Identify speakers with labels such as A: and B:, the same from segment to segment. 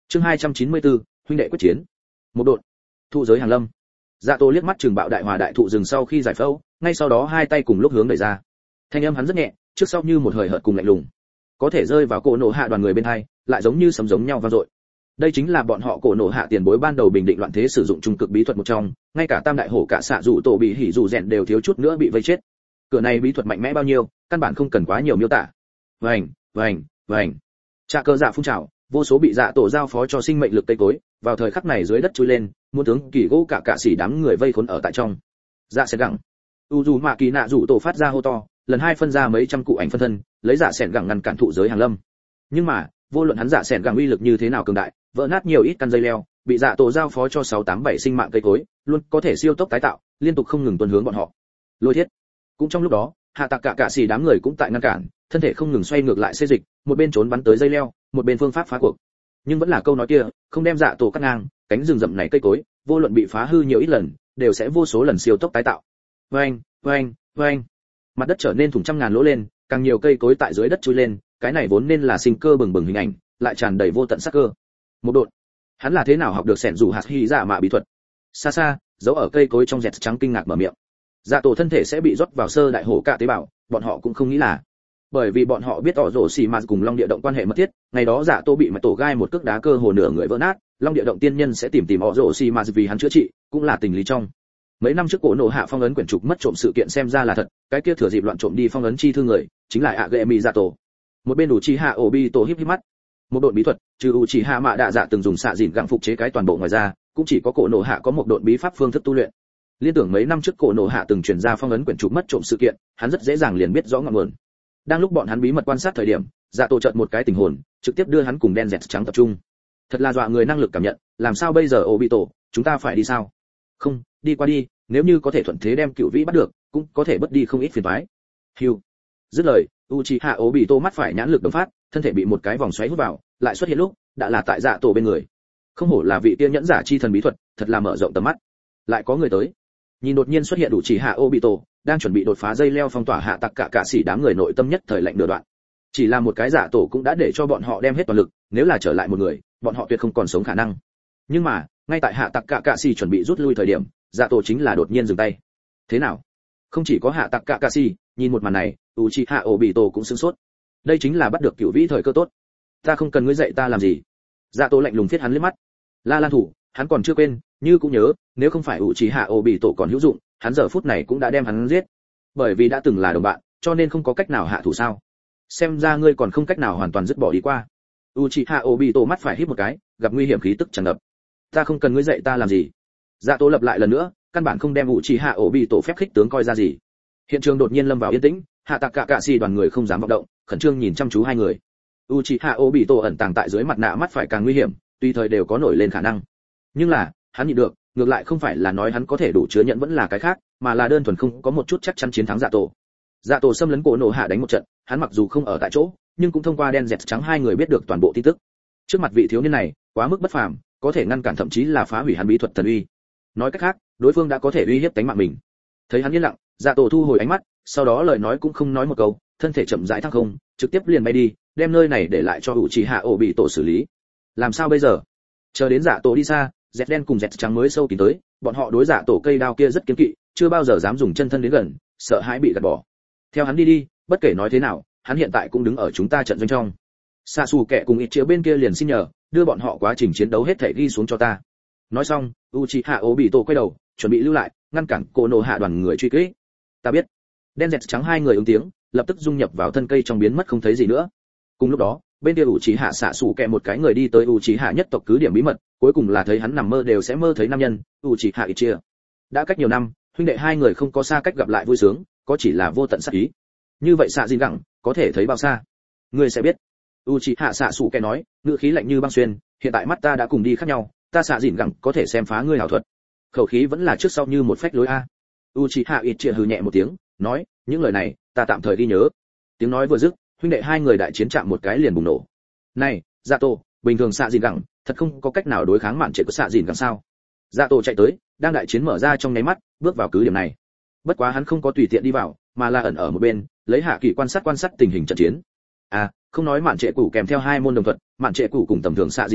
A: Chương 294, huynh đệ quyết chiến. Một đột. Thụ giới hàng lâm. Dạ Tô liếc mắt trường bạo đại hòa đại thụ rừng sau khi giải phẫu, ngay sau đó hai tay cùng lúc hướng đẩy ra. Thanh âm hắn rất nhẹ, trước sau như một hời hợt cùng lạnh lùng. Có thể rơi vào cổ nổ hạ đoàn người bên hai, lại giống như sấm giống nhau vang dội. Đây chính là bọn họ cổ nổ hạ tiền bối ban đầu bình định loạn thế sử dụng trung cực bí thuật một trong, ngay cả tam đại hổ cả xạ dụ tổ bị hỉ dụ rèn đều thiếu chút nữa bị vây chết. Cửa này bí thuật mạnh mẽ bao nhiêu, căn bản không cần quá nhiều miêu tả. Vành, vành, vành. Trạ cơ dạ phun trào, vô số bị dạ tổ giao phó cho sinh mệnh lực cây cối, vào thời khắc này dưới đất chui lên, muốn tướng kỳ gỗ cả xỉ đám người vây khốn ở tại trong. Dạ sẽ gặng. U dù mạ kỳ nạ rủ tổ phát ra hô to, lần hai phân ra mấy trăm cụ ảnh phân thân, lấy dạ sẹn gặng ngăn cản thụ giới hàng lâm. Nhưng mà, vô luận hắn dạ sẹn gặng uy lực như thế nào cường đại, vỡ nát nhiều ít căn dây leo, bị dạ tổ giao phó cho 687 sinh mạng cây cối, luôn có thể siêu tốc tái tạo, liên tục không ngừng tuần hướng bọn họ. Lôi thiết. Cũng trong lúc đó, hạ tạc cả xỉ đám người cũng tại ngăn cản, thân thể không ngừng xoay ngược lại xê dịch, một bên trốn bắn tới dây leo, một bên phương pháp phá cuộc. Nhưng vẫn là câu nói kia, không đem dạ tổ cắt ngang, cánh rừng rậm này cây cối, vô luận bị phá hư nhiều ít lần, đều sẽ vô số lần siêu tốc tái tạo. Oeng, oeng, oeng. Mặt đất trở nên thủng trăm ngàn lỗ lên, càng nhiều cây cối tại dưới đất chui lên, cái này vốn nên là sinh cơ bừng bừng hình ảnh, lại tràn đầy vô tận sát cơ. Một đột. Hắn là thế nào học được xẻn rủ hạt hy dạ mạ bí thuật? Xa xa, giấu ở cây cối trong dẹt trắng kinh ngạc mở miệng. Dạ tổ thân thể sẽ bị rót vào sơ đại hổ cả tế bào, bọn họ cũng không nghĩ là. Bởi vì bọn họ biết tỏ rổ xì mà cùng long địa động quan hệ mật thiết, ngày đó dạ tô bị mạch tổ gai một cước đá cơ hồ nửa người vỡ nát, long địa động tiên nhân sẽ tìm tỏ rổ xì mà vì hắn chữa trị, cũng là tình lý trong. Mấy năm trước cổ nổ hạ phong ấn quyển trục mất trộm sự kiện xem ra là thật, cái kia thừa dịp loạn trộm đi phong ấn chi thư người, chính là Agemi dạ tổ. Một bên đủ chi hạ Obito híp híp mắt. Một độn bí thuật, trừ Uchiha Mạ Đạ Dạ từng dùng xạ dìn gặng phục chế cái toàn bộ ngoài ra, cũng chỉ có cổ nổ hạ có một độn bí pháp phương thức tu luyện. Liên tưởng mấy năm trước cổ nổ hạ từng truyền ra phong ấn quyển trục mất trộm sự kiện, hắn rất dễ dàng liền biết rõ ngọn nguồn. Đang lúc bọn hắn bí mật quan sát thời điểm, dạ tổ chợt một cái tình hồn, trực tiếp đưa hắn cùng đen dẹt trắng tập trung. Thật là dọa người năng lực cảm nhận, làm sao bây giờ Obito, chúng ta phải đi sao? Không, đi qua đi, nếu như có thể thuận thế đem Cửu Vĩ bắt được, cũng có thể bất đi không ít phiền toái. Hưu. Dứt lời, Uchiha Obito mắt phải nhãn lực đột phát, thân thể bị một cái vòng xoáy hút vào, lại xuất hiện lúc đã là tại dạ tổ bên người. Không hổ là vị tiên nhẫn giả chi thần bí thuật, thật là mở rộng tầm mắt. Lại có người tới. Nhìn đột nhiên xuất hiện Uchiha Obito, đang chuẩn bị đột phá dây leo phong tỏa hạ tặc cả xỉ đám người nội tâm nhất thời lạnh nửa đoạn. Chỉ là một cái dạ tổ cũng đã để cho bọn họ đem hết toàn lực, nếu là trở lại một người, bọn họ tuyệt không còn sống khả năng. Nhưng mà, ngay tại hạ tặc cả xỉ chuẩn bị rút lui thời điểm, dạ tổ chính là đột nhiên dừng tay. Thế nào? Không chỉ có hạ tặc cả xỉ, nhìn một màn này, Uchiha Obito cũng sửng sốt. Đây chính là bắt được Cửu Vĩ thời cơ tốt. Ta không cần ngươi dạy ta làm gì. Dạ tổ lạnh lùng phiết hắn liếc mắt. La Lan thủ, hắn còn chưa quên, như cũng nhớ, nếu không phải Uchiha Obito còn hữu dụng, hắn giờ phút này cũng đã đem hắn giết. Bởi vì đã từng là đồng bạn, cho nên không có cách nào hạ thủ sao? Xem ra ngươi còn không cách nào hoàn toàn dứt bỏ đi qua. Uchiha Obito mắt phải hít một cái, gặp nguy hiểm khí tức tràn ngập. Ta không cần ngươi dạy ta làm gì. Dạ tổ lập lại lần nữa, căn bản không đem Uchiha Obito phép khích tướng coi ra gì. Hiện trường đột nhiên lâm vào yên tĩnh, hạ tặc cả xì đoàn người không dám vọng động, khẩn trương nhìn chăm chú hai người. Uchiha Obito ẩn tàng tại dưới mặt nạ mắt phải càng nguy hiểm, tùy thời đều có nổi lên khả năng. Nhưng là, hắn nhịn được, ngược lại không phải là nói hắn có thể đủ chứa nhận vẫn là cái khác, mà là đơn thuần không có một chút chắc chắn chiến thắng dạ tổ. Dạ tổ xâm lấn cổ nổ hạ đánh một trận, hắn mặc dù không ở tại chỗ, nhưng cũng thông qua đen dẹt trắng hai người biết được toàn bộ tin tức. Trước mặt vị thiếu niên này, quá mức bất phàm, có thể ngăn cản thậm chí là phá hủy hắn bí thuật thần uy. Nói cách khác, đối phương đã có thể uy hiếp tính mạng mình. Thấy hắn yên lặng, dạ tổ thu hồi ánh mắt, sau đó lời nói cũng không nói một câu, thân thể chậm rãi thăng không, trực tiếp liền bay đi, đem nơi này để lại cho Uchiha Obito xử lý. Làm sao bây giờ? Chờ đến dạ tổ đi xa, dẹt đen cùng dẹt trắng mới sâu kín tới, bọn họ đối dạ tổ cây đao kia rất kiêng kỵ, chưa bao giờ dám dùng chân thân đến gần, sợ hãi bị gạt bỏ. Theo hắn đi đi, bất kể nói thế nào, hắn hiện tại cũng đứng ở chúng ta trận doanh trong. Sasuke cùng ít chiếu bên kia liền xin nhờ, đưa bọn họ quá trình chiến đấu hết thảy ghi xuống cho ta. Nói xong, Uchiha Obito quay đầu, chuẩn bị lưu lại, ngăn cản cổ nổ hạ đoàn người truy kích. Ta biết. Đen dẹt trắng hai người ứng tiếng, lập tức dung nhập vào thân cây trong biến mất không thấy gì nữa. Cùng lúc đó, bên kia Uchiha Sasuke một cái người đi tới Uchiha nhất tộc cứ điểm bí mật, cuối cùng là thấy hắn nằm mơ đều sẽ mơ thấy nam nhân, Uchiha Itachi. Đã cách nhiều năm, huynh đệ hai người không có xa cách gặp lại vui sướng, có chỉ là vô tận sát ý. Như vậy xạ gì gặng, có thể thấy bao xa? Ngươi sẽ biết. Uchiha Sasuke nói, ngữ khí lạnh như băng xuyên, hiện tại mắt ta đã cùng đi khác nhau, ta xạ dịn gặng có thể xem phá ngươi hảo thuật. Khẩu khí vẫn là trước sau như một phách lối a. Uchiha Itachi hừ nhẹ một tiếng, nói, những lời này, ta tạm thời ghi nhớ. Tiếng nói vừa dứt, huynh đệ hai người đại chiến chạm một cái liền bùng nổ. Này, Dạ Tổ, bình thường xạ dịn gặng, thật không có cách nào đối kháng mạn trệ của xạ dịn gặng sao? Dạ Tổ chạy tới, đang đại chiến mở ra trong nháy mắt, bước vào cứ điểm này. Bất quá hắn không có tùy tiện đi vào, mà là ẩn ở một bên, lấy hạ kỳ quan sát tình hình trận chiến. À, không nói mạn trệ cũ kèm theo hai môn đồng thuật, mạn trệ cũ cùng tầm thường xạ dịn gặng,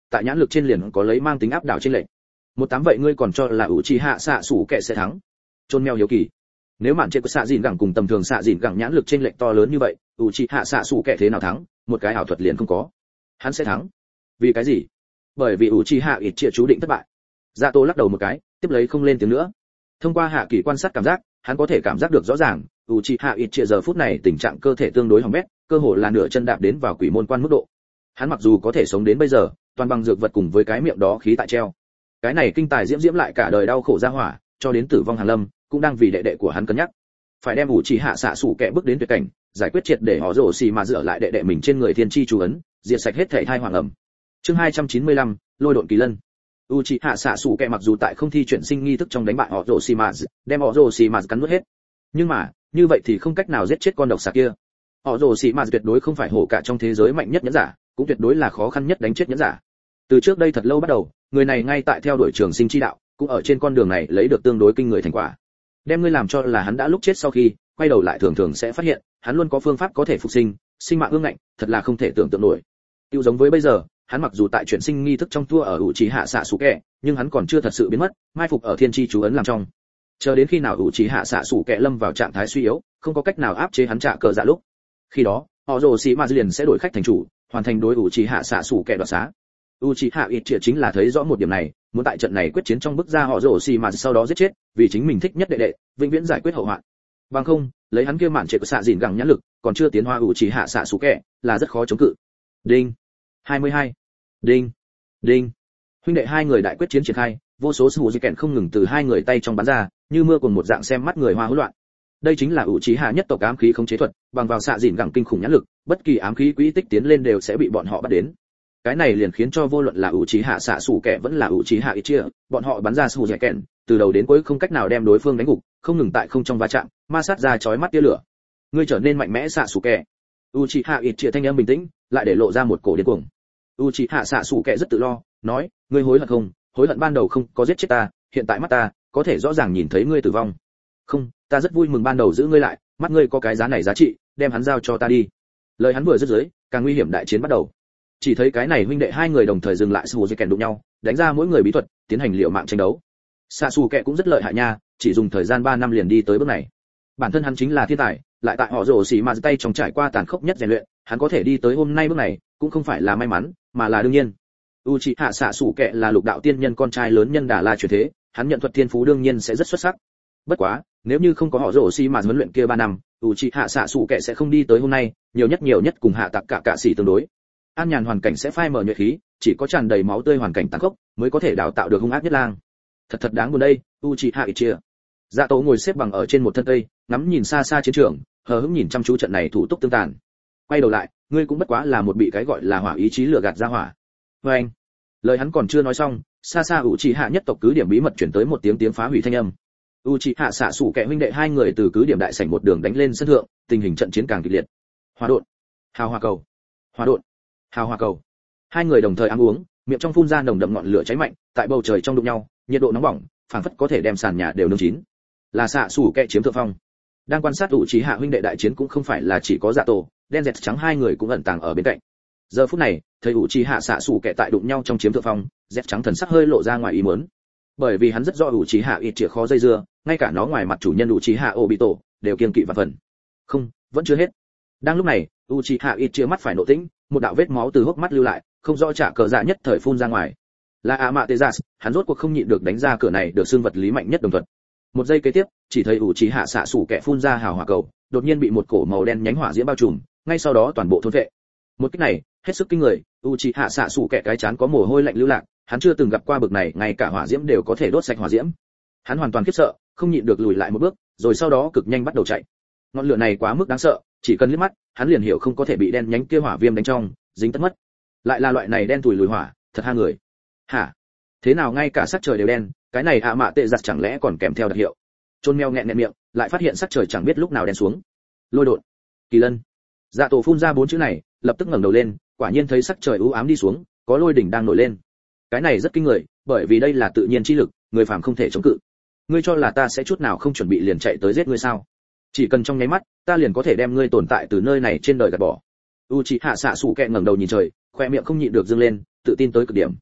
A: tại nhãn lực trên liền có lấy mang tính áp đảo trên lệnh. 18 vậy ngươi còn cho là Uchiha xạ sủ kẻ sẽ thắng? Chôn mèo hiếu kỳ. Nếu mạn trên của xạ dìn gẳng cùng tầm thường xạ dìn gẳng nhãn lực trên lệnh to lớn như vậy, Uchiha xạ sủ kẻ thế nào thắng? Một cái ảo thuật liền không có. Hắn sẽ thắng. Vì cái gì? Bởi vì Uchiha ít chia chú định thất bại. Dạ Tô lắc đầu một cái, tiếp lấy không lên tiếng nữa. Thông qua hạ kỳ quan sát cảm giác, hắn có thể cảm giác được rõ ràng, Uchiha ít chia giờ phút này tình trạng cơ thể tương đối hỏng bét, cơ hồ là nửa chân đạp đến vào quỷ môn quan mức độ. Hắn mặc dù có thể sống đến bây giờ, toàn bằng dược vật cùng với cái miệng đó khí tại treo. Cái này kinh tài diễm diễm lại cả đời đau khổ ra hỏa, cho đến tử vong hàng lâm, cũng đang vì đệ đệ của hắn cân nhắc. Phải đem Uchiha xạ sủ kẻ bước đến tuyệt cảnh, giải quyết triệt để họ rồ xì mà dựa lại đệ đệ mình trên người thiên chi chú ấn, diệt sạch hết thể thai hoàng ẩm. Chương 295, lôi độn kỳ lân. Uchiha xạ sủ kẻ mặc dù tại không thi chuyển sinh nghi thức trong đánh bại họ rồ xì mà, đem họ rồ xì mà cắn nuốt hết. Nhưng mà, như vậy thì không cách nào giết chết con độc xà kia. Họ rồ xì mà tuyệt đối không phải hổ cả trong thế giới mạnh nhất nhẫn giả, cũng tuyệt đối là khó khăn nhất đánh chết nhẫn giả. Từ trước đây thật lâu bắt đầu, người này ngay tại theo đuổi trường sinh chi đạo, cũng ở trên con đường này lấy được tương đối kinh người thành quả. Đem ngươi làm cho là hắn đã lúc chết sau khi quay đầu lại thường thường sẽ phát hiện, hắn luôn có phương pháp có thể phục sinh, sinh mạng ương ngạnh, thật là không thể tưởng tượng nổi. Tiêu giống với bây giờ, hắn mặc dù tại chuyển sinh nghi thức trong tour ở Uchiha xạ sủ kẻ, nhưng hắn còn chưa thật sự biến mất, mai phục ở thiên chi chú ấn làm trong. Chờ đến khi nào Uchiha xạ sủ kẻ lâm vào trạng thái suy yếu, không có cách nào áp chế hắn trả cờ dạ lúc, khi đó, họ rồ xì mà liền sẽ đổi khách thành chủ, hoàn thành đối Uchiha xạ sủ kẻ đoạt xá. Uchiha ít chia chính là thấy rõ một điểm này, muốn tại trận này quyết chiến trong bức ra họ rồ xì mà sau đó giết chết, vì chính mình thích nhất đệ đệ, vĩnh viễn giải quyết hậu hoạn. Bằng không, lấy hắn kia mạn trệ của xạ dìn gẳng nhãn lực, còn chưa tiến hóa Uchiha xạ sủ kẻ, là rất khó chống cự. Đinh. 22. Đinh. Đinh. Huynh đệ hai người đại quyết chiến triển khai, vô số sự dị kèn không ngừng từ hai người tay trong bắn ra, như mưa cùng một dạng xem mắt người hoa hỗn loạn. Đây chính là Uchiha nhất tộc ám khí khống chế thuật, bằng vào xạ dìn gẳng kinh khủng nhãn lực, bất kỳ ám khí quỹ tích tiến lên đều sẽ bị bọn họ bắt đến. Cái này liền khiến cho vô luận là Uchiha xạ sủ kẻ vẫn là Uchiha Itachi, bọn họ bắn ra sự dị kèn, từ đầu đến cuối không cách nào đem đối phương đánh gục, không ngừng tại không trong va chạm, ma sát ra chói mắt tia lửa. Ngươi trở nên mạnh mẽ xạ sủ kẻ. Uchiha Itachi thanh âm bình tĩnh, lại để lộ ra một cổ điên cuồng. Uchiha xạ sủ kẻ rất tự lo, nói, ngươi hối hận không? Hối hận ban đầu không có giết chết ta, hiện tại mắt ta có thể rõ ràng nhìn thấy ngươi tử vong. Không, ta rất vui mừng ban đầu giữ ngươi lại, mắt ngươi có cái giá này giá trị, đem hắn giao cho ta đi. Lời hắn vừa dứt dưới, càng nguy hiểm đại chiến bắt đầu. Chỉ thấy cái này huynh đệ hai người đồng thời dừng lại sự kèn đụng nhau, đánh ra mỗi người bí thuật, tiến hành liều mạng tranh đấu. Sasuke cũng rất lợi hại nha, chỉ dùng thời gian 3 năm liền đi tới bước này. Bản thân hắn chính là thiên tài, lại tại họ rồ xì mà tay trong trải qua tàn khốc nhất rèn luyện, hắn có thể đi tới hôm nay bước này, cũng không phải là may mắn, mà là đương nhiên. Uchiha Sasuke là lục đạo tiên nhân con trai lớn nhân Đà La truyền thế, hắn nhận thuật thiên phú đương nhiên sẽ rất xuất sắc. Bất quá, nếu như không có họ rồ xì mà huấn luyện kia 3 năm, Uchiha Sasuke sẽ không đi tới hôm nay, nhiều nhất cùng hạ tặc cả sĩ tương đối. An nhàn hoàn cảnh sẽ phai mờ nhuệ khí, chỉ có tràn đầy máu tươi hoàn cảnh tàn khốc mới có thể đào tạo được hung ác nhất lang. Thật đáng buồn đây, Uchiha Itachi. Dạ Tổ ngồi xếp bằng ở trên một thân cây, ngắm nhìn xa xa chiến trường, hờ hững nhìn chăm chú trận này thủ túc tương tàn. Quay đầu lại, ngươi cũng bất quá là một bị cái gọi là hỏa ý chí lừa gạt ra hỏa. Anh, lời hắn còn chưa nói xong, xa xa Uchiha nhất tộc cứ điểm bí mật chuyển tới một tiếng phá hủy thanh âm. Uchiha xạ sủ kẻ huynh đệ hai người từ cứ điểm đại sảnh một đường đánh lên sân thượng, tình hình trận chiến càng kịch liệt. Hỏa độn, hào hỏa cầu, hỏa độn, hào hỏa cầu. Hai người đồng thời ăn uống, miệng trong phun ra nồng đậm ngọn lửa cháy mạnh, tại bầu trời trong đụng nhau, nhiệt độ nóng bỏng, phảng phất có thể đem sàn nhà đều nướng chín. Là xạ sủ kẻ chiếm thượng phong. Đang quan sát Uchiha huynh đệ đại chiến cũng không phải là chỉ có Dạ Tổ, đen dẹt trắng hai người cũng ẩn tàng ở bên cạnh. Giờ phút này, thấy Uchiha xạ sủ kẻ tại đụng nhau trong chiếm thượng phong, dẹt trắng thần sắc hơi lộ ra ngoài ý muốn. Bởi vì hắn rất rõ Uchiha Itachi khó dây dưa, ngay cả nó ngoài mặt chủ nhân Uchiha Obito đều kiêng kỵ và phần. Không, vẫn chưa hết. Đang lúc này, Uchiha Itachi mắt phải nộ tĩnh, một đạo vết máu từ hốc mắt lưu lại, không rõ trả cờ dạ nhất thời phun ra ngoài. Là Amaterasu, hắn rốt cuộc không nhịn được đánh ra cửa này được xương vật lý mạnh nhất đồng thuận. Một giây kế tiếp, chỉ thấy Uchiha xạ sủ kẻ phun ra hào hỏa cầu, đột nhiên bị một cổ màu đen nhánh hỏa diễm bao trùm, ngay sau đó toàn bộ thôn vệ. Một kích này, hết sức kinh người, Uchiha xạ sủ kẻ cái chán có mồ hôi lạnh lưu lạc, hắn chưa từng gặp qua bực này, ngay cả hỏa diễm đều có thể đốt sạch hỏa diễm. Hắn hoàn toàn khiếp sợ, không nhịn được lùi lại một bước, rồi sau đó cực nhanh bắt đầu chạy. Ngọn lửa này quá mức đáng sợ, chỉ cần liếc mắt, hắn liền hiểu không có thể bị đen nhánh kia hỏa viêm đánh trong, dính tất mất. Lại là loại này đen tủi lùi hỏa, thật ha người. Hả? Thế nào ngay cả sắc trời đều đen, cái này mạ tệ giặt chẳng lẽ còn kèm theo đặc hiệu? Chôn meo nghẹn miệng, lại phát hiện sắc trời chẳng biết lúc nào đen xuống. Lôi độn, kỳ lân. Dạ Tổ phun ra 4 chữ này, lập tức ngẩng đầu lên, quả nhiên thấy sắc trời u ám đi xuống, có lôi đỉnh đang nổi lên. Cái này rất kinh người, bởi vì đây là tự nhiên chi lực, người phàm không thể chống cự. Ngươi cho là ta sẽ chút nào không chuẩn bị liền chạy tới giết ngươi sao? Chỉ cần trong nháy mắt, ta liền có thể đem ngươi tồn tại từ nơi này trên đời gạt bỏ. Uchiha xạ sủ kẹ ngẩng đầu nhìn trời, khoe miệng không nhịn được dương lên, tự tin tới cực điểm.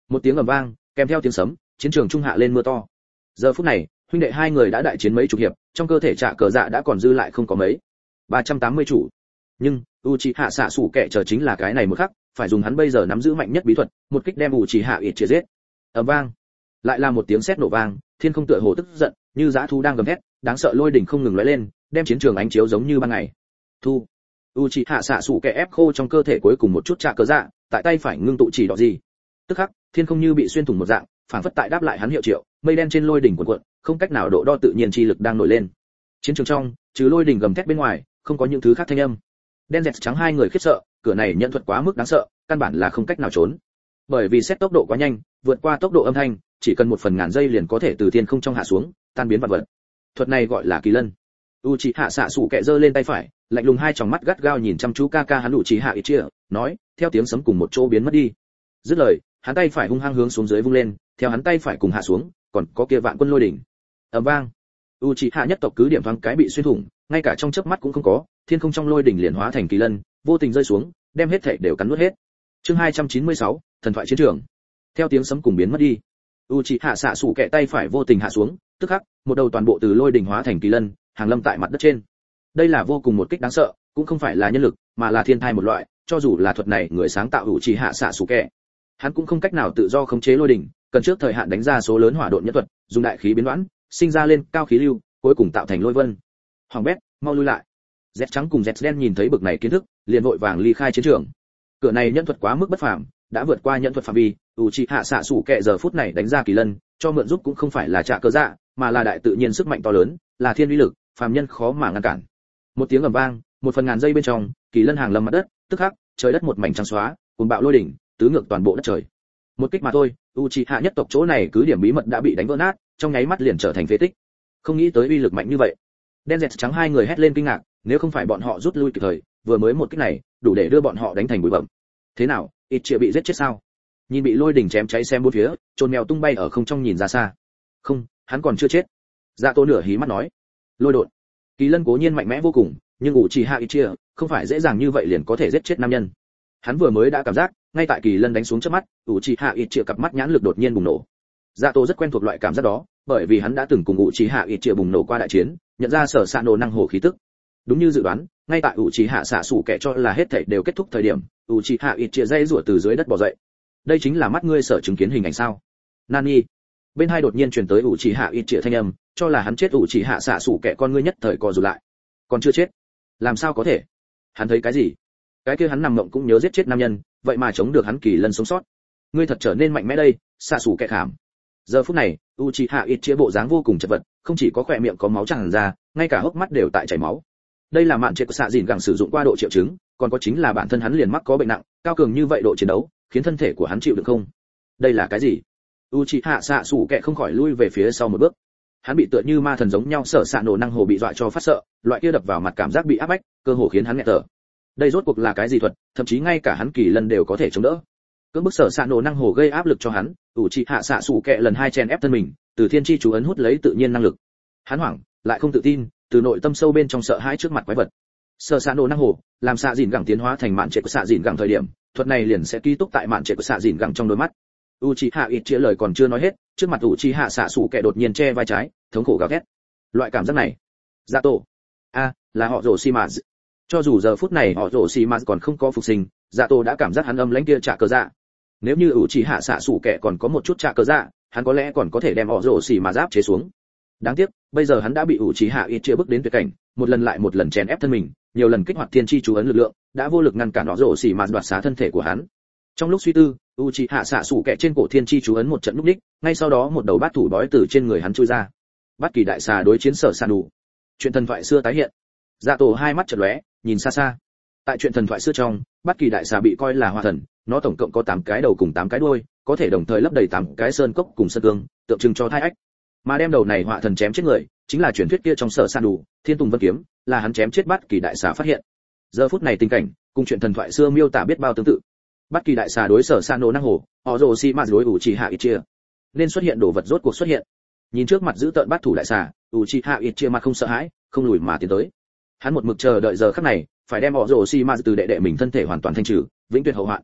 A: Một tiếng ầm vang, kèm theo tiếng sấm, chiến trường trung hạ lên mưa to. Giờ phút này, huynh đệ hai người đã đại chiến mấy chục hiệp, trong cơ thể trạ cờ dạ đã còn dư lại không có mấy. 380 chủ. Nhưng Uchiha xạ sủ kẻ chờ chính là cái này một khắc, phải dùng hắn bây giờ nắm giữ mạnh nhất bí thuật, một kích đem Uchiha ít chia giết. Ầm vang, lại là một tiếng sét nổ vang, thiên không tựa hồ tức giận, như dã thú đang gầm thét, đáng sợ lôi đỉnh không ngừng lóe lên, đem chiến trường ánh chiếu giống như ban ngày. Thu. Uchiha xạ sủ kẻ ép khô trong cơ thể cuối cùng một chút trạ cờ dạ, tại tay phải ngưng tụ chỉ đỏ gì. Tức khắc, thiên không như bị xuyên thủng một dạng, phản phất tại đáp lại hắn hiệu triệu, mây đen trên lôi đỉnh cuộn cuộn, không cách nào độ đo tự nhiên chi lực đang nổi lên. Chiến trường trong, trừ lôi đỉnh gầm thét bên ngoài, không có những thứ khác thanh âm. Đen dẹt trắng hai người khiếp sợ, cửa này nhận thuật quá mức đáng sợ, căn bản là không cách nào trốn. Bởi vì xét tốc độ quá nhanh, vượt qua tốc độ âm thanh, chỉ cần 1/1000 giây liền có thể từ thiên không trong hạ xuống, tan biến vạn vật. Thuật này gọi là kỳ lân. Uchiha xạ sủ kẹ giơ lên tay phải, lạnh lùng hai tròng mắt gắt gao nhìn chăm chú Kaka hắn Uchiha Itachi, nói, theo tiếng sấm cùng một chỗ biến mất đi. Dứt lời, hắn tay phải hung hăng hướng xuống dưới vung lên, theo hắn tay phải cùng hạ xuống, còn có kia vạn quân lôi đỉnh. Ầm vang. Uchiha nhất tộc cứ điểm thoáng cái bị xuyên thủng, ngay cả trong chớp mắt cũng không có, thiên không trong lôi đỉnh liền hóa thành kỳ lân, vô tình rơi xuống, đem hết thảy đều cắn nuốt hết. Chương 296, thần thoại chiến trường. Theo tiếng sấm cùng biến mất đi. Uchiha xạ sủ kẹ tay phải vô tình hạ xuống, tức khắc, một đầu toàn bộ từ lôi đỉnh hóa thành kỳ lân, hàng lâm tại mặt đất trên. Đây là vô cùng một kích đáng sợ, cũng không phải là nhân lực, mà là thiên thai một loại, cho dù là thuật này người sáng tạo Uchiha xạ sủ kẹ, hắn cũng không cách nào tự do khống chế lôi đỉnh, cần trước thời hạn đánh ra số lớn hỏa độn nhất thuật, dùng đại khí biến đoán, sinh ra lên cao khí lưu, cuối cùng tạo thành lôi vân. Hoàng bét, mau lui lại. Z trắng cùng Z đen nhìn thấy bực này kiến thức, liền vội vàng ly khai chiến trường. Cửa này nhân thuật quá mức bất phàm, đã vượt qua nhân thuật phạm vi, Uchiha xạ sủ kẹ giờ phút này đánh ra kỳ lân, cho mượn giúp cũng không phải là trạ cơ dạ, mà là đại tự nhiên sức mạnh to lớn, là thiên uy lực, phàm nhân khó mà ngăn cản. Một tiếng ầm vang, 1/1000 giây bên trong, kỳ lân hàng lâm mặt đất, tức khắc, trời đất một mảnh trắng xóa, cuồng bạo lôi đỉnh, tứ ngược toàn bộ đất trời. Một kích mà thôi, Uchiha nhất tộc chỗ này cứ điểm bí mật đã bị đánh vỡ nát, trong nháy mắt liền trở thành phế tích. Không nghĩ tới uy lực mạnh như vậy. Đen dẹt trắng hai người hét lên kinh ngạc, nếu không phải bọn họ rút lui kịp thời, vừa mới một kích này, đủ để đưa bọn họ đánh thành bụi bặm. Thế nào, ít chia bị giết chết sao? Nhìn bị lôi đỉnh chém cháy xem bốn phía, trồn mèo tung bay ở không trong nhìn ra xa. Không, hắn còn chưa chết. Dạ Tô nửa hí mắt nói. Lôi đột. Kỳ lân cố nhiên mạnh mẽ vô cùng, nhưng Uchiha Itachi không phải dễ dàng như vậy liền có thể giết chết nam nhân. Hắn vừa mới đã cảm giác, ngay tại kỳ lân đánh xuống trước mắt, Uchiha Itachi cặp mắt nhãn lực đột nhiên bùng nổ. Dạ Tô rất quen thuộc loại cảm giác đó, bởi vì hắn đã từng cùng Uchiha Itachi bùng nổ qua đại chiến, nhận ra sở sạ nổ năng hồ khí tức. Đúng như dự đoán, ngay tại Uchiha xạ sủ kẻ cho là hết thảy đều kết thúc thời điểm, Uchiha Itachi dây rủa từ dưới đất bò dậy. Đây chính là mắt ngươi sở chứng kiến hình ảnh sao? Nani. Bên hai đột nhiên truyền tới Uchiha Itachi thanh âm, cho là hắn chết Uchiha xạ sủ kẻ con ngươi nhất thời co rụt lại. Còn chưa chết? Làm sao có thể? Hắn thấy cái gì? Cái kia hắn nằm mộng cũng nhớ giết chết nam nhân, vậy mà chống được hắn kỳ lân sống sót. Ngươi thật trở nên mạnh mẽ đây, xạ sủ kẻ khảm. Giờ phút này, Uchiha Itachi bộ dáng vô cùng chật vật, không chỉ có khỏe miệng có máu tràn ra, ngay cả hốc mắt đều tại chảy máu. Đây là mạn trệ của xạ dìn gẳng sử dụng qua độ triệu chứng, còn có chính là bản thân hắn liền mắc có bệnh nặng, cao cường như vậy độ chiến đấu, khiến thân thể của hắn chịu được không? Đây là cái gì? Uchiha xạ sủ kẻ không khỏi lui về phía sau một bước. Hắn bị tựa như ma thần giống nhau sở sạ nổ năng hồ bị dọa cho phát sợ, loại kia đập vào mặt cảm giác bị áp bách, cơ hồ khiến hắn nghẹt thở. Đây rốt cuộc là cái gì thuật, thậm chí ngay cả hắn kỳ lân đều có thể chống đỡ. Cưỡng bức sở sạ nổ năng hồ gây áp lực cho hắn, Uchiha xạ sủ kẻ lần hai chèn ép thân mình, từ thiên chi chú ấn hút lấy tự nhiên năng lực. Hắn hoảng, lại không tự tin, từ nội tâm sâu bên trong sợ hãi trước mặt quái vật. Sở sạ nổ năng hồ, làm xạ dìn gẳng tiến hóa thành mạn trệ của xạ dìn gẳng thời điểm, thuật này liền sẽ ký túc tại mạn trệ của xạ dìn gẳng trong đôi mắt. Uchiha Itachi lời còn chưa nói hết, trước mặt Uchiha xạ sủ kẻ đột nhiên che vai trái, thống khổ gào thét. Loại cảm giác này, Dạ Tổ, là họ rồ Shimaz. Cho dù giờ phút này họ rồ Shimaz còn không có phục sinh, Dạ Tổ đã cảm giác hắn âm lãnh kia trả cờ dạ. Nếu như Uchiha xạ sủ kẻ còn có một chút trả cờ dạ, hắn có lẽ còn có thể đem họ rồ Shimaz áp chế xuống. Đáng tiếc, bây giờ hắn đã bị Uchiha Itachi bước đến tuyệt cảnh, một lần lại một lần chèn ép thân mình, nhiều lần kích hoạt thiên chi chú ấn lực lượng, đã vô lực ngăn cản họ rồ Shimaz đoạt xá thân thể của hắn. Trong lúc suy tư, Uchiha xạ sủ kẻ trên cổ thiên chi chú ấn một trận lúc đích, ngay sau đó một đầu bát thủ bói từ trên người hắn chui ra. Bát kỳ đại xà đối chiến sở sàn đủ. Chuyện thần thoại xưa tái hiện. Dạ Tổ hai mắt chợt lóe, nhìn xa xa. Tại chuyện thần thoại xưa trong, bát kỳ đại xà bị coi là hỏa thần, nó tổng cộng có 8 cái đầu cùng 8 cái đuôi, có thể đồng thời lấp đầy 8 cái sơn cốc cùng sơn cương, tượng trưng cho thai ách. Mà đem đầu này hỏa thần chém chết người, chính là truyền thuyết kia trong sở sàn đủ, Thiên Tùng Vân kiếm, là hắn chém chết bát kỳ đại xà phát hiện. Giờ phút này tình cảnh, cùng chuyện thần thoại xưa miêu tả biết bao tương tự. Bất kỳ đại xà đối sở san nổ năng hồ, họ rồ si mạt đối Uchiha Itachi. Nên xuất hiện đồ vật rốt cuộc xuất hiện. Nhìn trước mặt giữ tợn bát thủ đại xà, Uchiha Itachi mặt không sợ hãi, không lùi mà tiến tới. Hắn một mực chờ đợi giờ khắc này, phải đem họ rồ si mạt từ đệ đệ mình thân thể hoàn toàn thanh trừ, vĩnh tuyệt hậu hoạn.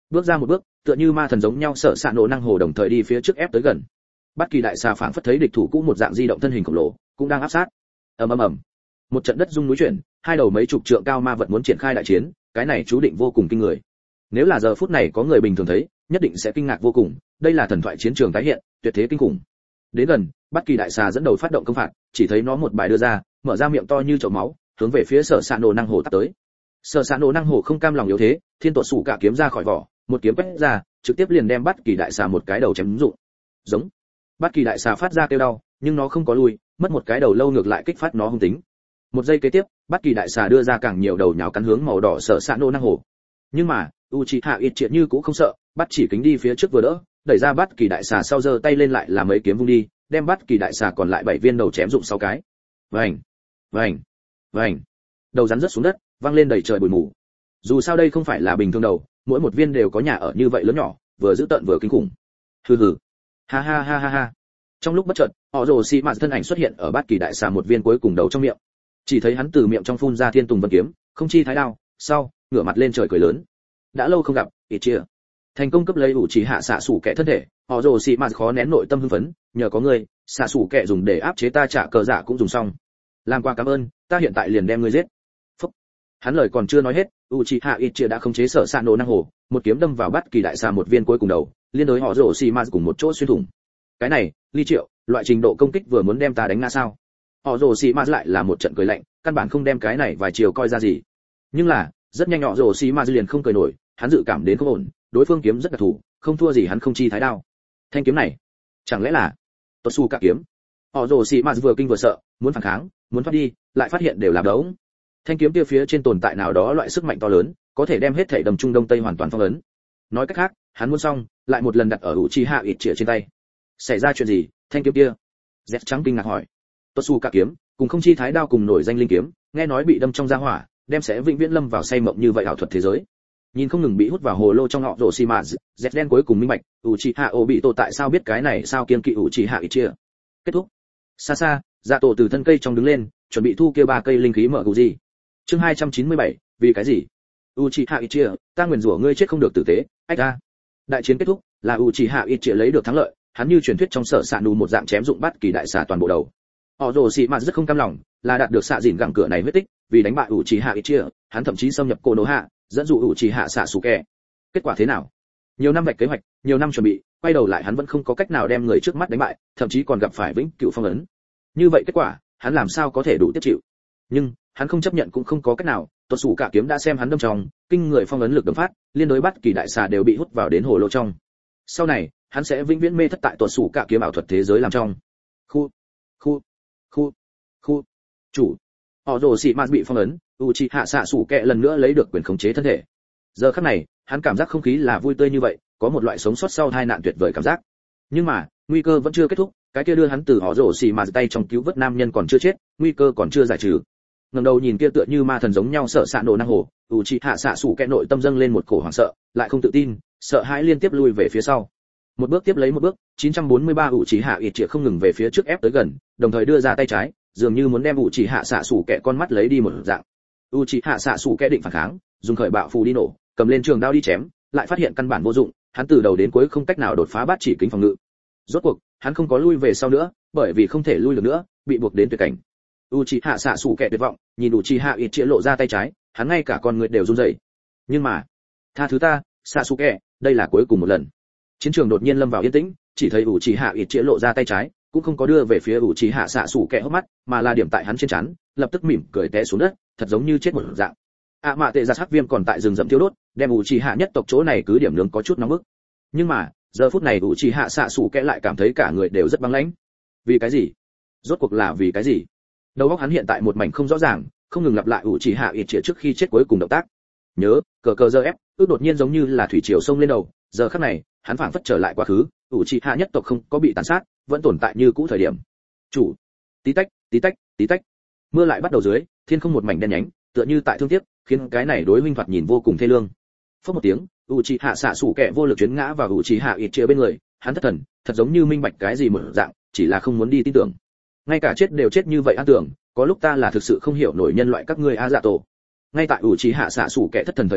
A: bước ra một bước, tựa như ma thần giống nhau sợ xạ nổ năng hồ đồng thời đi phía trước ép tới gần. Bất Kỳ đại xà phảng phất thấy địch thủ cũ một dạng di động thân hình khổng lồ, cũng đang áp sát. Ầm ầm ầm. Một trận đất rung núi chuyển, hai đầu mấy chục trượng cao ma vật muốn triển khai đại chiến, cái này chú định vô cùng kinh người. Nếu là giờ phút này có người bình thường thấy, nhất định sẽ kinh ngạc vô cùng, đây là thần thoại chiến trường tái hiện, tuyệt thế kinh khủng. Đến gần, Bất Kỳ đại xà dẫn đầu phát động công phạt, chỉ thấy nó một bài đưa ra, mở ra miệng to như chậu máu, hướng về phía Sở Sạ Nổ năng hồ tát tới. Sở Sạ Nổ năng hồ không cam lòng yếu thế, thiên tuột sủ cả kiếm ra khỏi vỏ, một kiếm quét ra, trực tiếp liền đem Bất Kỳ đại xà một cái đầu chém rụng. Giống. Bất Kỳ đại xà phát ra kêu đau, nhưng nó không có lui, mất một cái đầu lâu ngược lại kích phát nó hung tính. Một giây kế tiếp, Bất Kỳ đại xà đưa ra càng nhiều đầu nhào cắn hướng màu đỏ Sở Sạ Nổ năng hồ. Nhưng mà, Uchiha Itchia cũng không sợ, bắt chỉ kính đi phía trước vừa đỡ, đẩy ra Bất Kỳ đại xà sau giơ tay lên lại là mấy kiếm vung đi, đem Bất Kỳ đại xà còn lại 7 viên đầu chém rụng 6 cái. Vành, vành, vành. Đầu rắn rớt xuống đất, vang lên đầy trời bụi mù. Dù sao đây không phải là bình thường đầu, mỗi một viên đều có nhà ở như vậy lớn nhỏ, vừa dữ tợn vừa kinh khủng. Hừ hừ. Ha ha ha ha ha. Trong lúc bất chợt, Orochimaru thân ảnh xuất hiện ở Bất Kỳ đại xà một viên cuối cùng đầu trong miệng. Chỉ thấy hắn từ miệng trong phun ra thiên tùng vân kiếm, không chi thái đao, sau, ngửa mặt lên trời cười lớn. Đã lâu không gặp, Itchia. Thành công cấp lấy Uchiha xạ sủ kẻ thân thể, Orochimaru khó nén nội tâm hưng phấn, nhờ có ngươi, xạ sủ kẻ dùng để áp chế ta trả cờ giả cũng dùng xong. Làm quà cảm ơn, ta hiện tại liền đem ngươi giết. Phúc. Hắn lời còn chưa nói hết, Uchiha Itchia đã khống chế Sở Sạ Nổ năng hồ, một kiếm đâm vào Bất Kỳ đại xà một viên cuối cùng đầu, liên đối họ Orochimaru cùng một chỗ xuyên thủng. Cái này, Ly Triệu, loại trình độ công kích vừa muốn đem ta đánh ngã sao? Họ Orochimaru lại là một trận cười lạnh, căn bản không đem cái này vài chiều coi ra gì. Nhưng là, rất nhanh họ Orochimaru liền không cười nổi, hắn dự cảm đến không ổn, đối phương kiếm rất đặc thù, không thua gì hắn không chi thái đao. Thanh kiếm này, chẳng lẽ là Totsu cả kiếm? Họ Orochimaru vừa kinh vừa sợ, muốn phản kháng, muốn thoát đi, lại phát hiện đều là đống. Thanh kiếm kia phía trên tồn tại nào đó loại sức mạnh to lớn, có thể đem hết thảy đầm trung đông tây hoàn toàn phong ấn. Nói cách khác, hắn muốn xong, lại một lần đặt ở Uchiha Itchia trên tay. Xảy ra chuyện gì? Thanh kiếm kia? Z trắng kinh ngạc hỏi. Totsu cả kiếm, cùng không chi thái đao cùng nổi danh linh kiếm, nghe nói bị đâm trong gia hỏa, đem sẽ vĩnh viễn lâm vào say mộng như vậy ảo thuật thế giới. Nhìn không ngừng bị hút vào hồ lô trong họ Orochimaru, Z đen cuối cùng minh bạch, Uchiha Obito tại sao biết cái này sao kiêng kỵ Uchiha Itchia. Kết thúc. Xa xa, Dạ Tổ từ thân cây trong đứng lên, chuẩn bị thu kia 3 cây linh khí mở gì. Chương 297, vì cái gì? Uchiha Itchia, ta nguyền rủa ngươi chết không được tử tế, ách a. Đại chiến kết thúc, là Uchiha Itchia lấy được thắng lợi, hắn như truyền thuyết trong Sở Sạ Nổ một dạng chém dụng Bất Kỳ đại xà toàn bộ đầu. Orochimaru rất không cam lòng, là đạt được xạ dìn gẳng cửa này huyết tích, vì đánh bại Uchiha Itchia, hắn thậm chí xâm nhập Konoha, dẫn dụ Uchiha Sasuke. Kết quả thế nào? Nhiều năm vạch kế hoạch, nhiều năm chuẩn bị, quay đầu lại hắn vẫn không có cách nào đem người trước mắt đánh bại, thậm chí còn gặp phải vĩnh cửu phong ấn. Như vậy kết quả, hắn làm sao có thể đủ tiếp chịu? Nhưng, hắn không chấp nhận cũng không có cách nào, tuột sủ cả kiếm đã xem hắn đâm trong, kinh người phong ấn lực đấm phát, liên đối Bất Kỳ đại xà đều bị hút vào đến hồ lô trong. Sau này, hắn sẽ vĩnh viễn mê thất tại tuột sủ cả kiếm ảo thuật thế giới làm trong. Khu, chủ. Orochimaru bị phong ấn, Uchiha Sasuke lần nữa lấy được quyền khống chế thân thể. Giờ khắc này, hắn cảm giác không khí là vui tươi như vậy, có một loại sống sót sau tai nạn tuyệt vời cảm giác. Nhưng mà, nguy cơ vẫn chưa kết thúc, cái kia đưa hắn từ Orochimaru tay trong cứu vớt nam nhân còn chưa chết, nguy cơ còn chưa giải trừ. Ngẩng đầu nhìn kia tựa như ma thần giống nhau Sở Sạ Nổ năng hồ, Uchiha Sasuke nội tâm dâng lên một cổ hoảng sợ, lại không tự tin, sợ hãi liên tiếp lui về phía sau. Một bước tiếp lấy một bước, 943 Uchiha Itchia không ngừng về phía trước ép tới gần, đồng thời đưa ra tay trái, dường như muốn đem Uchiha Sasuke con mắt lấy đi một dạng. Uchiha Sasuke định phản kháng, dùng khởi bạo phù đi nổ, cầm lên trường đao đi chém, lại phát hiện căn bản vô dụng, hắn từ đầu đến cuối không cách nào đột phá bát chỉ kính phòng ngự. Rốt cuộc, hắn không có lui về sau nữa, bởi vì không thể lui được nữa, bị buộc đến tuyệt cảnh. Uchiha Sasuke tuyệt vọng, nhìn Uchiha Itchia lộ ra tay trái, hắn ngay cả con người đều run rẩy. Nhưng mà, tha thứ ta, Sasuke, đây là cuối cùng một lần. Chiến trường đột nhiên lâm vào yên tĩnh, chỉ thấy Uchiha Itchia lộ ra tay trái, cũng không có đưa về phía Uchiha Sasuke hốc mắt, mà là điểm tại hắn trên trán, lập tức mỉm cười té xuống đất, thật giống như chết một dạng. Mạ tệ giặc hắc viêm còn tại rừng rậm thiêu đốt, đem Uchiha nhất tộc chỗ này cứ điểm nướng có chút nóng bức. Nhưng mà, giờ phút này Uchiha Sasuke lại cảm thấy cả người đều rất băng lãnh. Vì cái gì? Rốt cuộc là vì cái gì? Đầu óc hắn hiện tại một mảnh không rõ ràng, không ngừng lặp lại Uchiha Itchia trước khi chết cuối cùng động tác. Nhớ, cờ giờ ép, ước đột nhiên giống như là thủy triều sông lên đầu, giờ khắc này, hắn phảng phất trở lại quá khứ, Uchiha nhất tộc không có bị tàn sát, vẫn tồn tại như cũ thời điểm. Chủ. Tí tách, tí tách, tí tách. Mưa lại bắt đầu dưới, thiên không một mảnh đen nhánh, tựa như tại thương tiếc, khiến cái này đối huynh thoạt nhìn vô cùng thê lương. Phất một tiếng, Uchiha Sasuke vô lực chuyến ngã vào Uchiha Itchia bên người, hắn thất thần, thật giống như minh bạch cái gì mở dạng, chỉ là không muốn đi tin tưởng. Ngay cả chết đều chết như vậy an tưởng, có lúc ta là thực sự không hiểu nổi nhân loại các ngươi a dạ tổ. Ngay tại Uchiha Sasuke thất thần thời điểm,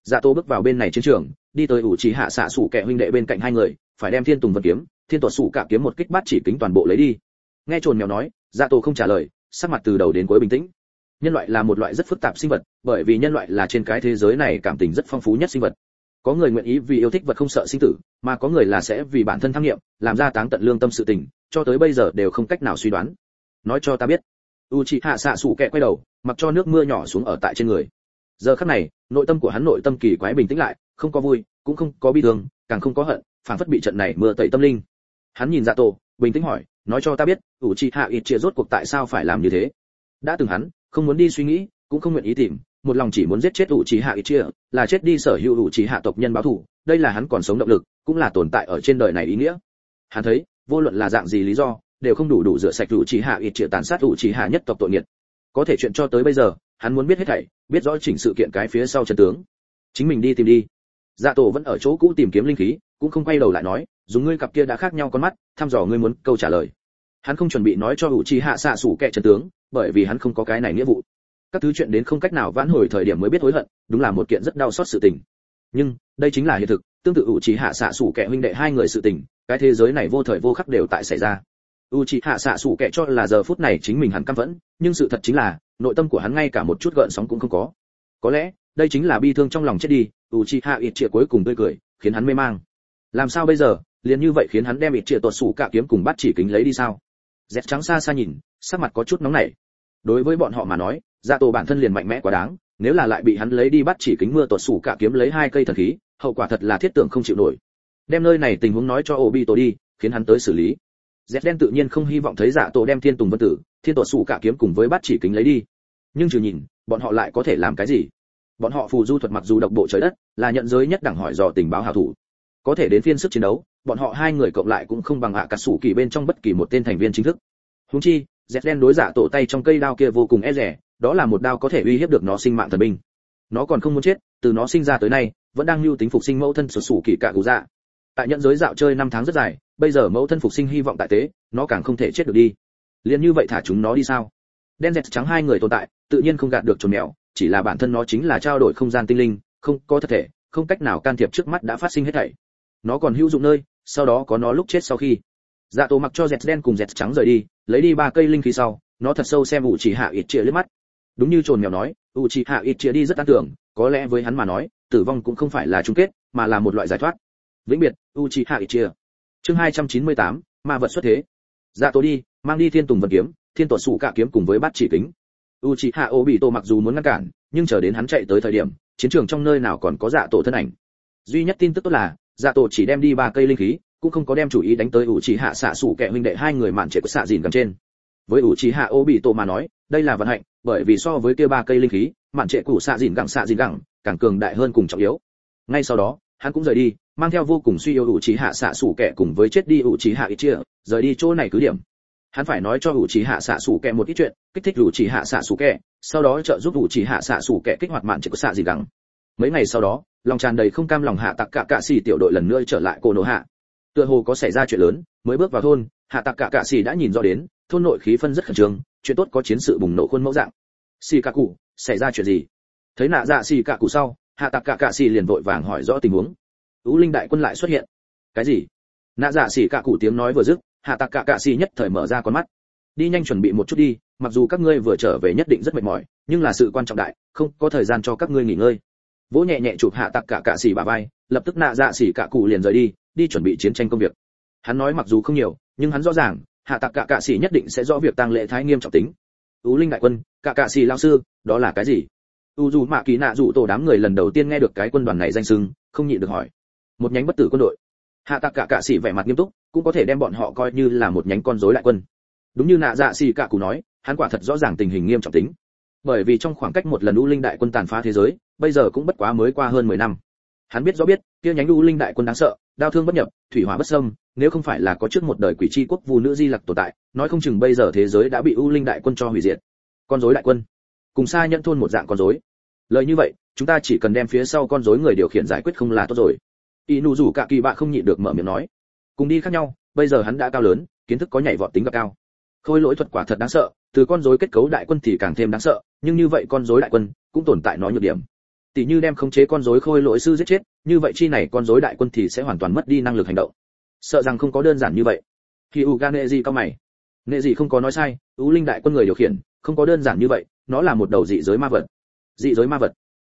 A: Dạ Tô bước vào bên này chiến trường, đi tới ủ trì hạ xạ sủ kẻ huynh đệ bên cạnh hai người, phải đem thiên tùng vân kiếm, thiên tuột sủ cả kiếm một kích bát chỉ kính toàn bộ lấy đi. Nghe trồn mèo nói, Dạ Tô không trả lời, sắc mặt từ đầu đến cuối bình tĩnh. Nhân loại là một loại rất phức tạp sinh vật, bởi vì nhân loại là trên cái thế giới này cảm tình rất phong phú nhất sinh vật. Có người nguyện ý vì yêu thích vật không sợ sinh tử, mà có người là sẽ vì bản thân tham nghiệm, làm ra táng tận lương tâm sự tình, cho tới bây giờ đều không cách nào suy đoán. Nói cho ta biết. Uchiha xạ sủ kẹ quay đầu, mặc cho nước mưa nhỏ xuống ở tại trên người. Giờ khắc này, nội tâm của hắn nội tâm kỳ quái bình tĩnh lại, không có vui, cũng không có bi thương, càng không có hận, phảng phất bị trận này mưa tẩy tâm linh. Hắn nhìn Dạ Tổ, bình tĩnh hỏi, nói cho ta biết, Uchiha Itachi rốt cuộc tại sao phải làm như thế? Đã từng hắn, không muốn đi suy nghĩ, cũng không nguyện ý tìm, một lòng chỉ muốn giết chết Uchiha Itachi, là chết đi sở hữu Uchiha tộc nhân báo thù, đây là hắn còn sống động lực, cũng là tồn tại ở trên đời này ý nghĩa. Hắn thấy, vô luận là dạng gì lý do, đều không đủ rửa sạch Uchiha Itachi tàn sát Uchiha nhất tộc tội nghiệt. Có thể chuyện cho tới bây giờ, hắn muốn biết hết thảy, biết rõ chỉnh sự kiện cái phía sau chân tướng. Chính mình đi tìm đi. Dạ Tổ vẫn ở chỗ cũ tìm kiếm linh khí, cũng không quay đầu lại nói, dùng ngươi cặp kia đã khác nhau con mắt, thăm dò ngươi muốn câu trả lời. Hắn không chuẩn bị nói cho Uchiha xạ sủ kẻ chân tướng, bởi vì hắn không có cái này nghĩa vụ. Các thứ chuyện đến không cách nào vãn hồi thời điểm mới biết hối hận, đúng là một kiện rất đau xót sự tình. Nhưng, đây chính là hiện thực, tương tự Uchiha xạ sủ kẻ huynh đệ hai người sự tình, cái thế giới này vô thời vô khắc đều tại xảy ra. Uchiha xạ sủ kẻ cho là giờ phút này chính mình hắn căm phẫn, nhưng sự thật chính là, nội tâm của hắn ngay cả một chút gợn sóng cũng không có. Có lẽ, đây chính là bi thương trong lòng chết đi, Uchiha Itachi cuối cùng tươi cười, khiến hắn mê mang. Làm sao bây giờ, liền như vậy khiến hắn đem Itachi tuột sủ cả kiếm cùng bắt chỉ kính lấy đi sao? Dẹt trắng xa xa nhìn, sắc mặt có chút nóng nảy. Đối với bọn họ mà nói, Dạ Tổ bản thân liền mạnh mẽ quá đáng, nếu là lại bị hắn lấy đi bắt chỉ kính mưa tuột sủ cả kiếm lấy hai cây thần khí, hậu quả thật là thiết tưởng không chịu nổi. Đem nơi này tình huống nói cho Obito đi, khiến hắn tới xử lý. Dẹt đen tự nhiên không hy vọng thấy Dạ Tổ đem thiên tùng vân tử, thiên tuột sủ cả kiếm cùng với bắt chỉ kính lấy đi. Nhưng trừ nhìn, bọn họ lại có thể làm cái gì? Bọn họ phù du thuật mặc dù độc bộ trời đất, là nhận giới nhất đẳng hỏi dò tình báo hảo thủ, có thể đến phiên sức chiến đấu, bọn họ hai người cộng lại cũng không bằng hạ cả sủ kỳ bên trong bất kỳ một tên thành viên chính thức. Huống chi, Dẹt đen đối Dạ Tổ tay trong cây đao kia vô cùng e dè, đó là một đao có thể uy hiếp được nó sinh mạng thần binh. Nó còn không muốn chết, từ nó sinh ra tới nay, vẫn đang lưu tính phục sinh mẫu thân sủ kỳ cả cụ dạ. Tại nhận giới dạo chơi 5 tháng rất dài, bây giờ mẫu thân phục sinh hy vọng tại tế, nó càng không thể chết được đi. Liền như vậy thả chúng nó đi sao? Đen Dẹt trắng hai người tồn tại, tự nhiên không gạt được trồn mèo, chỉ là bản thân nó chính là trao đổi không gian tinh linh, không có thật thể, không cách nào can thiệp trước mắt đã phát sinh hết thảy. Nó còn hữu dụng nơi, sau đó có nó lúc chết sau khi. Dạ Tổ mặc cho Dẹt đen cùng Dẹt trắng rời đi, lấy đi 3 cây linh khí sau, nó thật sâu xem Uchiha Itachi liếc mắt. Đúng như trồn mèo nói, Uchiha Itachi đi rất an tưởng, có lẽ với hắn mà nói, tử vong cũng không phải là chung kết, mà là một loại giải thoát. Vĩnh biệt, Uchiha Itachi. Chương 298, ma vật xuất thế. Dạ Tổ đi, mang đi thiên tùng vân kiếm, thiên tuột sủ cả kiếm cùng với bát chỉ kính. Uchiha Obito mặc dù muốn ngăn cản, nhưng chờ đến hắn chạy tới thời điểm, chiến trường trong nơi nào còn có Dạ Tổ thân ảnh. Duy nhất tin tức tốt là, Dạ Tổ chỉ đem đi 3 cây linh khí, cũng không có đem chủ ý đánh tới Uchiha xạ sủ kẻ huynh đệ hai người mạn trệ của xạ dìn cầm trên. Với Uchiha Obito mà nói, đây là vận hạnh, bởi vì so với kia 3 cây linh khí, mạn trệ của xạ dìn gẳng càng cường đại hơn cùng trọng yếu. Ngay sau đó, hắn cũng rời đi, mang theo vô cùng suy yếu Uchiha xạ sủ kẻ cùng với chết đi Uchiha Itachi, rời đi chỗ này cứ điểm. Hắn phải nói cho Uchiha xạ sủ kẻ một ít chuyện, kích thích Uchiha xạ sủ kẻ, sau đó trợ giúp Uchiha xạ sủ kẻ kích hoạt mạn trệ của xạ dìn gẳng. Mấy ngày sau đó, lòng tràn đầy không cam lòng hạ tặc cả xỉ tiểu đội lần nữa trở lại Konoha. Tựa hồ có xảy ra chuyện lớn, mới bước vào thôn, hạ tặc cả xỉ đã nhìn rõ đến, thôn nội khí phân rất khẩn trương, chuyện tốt có chiến sự bùng nổ khuôn mẫu dạng. Xỉ cả cụ, xảy ra chuyện gì? Thấy nạ dạ xỉ cả cụ sau, hạ tặc cả xỉ liền vội vàng hỏi rõ tình huống. U linh đại quân lại xuất hiện. Cái gì? Nạ dạ xỉ cả cụ tiếng nói vừa dứt, hạ tặc cả xỉ nhất thời mở ra con mắt. Đi nhanh chuẩn bị một chút đi, mặc dù các ngươi vừa trở về nhất định rất mệt mỏi, nhưng là sự quan trọng đại, không có thời gian cho các ngươi nghỉ ngơi. Vỗ nhẹ nhẹ chụp hạ tặc cả xỉ bả vai, lập tức nạ dạ xỉ cả cụ liền rời đi, đi chuẩn bị chiến tranh công việc. Hắn nói mặc dù không nhiều, nhưng hắn rõ ràng, hạ tặc cả xỉ nhất định sẽ rõ việc tang lễ thái nghiêm trọng tính. U linh đại quân, cả xỉ lão sư, đó là cái gì? U dù mạ kỳ nạ dụ tổ đám người lần đầu tiên nghe được cái quân đoàn này danh xưng, không nhịn được hỏi. Một nhánh bất tử quân đội. Hạ tặc cả xỉ vẻ mặt nghiêm túc, cũng có thể đem bọn họ coi như là một nhánh con rối đại quân. Đúng như nạ dạ xỉ cả cụ nói, hắn quả thật rõ ràng tình hình nghiêm trọng tính. Bởi vì trong khoảng cách một lần U linh đại quân tàn phá thế giới, bây giờ cũng bất quá mới qua hơn 10 năm. Hắn biết rõ biết, kia nhánh U linh đại quân đáng sợ, đao thương bất nhập, thủy hỏa bất xâm, nếu không phải là có trước một đời quỷ chi quốc vu nữ Di Lặc tồn tại, nói không chừng bây giờ thế giới đã bị U linh đại quân cho hủy diệt. Con rối đại quân, cùng xa nhận thôn một dạng con rối. Lời như vậy, chúng ta chỉ cần đem phía sau con rối người điều khiển giải quyết không là tốt rồi. Inu rủ cả kỳ bạ không nhịn được mở miệng nói. Cùng đi khác nhau, bây giờ hắn đã cao lớn, kiến thức có nhảy vọt tính gặp cao. Khôi lỗi thuật quả thật đáng sợ, từ con rối kết cấu đại quân thì càng thêm đáng sợ, nhưng như vậy con rối đại quân cũng tồn tại nó nhược điểm. Tỷ như đem khống chế con rối khôi lỗi sư giết chết, như vậy chi này con rối đại quân thì sẽ hoàn toàn mất đi năng lực hành động. Sợ rằng không có đơn giản như vậy. Hyuga Neji cao mày. Neji không có nói sai, U Linh đại quân người điều khiển, không có đơn giản như vậy, nó là một đầu dị giới ma vật. Dị giới ma vật?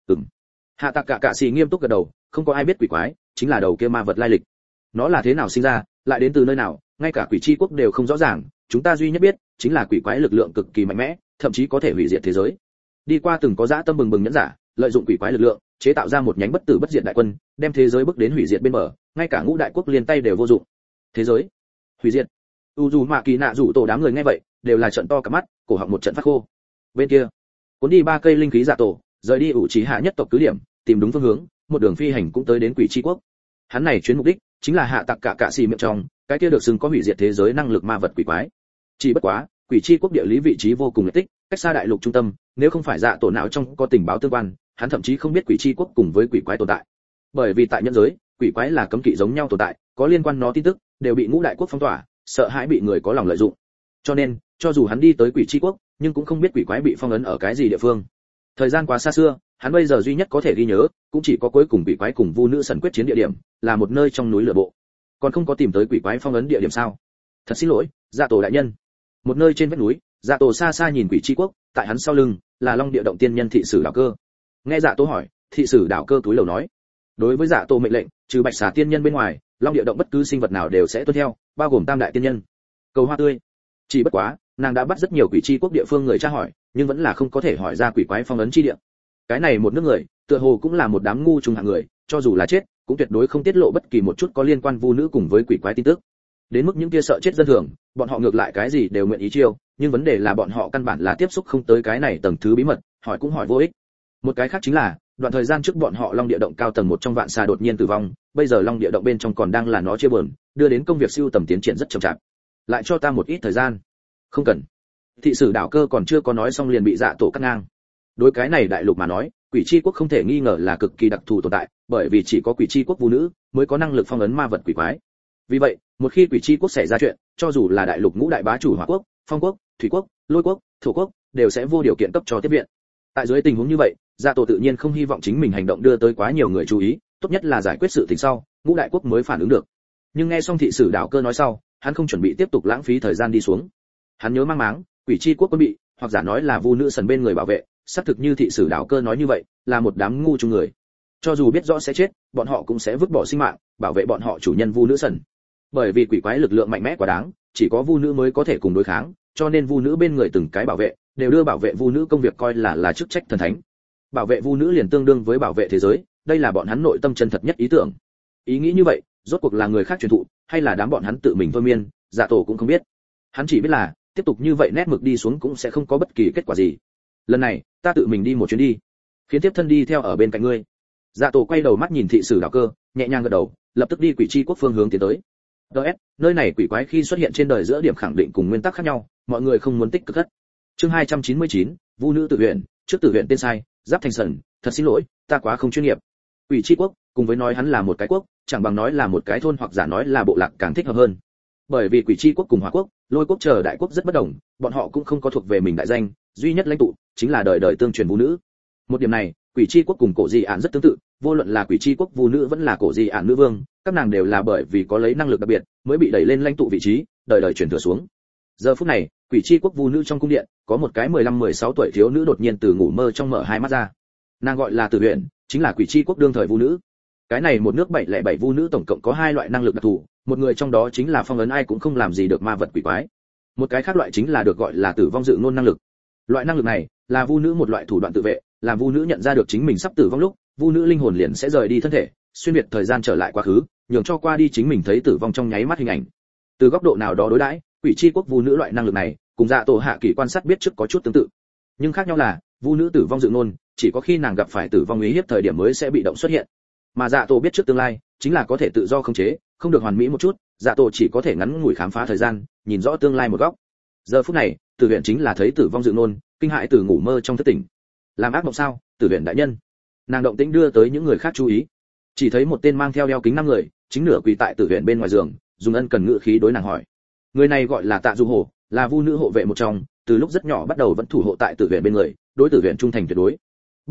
A: Hạ Tạc Cả Sĩ nghiêm túc gật đầu, không có ai biết quỷ quái chính là đầu kia ma vật lai lịch. Nó là thế nào sinh ra, lại đến từ nơi nào, ngay cả quỷ chi quốc đều không rõ ràng, chúng ta duy nhất biết chính là quỷ quái lực lượng cực kỳ mạnh mẽ, thậm chí có thể hủy diệt thế giới. Đi qua từng có dã tâm bừng bừng nhẫn giả, lợi dụng quỷ quái lực lượng, chế tạo ra một nhánh bất tử bất diệt đại quân, đem thế giới bước đến hủy diệt bên bờ, ngay cả ngũ đại quốc liên tay đều vô dụng. Thế giới hủy diệt. Uzumaki nạ rủ tổ đám người nghe vậy, đều là trận to cả mắt, cổ họng một trận phát khô. Bên kia, cuốn đi 3 cây linh khí giả tổ, rời đi ủ trí hạ nhất tộc cứ điểm, tìm đúng phương hướng, một đường phi hành cũng tới đến quỷ chi quốc. Hắn này chuyến mục đích chính là hạ tặc cả xì miệng trong, cái kia được xưng có hủy diệt thế giới năng lực ma vật quỷ quái. Chỉ bất quá, quỷ chi quốc địa lý vị trí vô cùng lệch tích, cách xa đại lục trung tâm, nếu không phải dạ tổ não trong có tình báo tương quan, hắn thậm chí không biết quỷ chi quốc cùng với quỷ quái tồn tại. Bởi vì tại nhân giới, quỷ quái là cấm kỵ giống nhau tồn tại, có liên quan nó tin tức đều bị ngũ đại quốc phong tỏa, sợ hãi bị người có lòng lợi dụng. Cho nên, cho dù hắn đi tới quỷ chi quốc, nhưng cũng không biết quỷ quái bị phong ấn ở cái gì địa phương. Thời gian quá xa xưa, hắn bây giờ duy nhất có thể ghi nhớ, cũng chỉ có cuối cùng quỷ quái cùng vu nữ sần quyết chiến địa điểm, là một nơi trong núi lửa bộ. Còn không có tìm tới quỷ quái phong ấn địa điểm sao? Thật xin lỗi, dạ tổ đại nhân. Một nơi trên vách núi, dạ tổ xa xa nhìn quỷ chi quốc, tại hắn sau lưng là long địa động tiên nhân thị sử đạo cơ. Nghe dạ tổ hỏi, thị sử đạo cơ túi lầu nói, đối với dạ tổ mệnh lệnh, trừ bạch xà tiên nhân bên ngoài, long địa động bất cứ sinh vật nào đều sẽ tuân theo, bao gồm tam đại tiên nhân. Cầu hoa tươi. Chỉ bất quá, nàng đã bắt rất nhiều quỷ chi quốc địa phương người tra hỏi, nhưng vẫn là không có thể hỏi ra quỷ quái phong ấn chi địa. Cái này một nước người, tựa hồ cũng là một đám ngu trùng hạng người, cho dù là chết, cũng tuyệt đối không tiết lộ bất kỳ một chút có liên quan vu nữ cùng với quỷ quái tin tức. Đến mức những kia sợ chết dân thường, bọn họ ngược lại cái gì đều nguyện ý chiêu, nhưng vấn đề là bọn họ căn bản là tiếp xúc không tới cái này tầng thứ bí mật, hỏi cũng hỏi vô ích. Một cái khác chính là, đoạn thời gian trước bọn họ long địa động cao tầng một trong vạn xà đột nhiên tử vong, bây giờ long địa động bên trong còn đang là nó chia buồn, đưa đến công việc siêu tầm tiến triển rất chậm chạp. Lại cho ta một ít thời gian. Không cần. Thị sử đạo cơ còn chưa có nói xong liền bị dạ tổ cắt ngang. Đối cái này đại lục mà nói, quỷ chi quốc không thể nghi ngờ là cực kỳ đặc thù tồn tại, bởi vì chỉ có quỷ chi quốc vu nữ mới có năng lực phong ấn ma vật quỷ quái. Vì vậy, một khi quỷ chi quốc xảy ra chuyện, cho dù là đại lục ngũ đại bá chủ hỏa quốc, phong quốc, thủy quốc, lôi quốc, thổ quốc, đều sẽ vô điều kiện cấp cho tiếp viện. Tại dưới tình huống như vậy, dạ tổ tự nhiên không hy vọng chính mình hành động đưa tới quá nhiều người chú ý, tốt nhất là giải quyết sự tình sau, ngũ đại quốc mới phản ứng được. Nhưng nghe xong thị sử đạo cơ nói sau, hắn không chuẩn bị tiếp tục lãng phí thời gian đi xuống. Hắn nhớ mang máng, quỷ chi quốc quân bị, hoặc giả nói là vu nữ sần bên người bảo vệ, xác thực như thị sử đạo cơ nói như vậy, là một đám ngu chung người. Cho dù biết rõ sẽ chết, bọn họ cũng sẽ vứt bỏ sinh mạng, bảo vệ bọn họ chủ nhân vu nữ sần. Bởi vì quỷ quái lực lượng mạnh mẽ quá đáng, chỉ có vu nữ mới có thể cùng đối kháng, cho nên vu nữ bên người từng cái bảo vệ, đều đưa bảo vệ vu nữ công việc coi là chức trách thần thánh. Bảo vệ vu nữ liền tương đương với bảo vệ thế giới, đây là bọn hắn nội tâm chân thật nhất ý tưởng. Ý nghĩ như vậy, rốt cuộc là người khác truyền thụ, hay là đám bọn hắn tự mình thôi miên, dạ tổ cũng không biết. Hắn chỉ biết là, tiếp tục như vậy nét mực đi xuống cũng sẽ không có bất kỳ kết quả gì. Lần này, ta tự mình đi một chuyến đi, khiến tiếp thân đi theo ở bên cạnh ngươi. Dạ tổ quay đầu mắt nhìn thị sử đạo cơ, nhẹ nhàng gật đầu, lập tức đi quỷ chi quốc phương hướng tiến tới. DS, nơi này quỷ quái khi xuất hiện trên đời giữa điểm khẳng định cùng nguyên tắc khác nhau, mọi người không muốn tích cực thất. Chương 299, vu nữ tự huyện, trước tự huyện tên sai, giáp thành sần, thật xin lỗi, ta quá không chuyên nghiệp. Quỷ chi quốc, cùng với nói hắn là một cái quốc, chẳng bằng nói là một cái thôn hoặc giả nói là bộ lạc càng thích hợp hơn. Bởi vì quỷ chi quốc cùng hỏa quốc, lôi quốc chờ đại quốc rất bất đồng, bọn họ cũng không có thuộc về mình đại danh, duy nhất lãnh tụ chính là đời đời tương truyền vu nữ. Một điểm này, quỷ chi quốc cùng cổ di ản rất tương tự, vô luận là quỷ chi quốc vu nữ vẫn là cổ di ản nữ vương, các nàng đều là bởi vì có lấy năng lực đặc biệt, mới bị đẩy lên lãnh tụ vị trí, đời đời truyền thừa xuống. Giờ phút này, quỷ chi quốc vu nữ trong cung điện, có một cái 15-16 tuổi thiếu nữ đột nhiên từ ngủ mơ trong mở hai mắt ra. Nàng gọi là Tử Huyền, chính là quỷ chi quốc đương thời vu nữ. Cái này một nước 707 vu nữ tổng cộng có 2 loại năng lực đặc thù, một người trong đó chính là phong ấn ai cũng không làm gì được ma vật quỷ quái. Một cái khác loại chính là được gọi là tử vong dự ngôn năng lực. Loại năng lực này là vu nữ một loại thủ đoạn tự vệ, làm vu nữ nhận ra được chính mình sắp tử vong lúc, vu nữ linh hồn liền sẽ rời đi thân thể, xuyên việt thời gian trở lại quá khứ, nhường cho qua đi chính mình thấy tử vong trong nháy mắt hình ảnh. Từ góc độ nào đó đối đãi, quỷ chi quốc vu nữ loại năng lực này, cùng dạ tổ hạ kỳ quan sát biết trước có chút tương tự. Nhưng khác nhau là, vu nữ tử vong dự ngôn, chỉ có khi nàng gặp phải tử vong uy hiếp thời điểm mới sẽ bị động xuất hiện. Mà dạ tổ biết trước tương lai, chính là có thể tự do khống chế, không được hoàn mỹ một chút, dạ tổ chỉ có thể ngắn ngủi khám phá thời gian, nhìn rõ tương lai một góc. Giờ phút này, Tử Huyền chính là thấy tử vong dự ngôn, kinh hãi từ ngủ mơ trong thức tỉnh. Làm ác mộng sao? Tử Huyền đại nhân. Nàng động tĩnh đưa tới những người khác chú ý. Chỉ thấy một tên mang theo đeo kính 5 người, chính nửa quỳ tại Tử Huyền bên ngoài giường, dùng ân cần ngữ khí đối nàng hỏi. Người này gọi là Tạ Du Hổ, là vu nữ hộ vệ một trong, từ lúc rất nhỏ bắt đầu vẫn thủ hộ tại Tử Huyền bên người, đối Tử Huyền trung thành tuyệt đối. Bất quá,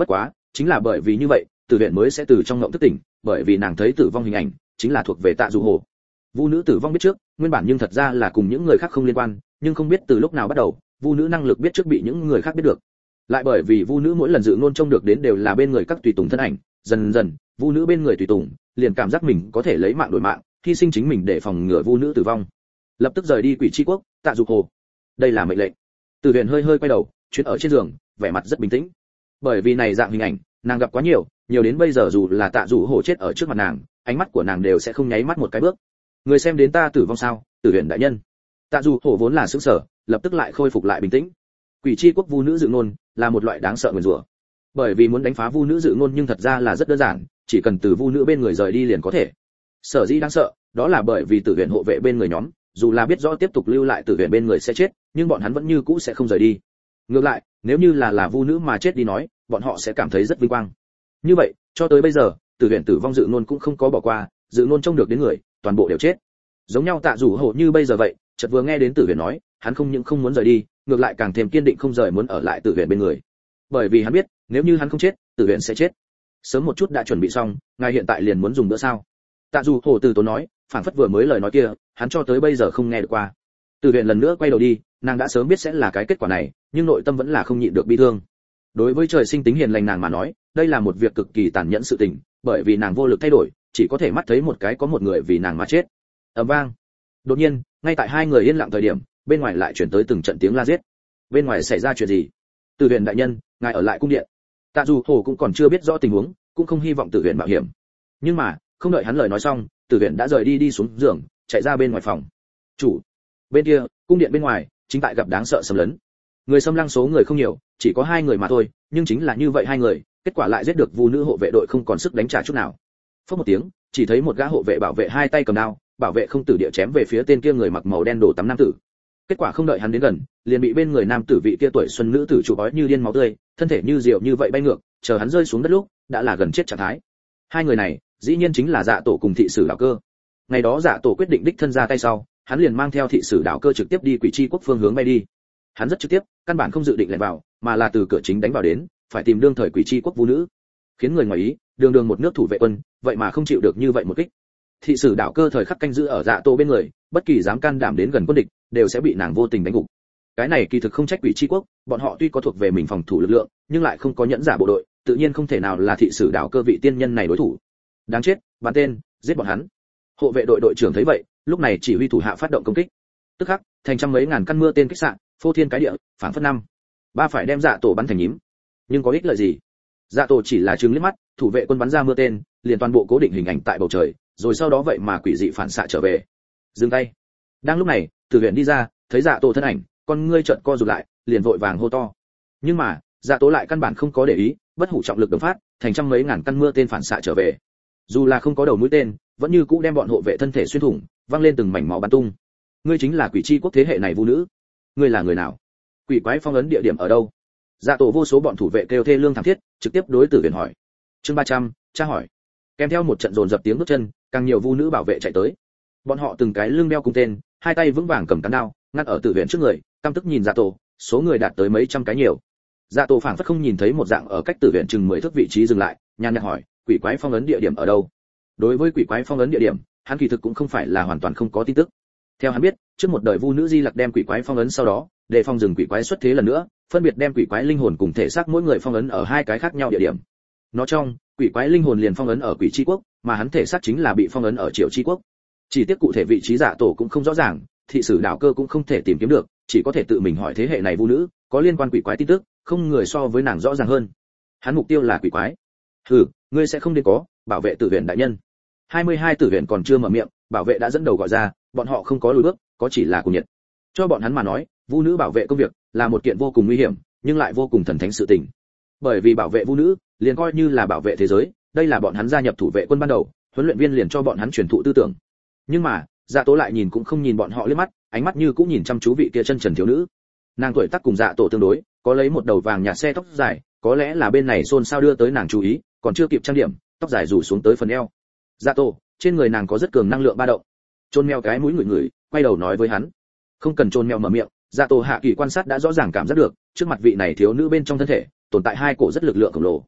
A: chính là bởi vì như vậy Tử Huyền mới sẽ từ trong ngộng thức tỉnh, bởi vì nàng thấy tử vong hình ảnh chính là thuộc về Tạ Dụ Hồ. Vu nữ tử vong biết trước, nguyên bản nhưng thật ra là cùng những người khác không liên quan, nhưng không biết từ lúc nào bắt đầu, Vu nữ năng lực biết trước bị những người khác biết được. Lại bởi vì Vu nữ mỗi lần dự ngôn trông được đến đều là bên người các tùy tùng thân ảnh, dần dần, Vu nữ bên người tùy tùng liền cảm giác mình có thể lấy mạng đổi mạng, hy sinh chính mình để phòng ngừa Vu nữ tử vong. Lập tức rời đi Quỷ Chi Quốc, Tạ Dụ Hồ. Đây là mệnh lệnh. Tử Huyền hơi hơi quay đầu, chuyến ở trên giường, vẻ mặt rất bình tĩnh. Bởi vì này dạng hình ảnh, nàng gặp quá nhiều, nhiều đến bây giờ dù là Tạ Dụ Hồ chết ở trước mặt nàng, ánh mắt của nàng đều sẽ không nháy mắt một cái bước. Người xem đến ta tử vong sao? Tử Huyền đại nhân. Tạ Dụ Hồ vốn là sững sờ, lập tức lại khôi phục lại bình tĩnh. Quỷ Chi Quốc Vu nữ dự ngôn là một loại đáng sợ nguyền rủa. Bởi vì muốn đánh phá Vu nữ dự ngôn nhưng thật ra là rất đơn giản, chỉ cần từ Vu nữ bên người rời đi liền có thể. Sở dĩ đáng sợ, đó là bởi vì Tử Huyền hộ vệ bên người nhóm, dù là biết rõ tiếp tục lưu lại Tử Huyền bên người sẽ chết, nhưng bọn hắn vẫn như cũ sẽ không rời đi. Ngược lại, nếu như là Vu nữ mà chết đi nói, bọn họ sẽ cảm thấy rất vinh quang. Như vậy, cho tới bây giờ, Tử Huyền tử vong dự ngôn cũng không có bỏ qua, dự ngôn trông được đến người, toàn bộ đều chết. Giống nhau Tạ Dụ Hồ như bây giờ vậy, chợt vừa nghe đến Tử Huyền nói, hắn không những không muốn rời đi, ngược lại càng thêm kiên định không rời muốn ở lại Tử Huyền bên người. Bởi vì hắn biết, nếu như hắn không chết, Tử Huyền sẽ chết. Sớm một chút đã chuẩn bị xong, ngài hiện tại liền muốn dùng bữa sao? Tạ Dụ Hồ từ tốn nói, phảng phất vừa mới lời nói kia, hắn cho tới bây giờ không nghe được qua. Tử Huyền lần nữa quay đầu đi, nàng đã sớm biết sẽ là cái kết quả này, nhưng nội tâm vẫn là không nhịn được bi thương. Đối với trời sinh tính hiền lành nàng mà nói, đây là một việc cực kỳ tàn nhẫn sự tình, bởi vì nàng vô lực thay đổi, chỉ có thể mắt thấy một cái có một người vì nàng mà chết. Ầm vang. Đột nhiên, ngay tại hai người yên lặng thời điểm, bên ngoài lại truyền tới từng trận tiếng la giết. Bên ngoài xảy ra chuyện gì? Tử Huyền đại nhân, ngài ở lại cung điện. Tạ Dụ Hồ cũng còn chưa biết rõ tình huống, cũng không hy vọng Tử Huyền mạo hiểm. Nhưng mà, không đợi hắn lời nói xong, Tử Huyền đã rời đi xuống giường, chạy ra bên ngoài phòng. Chủ, bên kia, cung điện bên ngoài, chính tại gặp đáng sợ xâm lấn. Người xâm lăng số người không nhiều, chỉ có 2 người mà thôi, nhưng chính là như vậy 2 người, kết quả lại giết được Vu nữ hộ vệ đội không còn sức đánh trả chút nào. Phất một tiếng, chỉ thấy một gã hộ vệ bảo vệ hai tay cầm đao, bảo vệ không tử địa chém về phía tên kia người mặc màu đen đồ tắm nam tử. Kết quả không đợi hắn đến gần, liền bị bên người nam tử vị kia tuổi xuân nữ tử chủ bói như điên máu tươi, thân thể như diều như vậy bay ngược, chờ hắn rơi xuống đất lúc, đã là gần chết trạng thái. 2 người này, dĩ nhiên chính là Dạ Tổ cùng thị sử Đạo Cơ. Ngày đó Dạ Tổ quyết định đích thân ra tay sau, hắn liền mang theo thị sử Đạo Cơ trực tiếp đi Quỷ Chi Quốc phương hướng bay đi. Hắn rất trực tiếp, căn bản không dự định lẻn vào, mà là từ cửa chính đánh vào đến, phải tìm đương thời Quỷ Chi Quốc Vu nữ. Khiến người ngoài ý, đường đường một nước thủ vệ quân, vậy mà không chịu được như vậy một kích. Thị sử Đạo Cơ thời khắc canh giữ ở Dạ Tổ bên người, bất kỳ dám can đảm đến gần quân địch, đều sẽ bị nàng vô tình đánh gục. Cái này kỳ thực không trách Quỷ Chi Quốc, bọn họ tuy có thuộc về mình phòng thủ lực lượng, nhưng lại không có nhẫn giả bộ đội, tự nhiên không thể nào là thị sử Đạo Cơ vị tiên nhân này đối thủ. Đáng chết, bắn tên, giết bọn hắn. Hộ vệ đội đội trưởng thấy vậy, lúc này chỉ huy thủ hạ phát động công kích. Tức khắc, thành trăm mấy ngàn căn mưa tên kích xạ, phô thiên cái địa, phảng phất năm. Ba phải đem Dạ Tổ bắn thành nhím. Nhưng có ích lợi gì? Dạ Tổ chỉ là trừng liếc mắt, thủ vệ quân bắn ra mưa tên, liền toàn bộ cố định hình ảnh tại bầu trời, rồi sau đó vậy mà quỷ dị phản xạ trở về. Dừng tay. Đang lúc này, Tử Huyền đi ra, thấy Dạ Tổ thân ảnh, con ngươi chợt co rụt lại, liền vội vàng hô to. Nhưng mà, Dạ Tổ lại căn bản không có để ý, bất hủ trọng lực đồng phát, thành trăm mấy ngàn căn mưa tên phản xạ trở về. Dù là không có đầu mũi tên, vẫn như cũ đem bọn hộ vệ thân thể xuyên thủng, văng lên từng mảnh máu bắn tung. Ngươi chính là Quỷ Chi Quốc thế hệ này Vu nữ. Ngươi là người nào? Quỷ quái phong ấn địa điểm ở đâu? Dạ Tổ vô số bọn thủ vệ kêu thê lương thảm thiết, trực tiếp đối Tử Huyền hỏi. Chương 300, tra hỏi. Kèm theo một trận dồn dập tiếng bước chân, càng nhiều Vu nữ bảo vệ chạy tới. Bọn họ từng cái lưng đeo cung tên, hai tay vững vàng cầm cán đao, ngăn ở Tử Huyền trước người, căm tức nhìn Dạ Tổ, số người đạt tới mấy trăm cái nhiều. Dạ Tổ phảng phất không nhìn thấy một dạng ở cách Tử Huyền chừng 10 thước vị trí dừng lại, nhàn nhạt hỏi, quỷ quái phong ấn địa điểm ở đâu? Đối với quỷ quái phong ấn địa điểm, hắn kỳ thực cũng không phải là hoàn toàn không có tin tức. Theo hắn biết, trước một đời Vu nữ Di Lặc đem quỷ quái phong ấn sau đó, để phong rừng quỷ quái xuất thế lần nữa, phân biệt đem quỷ quái linh hồn cùng thể xác mỗi người phong ấn ở 2 cái khác nhau địa điểm. Nó trong, quỷ quái linh hồn liền phong ấn ở Quỷ Chi Quốc, mà hắn thể xác chính là bị phong ấn ở Triệu Chi Quốc. Chỉ tiếc cụ thể vị trí Dạ Tổ cũng không rõ ràng, thị sử Đạo Cơ cũng không thể tìm kiếm được, chỉ có thể tự mình hỏi thế hệ này Vu nữ, có liên quan quỷ quái tin tức, không người so với nàng rõ ràng hơn. Hắn mục tiêu là quỷ quái. Ngươi sẽ không đến có, bảo vệ Tử Huyền đại nhân. 22 Tử Huyền còn chưa mở miệng, bảo vệ đã dẫn đầu gọi ra, bọn họ không có lùi bước, có chỉ là cùng nhiệt. Cho bọn hắn mà nói, Vu nữ bảo vệ công việc là một kiện vô cùng nguy hiểm, nhưng lại vô cùng thần thánh sự tình. Bởi vì bảo vệ Vu nữ, liền coi như là bảo vệ thế giới, đây là bọn hắn gia nhập thủ vệ quân ban đầu, huấn luyện viên liền cho bọn hắn truyền thụ tư tưởng. Nhưng mà, Dạ Tổ lại nhìn cũng không nhìn bọn họ liếc mắt, ánh mắt như cũng nhìn chăm chú vị kia chân trần thiếu nữ. Nàng tuổi tác cùng Dạ Tổ tương đối, có lấy một đầu vàng nhạt xe tóc dài, có lẽ là bên này xôn xao đưa tới nàng chú ý, còn chưa kịp trang điểm, tóc dài rủ xuống tới phần eo. Dạ Tổ, trên người nàng có rất cường năng lượng ba động. Chôn mèo cái mũi ngửi, quay đầu nói với hắn. Không cần chôn mèo mở miệng, Dạ Tổ hạ kỳ quan sát đã rõ ràng cảm giác được, trước mặt vị này thiếu nữ bên trong thân thể tồn tại 2 cổ rất lực lượng khổng lồ.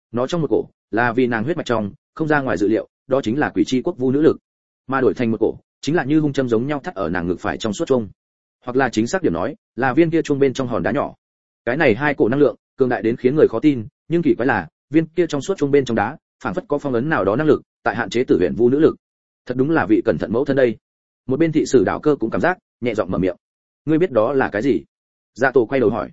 A: nó trong một cổ là vì nàng huyết mạch trong, không ra ngoài dự liệu, đó chính là quỷ chi quốc vu nữ lực, mà đổi thành một cổ chính là như hung châm giống nhau thắt ở nàng ngực phải trong suốt chuông, hoặc là chính xác điểm nói là viên kia chuông bên trong hòn đá nhỏ. Cái này hai cổ năng lượng cường đại đến khiến người khó tin, nhưng kỳ quái là viên kia trong suốt chuông bên trong đá phảng phất có phong ấn nào đó năng lực tại hạn chế Tử Huyền vu nữ lực. Thật đúng là vị cẩn thận mẫu thân đây. Một bên thị sử đạo cơ cũng cảm giác nhẹ giọng mở miệng. Ngươi biết đó là cái gì? Dạ Tổ quay đầu hỏi.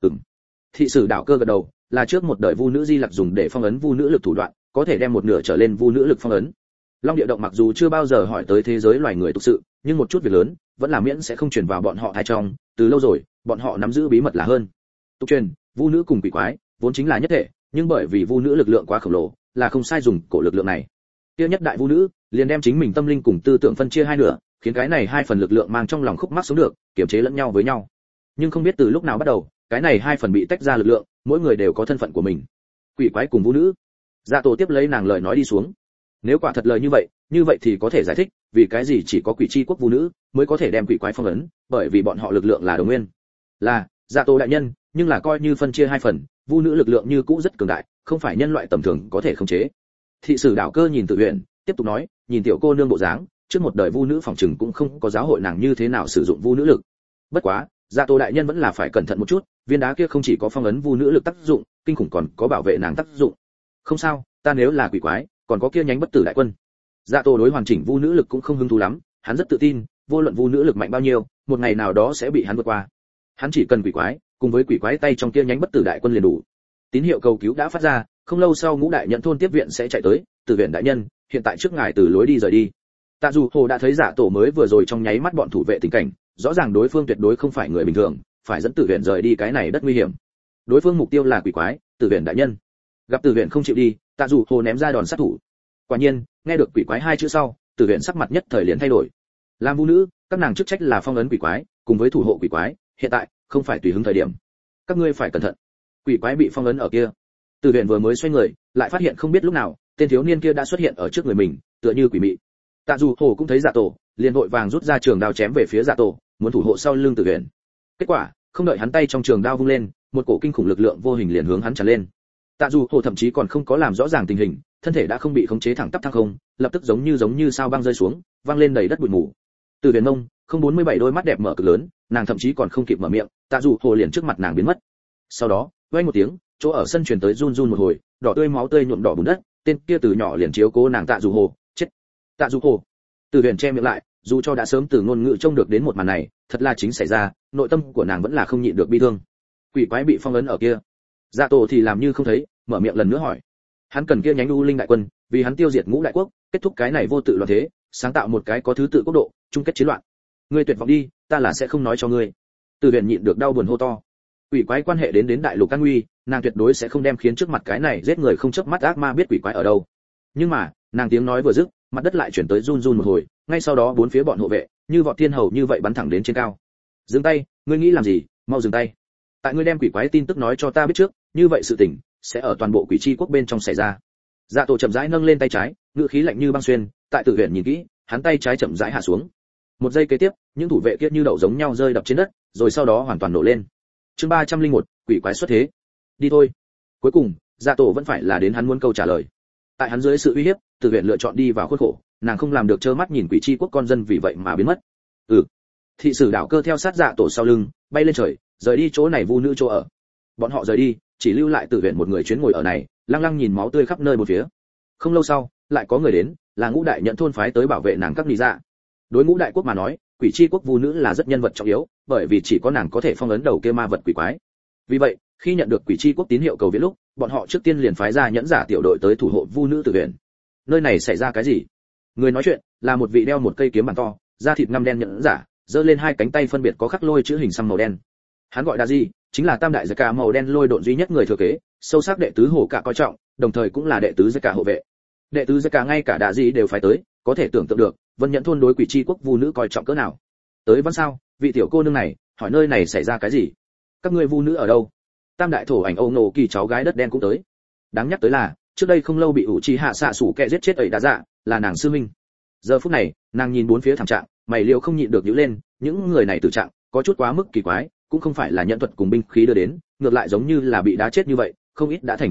A: Thị sử đạo cơ gật đầu, là trước một đời vu nữ Di Lặc dùng để phong ấn vu nữ lực thủ đoạn, có thể đem một nửa trở lên vu nữ lực phong ấn. Long Địa Động mặc dù chưa bao giờ hỏi tới thế giới loài người thực sự, nhưng một chút việc lớn vẫn là miễn sẽ không truyền vào bọn họ thai trong, từ lâu rồi, bọn họ nắm giữ bí mật là hơn. Tục truyền, vu nữ cùng quỷ quái vốn chính là nhất thể, nhưng bởi vì vu nữ lực lượng quá khổng lồ, là không sai dùng cổ lực lượng này. Kia nhất đại vu nữ liền đem chính mình tâm linh cùng tư tưởng phân chia hai nửa, khiến cái này hai phần lực lượng mang trong lòng khúc mắc sống được, kiềm chế lẫn nhau với nhau. Nhưng không biết từ lúc nào bắt đầu, cái này hai phần bị tách ra lực lượng, mỗi người đều có thân phận của mình. Quỷ quái cùng vu nữ. Dạ Tổ tiếp lấy nàng lời nói đi xuống. Nếu quả thật lời như vậy thì có thể giải thích vì cái gì chỉ có quỷ chi quốc vu nữ mới có thể đem quỷ quái phong ấn, bởi vì bọn họ lực lượng là đồng nguyên. Là, Dạ Tổ đại nhân, nhưng là coi như phân chia hai phần, vu nữ lực lượng như cũ rất cường đại, không phải nhân loại tầm thường có thể khống chế. Thị sử đạo cơ nhìn Tử Huyền, tiếp tục nói, nhìn tiểu cô nương bộ dáng, trước một đời vu nữ phòng trừng cũng không có giáo hội nàng như thế nào sử dụng vu nữ lực. Bất quá, Dạ Tổ đại nhân vẫn là phải cẩn thận một chút, viên đá kia không chỉ có phong ấn vu nữ lực tác dụng, kinh khủng còn có bảo vệ nàng tác dụng. Không sao, ta nếu là quỷ quái, còn có kia nhánh bất tử đại quân. Dạ Tổ đối hoàn chỉnh vu nữ lực cũng không hứng thú lắm, hắn rất tự tin, vô luận vu nữ lực mạnh bao nhiêu, một ngày nào đó sẽ bị hắn vượt qua. Hắn chỉ cần quỷ quái, cùng với quỷ quái tay trong kia nhánh bất tử đại quân liền đủ. Tín hiệu cầu cứu đã phát ra, không lâu sau Ngũ đại nhận thôn tiếp viện sẽ chạy tới. Tử Huyền đại nhân, hiện tại trước ngài từ lối đi rời đi. Tạ Dù Hồ đã thấy Dạ Tổ mới vừa rồi trong nháy mắt bọn thủ vệ tình cảnh, rõ ràng đối phương tuyệt đối không phải người bình thường, phải dẫn Tử Huyền rời đi cái này đất nguy hiểm. Đối phương mục tiêu là quỷ quái, Tử Huyền đại nhân. Gặp Tử Huyền không chịu đi, Tạ Dù Hồ ném ra đòn sát thủ. Quả nhiên, nghe được quỷ quái hai chữ sau, Tử Huyền sắc mặt nhất thời liền thay đổi. Làm vu nữ, các nàng chức trách là phong ấn quỷ quái, cùng với thủ hộ quỷ quái, hiện tại không phải tùy hứng thời điểm. Các ngươi phải cẩn thận. Quỷ quái bị phong ấn ở kia. Tử Huyền vừa mới xoay người, lại phát hiện không biết lúc nào, tên thiếu niên kia đã xuất hiện ở trước người mình, tựa như quỷ mị. Tạ Dù Hồ cũng thấy Dạ Tổ, liền vội vàng rút ra trường đao chém về phía Dạ Tổ, muốn thủ hộ sau lưng Tử Huyền. Kết quả, không đợi hắn tay trong trường đao vung lên, một cổ kinh khủng lực lượng vô hình liền hướng hắn tràn lên. Tạ Dù Hồ thậm chí còn không có làm rõ ràng tình hình, thân thể đã không bị khống chế thẳng tắp thăng không, lập tức giống như sao băng rơi xuống, vang lên đầy đất bụi mù. Tử Huyền mông, không 47 đôi mắt đẹp mở cực lớn, nàng thậm chí còn không kịp mở miệng, Tạ Dù Hồ liền trước mặt nàng biến mất. Sau đó, vang một tiếng, chỗ ở sân truyền tới run run một hồi, đỏ tươi máu tươi nhuộm đỏ bùn đất, tên kia từ nhỏ liền chiếu cố nàng Tạ Dù Hồ, chết. Tạ Dù Hồ. Tử Huyền che miệng lại, dù cho đã sớm từ ngôn ngữ trông được đến một màn này, thật là chính xảy ra, nội tâm của nàng vẫn là không nhịn được bi thương. Quỷ quái bị phong ấn ở kia. Dạ Tổ thì làm như không thấy, mở miệng lần nữa hỏi. Hắn cần kia nhánh U Linh đại quân, vì hắn tiêu diệt Ngũ đại quốc, kết thúc cái này vô tự loạn thế, sáng tạo một cái có thứ tự quốc độ, chung kết chiến loạn. Ngươi tuyệt vọng đi, ta là sẽ không nói cho ngươi. Tử Huyền nhịn được đau buồn hô to. Quỷ quái quan hệ đến đại lục an nguy, nàng tuyệt đối sẽ không đem khiến trước mặt cái này giết người không chớp mắt ác ma biết quỷ quái ở đâu. Nhưng mà, nàng tiếng nói vừa dứt, mặt đất lại chuyển tới run run một hồi, ngay sau đó bốn phía bọn hộ vệ như vọt thiên hầu như vậy bắn thẳng đến trên cao. Dừng tay, ngươi nghĩ làm gì? Mau dừng tay. Tại ngươi đem quỷ quái tin tức nói cho ta biết trước, như vậy sự tình sẽ ở toàn bộ quỷ chi quốc bên trong xảy ra. Dạ Tổ chậm rãi nâng lên tay trái, ngữ khí lạnh như băng xuyên, tại Tử Huyền nhìn kỹ, hắn tay trái chậm rãi hạ xuống. Một giây kế tiếp, những thủ vệ kia như đậu giống nhau rơi đập trên đất, rồi sau đó hoàn toàn nổ lên. Chương 301, quỷ quái xuất thế. Đi thôi. Cuối cùng, Dạ Tổ vẫn phải là đến hắn muốn câu trả lời. Tại hắn dưới sự uy hiếp, Tử Huyền lựa chọn đi vào khuôn khổ, nàng không làm được trơ mắt nhìn quỷ chi quốc con dân vì vậy mà biến mất. Thị sử đạo cơ theo sát Dạ Tổ sau lưng, bay lên trời, rời đi chỗ này vu nữ chỗ ở. Bọn họ rời đi, chỉ lưu lại Tử Huyền một người chuyến ngồi ở này, lăng lăng nhìn máu tươi khắp nơi một phía. Không lâu sau, lại có người đến, là Ngũ đại nhận thôn phái tới bảo vệ nàng các lý dạ. Đối Ngũ đại quốc mà nói, quỷ chi quốc vu nữ là rất nhân vật trọng yếu, bởi vì chỉ có nàng có thể phong ấn đầu kia ma vật quỷ quái. Vì vậy, khi nhận được quỷ chi quốc tín hiệu cầu viện lúc, bọn họ trước tiên liền phái ra nhẫn giả tiểu đội tới thủ hộ vu nữ Tử Huyền. Nơi này xảy ra cái gì? Người nói chuyện là một vị đeo một cây kiếm bản to, da thịt ngăm đen nhẫn giả, giơ lên hai cánh tay phân biệt có khắc lôi chữ hình xăm màu đen. Hắn gọi là gì? Chính là tam đại giới cả màu đen lôi độn duy nhất người thừa kế, sâu sắc đệ tứ hổ cả coi trọng, đồng thời cũng là đệ tứ giới cả hộ vệ. Đệ tứ giới cả ngay cả đạ gì đều phải tới, có thể tưởng tượng được, Vân Nhẫn thôn đối quỷ chi quốc vu nữ coi trọng cỡ nào. Tới Văn sao? Vị tiểu cô nương này, hỏi nơi này xảy ra cái gì? Các ngươi vu nữ ở đâu? Tam đại thổ ảnh Âu Nổ Kỳ cháu gái đất đen cũng tới. Đáng nhắc tới là, trước đây không lâu bị ủ trì hạ xạ sủ kẻ giết chết ấy đã dạ, là nàng sư minh. Giờ phút này, nàng nhìn bốn phía thảm trạng, mày liêu không nhịn được nhíu lên, những người này tử trạng có chút quá mức kỳ quái, cũng không phải là nhận thuật cùng binh khí đưa đến, ngược lại giống như là bị đá chết như vậy, không ít đã thành thịt nát,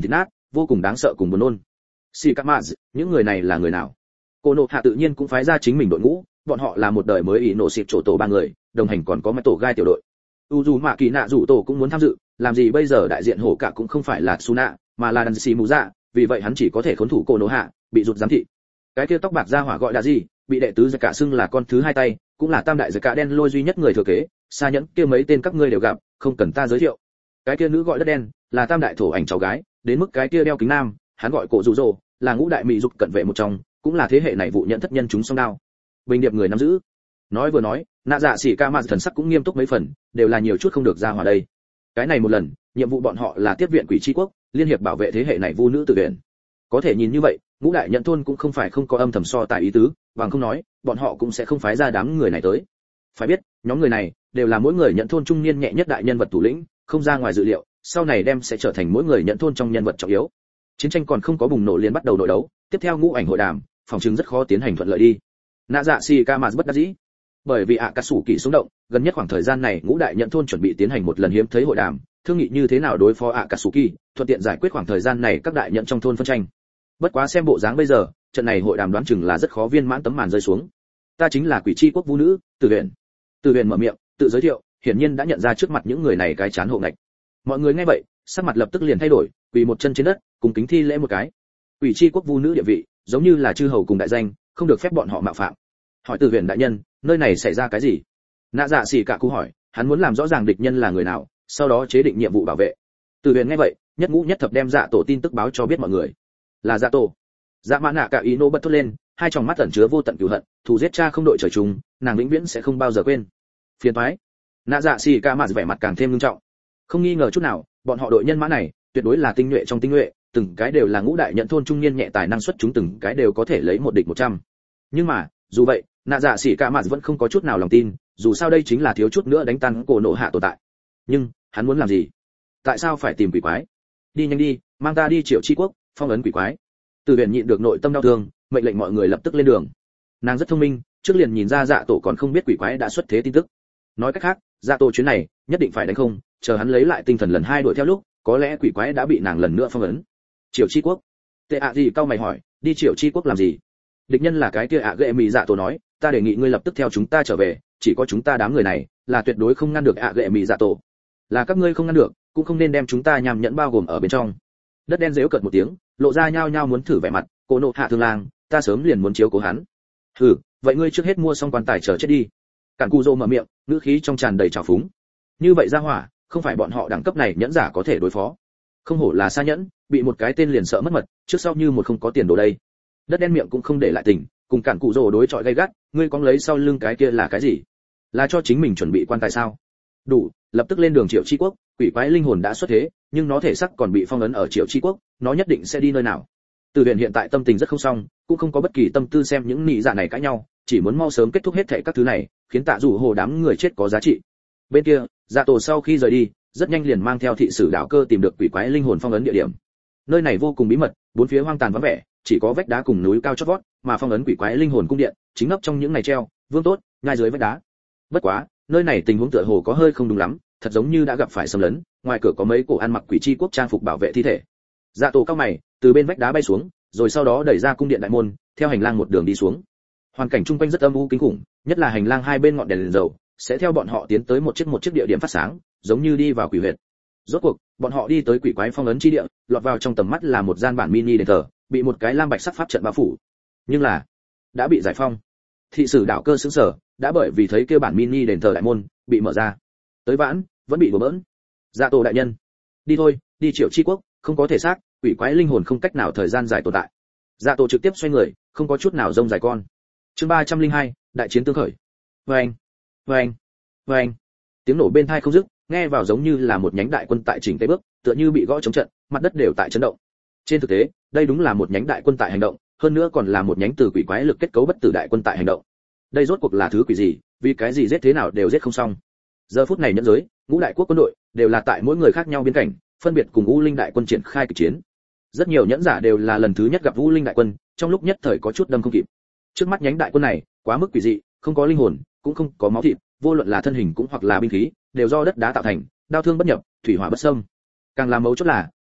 A: vô cùng đáng sợ cùng buồn nôn. Shikamazu, những người này là người nào? Cô nộ hạ tự nhiên cũng phái ra chính mình đội ngũ, bọn họ là một đời mới ý nổ xịp chỗ tổ 3 người, đồng hành còn có mấy tổ gai tiểu đội. Uzumaki Kỳ Nạ rủ tổ cũng muốn tham dự, làm gì bây giờ đại diện hổ cả cũng không phải là Suna, mà là Danshi Muza, vì vậy hắn chỉ có thể khốn thủ cô nộ hạ, bị rụt giám thị. Cái kia tóc bạc ra hỏa gọi là gì, bị đệ tứ giặc cả xưng là con thứ hai tay, cũng là tam đại giặc cả đen lôi duy nhất người thừa kế, xa nhẫn kia mấy tên các ngươi đều gặp, không cần ta giới thiệu. Cái kia nữ gọi đất đen, là tam đại thổ ảnh cháu gái, đến mức cái kia đeo kính nam, hắn gọi cổ rủ rồ, là ngũ đại mỹ dục cận vệ một trong, cũng là thế hệ này vụ nhận thất nhân chúng song đao. Bình điệp người nắm giữ. Nói vừa nói, nạ dạ xỉ ca ma thần sắc cũng nghiêm túc mấy phần, đều là nhiều chút không được ra hòa đây. Cái này một lần, nhiệm vụ bọn họ là tiếp viện quỷ tri quốc, liên hiệp bảo vệ thế hệ này vu nữ tự viện. Có thể nhìn như vậy, ngũ đại nhận thôn cũng không phải không có âm thầm so tài ý tứ, bằng không nói, bọn họ cũng sẽ không phái ra đám người này tới. Phải biết, nhóm người này đều là mỗi người nhận thôn trung niên nhẹ nhất đại nhân vật thủ lĩnh, không ra ngoài dự liệu, sau này đem sẽ trở thành mỗi người nhận thôn trong nhân vật trọng yếu. Chiến tranh còn không có bùng nổ liền bắt đầu nội đấu, tiếp theo ngũ ảnh hội đàm, phòng chứng rất khó tiến hành thuận lợi đi. Nạ dạ xì ca mà bất đắc dĩ, bởi vì ạ cà sủ kỳ sống động, gần nhất khoảng thời gian này ngũ đại nhận thôn chuẩn bị tiến hành một lần hiếm thấy hội đàm, thương nghị như thế nào đối phó ạ cà sủ kỳ, thuận tiện giải quyết khoảng thời gian này các đại nhận trong thôn phân tranh. Bất quá xem bộ dáng bây giờ, trận này hội đàm đoán chừng là rất khó viên mãn tấm màn rơi xuống. Ta chính là quỷ chi quốc vũ nữ, Từ Huyền. Từ Huyền mở miệng, tự giới thiệu, hiển nhiên đã nhận ra trước mặt những người này cái chán hộ ngạch. Mọi người nghe vậy, sắc mặt lập tức liền thay đổi, quỳ một chân trên đất, cùng kính thi lễ một cái. Quỷ chi quốc vũ nữ địa vị, giống như là chư hầu cùng đại danh, không được phép bọn họ mạo phạm. Hỏi Từ Huyền đại nhân, nơi này xảy ra cái gì? Nạ dạ xỉ cả cú hỏi, hắn muốn làm rõ ràng địch nhân là người nào, sau đó chế định nhiệm vụ bảo vệ. Từ Huyền nghe vậy, nhất ngũ nhất thập đem dạ tổ tin tức báo cho biết mọi người. Là dạ tổ. Dạ mã nạ cả ý nô bật thốt lên, hai tròng mắt ẩn chứa vô tận cừu hận, thù giết cha không đội trời chung, nàng vĩnh viễn sẽ không bao giờ quên. Phiền toái. Nạ dạ xỉ cả mặt vẻ mặt càng thêm nghiêm trọng. Không nghi ngờ chút nào, bọn họ đội nhân mã này tuyệt đối là tinh nhuệ trong tinh nhuệ, từng cái đều là ngũ đại nhận thôn trung niên nhẹ tài năng xuất chúng, từng cái đều có thể lấy một địch 100. Nhưng mà, dù vậy, nạ dạ xỉ cả mặt vẫn không có chút nào lòng tin, dù sao đây chính là thiếu chút nữa đánh tan cổ nộ hạ tồn tại. Nhưng hắn muốn làm gì? Tại sao phải tìm quỷ quái? Đi nhanh đi, mang ta đi Triệu Chi quốc, phong ấn quỷ quái. Từ Huyền nhịn được nội tâm đau thương, mệnh lệnh mọi người lập tức lên đường. Nàng rất thông minh, trước liền nhìn ra dạ tổ còn không biết quỷ quái đã xuất thế tin tức. Nói cách khác, dạ tổ chuyến này nhất định phải đánh không, chờ hắn lấy lại tinh thần lần hai đuổi theo lúc, có lẽ quỷ quái đã bị nàng lần nữa phong ấn. Triệu Chi quốc. Tệ ạ gì cao mày hỏi, đi Triệu Chi quốc làm gì? Địch nhân là cái kia ạ ghệ mì dạ tổ nói, ta đề nghị ngươi lập tức theo chúng ta trở về, chỉ có chúng ta đám người này là tuyệt đối không ngăn được ạ ghệ mì dạ tổ. Là các ngươi không ngăn được, cũng không nên đem chúng ta nhằm nhẫn bao gồm ở bên trong. Đất đen giễu cợt một tiếng, lộ ra nhao nhao muốn thử vẻ mặt, cô nộ hạ thương lang, ta sớm liền muốn chiếu cố hắn. Hừ, vậy ngươi trước hết mua xong quan tài chờ chết đi. Cản Cù Dô mở miệng, ngữ khí trong tràn đầy trào phúng. Như vậy ra hỏa, không phải bọn họ đẳng cấp này nhẫn giả có thể đối phó. Không hổ là xa nhẫn, bị một cái tên liền sợ mất mật, trước sau như một không có tiền đồ đây. Đất đen miệng cũng không để lại tình, cùng Cản Cù Dô đối chọi gay gắt, ngươi có lấy sau lưng cái kia là cái gì? Là cho chính mình chuẩn bị quan tài sao? Đủ, lập tức lên đường Triệu Chi quốc, quỷ quái linh hồn đã xuất thế, nhưng nó thể xác còn bị phong ấn ở Triệu Chi quốc, nó nhất định sẽ đi nơi nào? Từ Huyền hiện tại tâm tình rất không xong, cũng không có bất kỳ tâm tư xem những nị dạ này cãi nhau, chỉ muốn mau sớm kết thúc hết thảy các thứ này, khiến Tạ Dụ Hồ đám người chết có giá trị. Bên kia, Dạ Tổ sau khi rời đi, rất nhanh liền mang theo thị sử đạo cơ tìm được quỷ quái linh hồn phong ấn địa điểm. Nơi này vô cùng bí mật, bốn phía hoang tàn vắng vẻ, chỉ có vách đá cùng núi cao chót vót, mà phong ấn quỷ quái linh hồn cung điện chính nấp trong những này treo, vương tốt, ngay dưới vách đá. Bất quá, nơi này tình huống tựa hồ có hơi không đúng lắm, thật giống như đã gặp phải xâm lấn, ngoài cửa có mấy cổ ăn mặc quỷ chi quốc trang phục bảo vệ thi thể. Dạ Tổ cao mày, từ bên vách đá bay xuống, rồi sau đó đẩy ra cung điện đại môn, theo hành lang một đường đi xuống. Hoàn cảnh chung quanh rất âm u kinh khủng, nhất là hành lang hai bên ngọn đèn dầu sẽ theo bọn họ tiến tới một chiếc địa điểm phát sáng, giống như đi vào quỷ huyệt. Rốt cuộc, bọn họ đi tới quỷ quái phong ấn chi địa, lọt vào trong tầm mắt là một gian bản mini đền thờ, bị một cái lam bạch sắc pháp trận bao phủ. Nhưng là, đã bị giải phong. Thị sử đạo cơ sững sờ, đã bởi vì thấy kia bản mini đền thờ đại môn bị mở ra. Tới vãn, vẫn bị đổ bỡn. Dạ Tổ đại nhân, đi thôi, đi Triệu Chi quốc, không có thể xác, quỷ quái linh hồn không cách nào thời gian dài tồn tại. Dạ Tổ trực tiếp xoay người, không có chút nào rông dài con. Chương 302, đại chiến tương khởi. Oeng, oeng, oeng. Tiếng nổ bên tai không dứt, nghe vào giống như là một nhánh đại quân tại chỉnh tề bước, tựa như bị gõ trống trận, mặt đất đều tại chấn động. Trên thực tế, đây đúng là một nhánh đại quân tại hành động, hơn nữa còn là một nhánh từ quỷ quái lực kết cấu bất tử đại quân tại hành động. Đây rốt cuộc là thứ quỷ gì, vì cái gì giết thế nào đều giết không xong. Giờ phút này nhẫn giới, ngũ đại quốc quân đội đều là tại mỗi người khác nhau biên cảnh, phân biệt cùng U Linh đại quân triển khai kịch chiến. Rất nhiều nhẫn giả đều là lần thứ nhất gặp U Linh đại quân, trong lúc nhất thời có chút đâm không kịp. Trước mắt nhánh đại quân này, quá mức quỷ dị, không có linh hồn, cũng không có máu thịt, vô luận là thân hình cũng hoặc là binh khí, đều do đất đá tạo thành, đao thương bất nhập, thủy hỏa bất xâm. Càng làm mấu chốt là,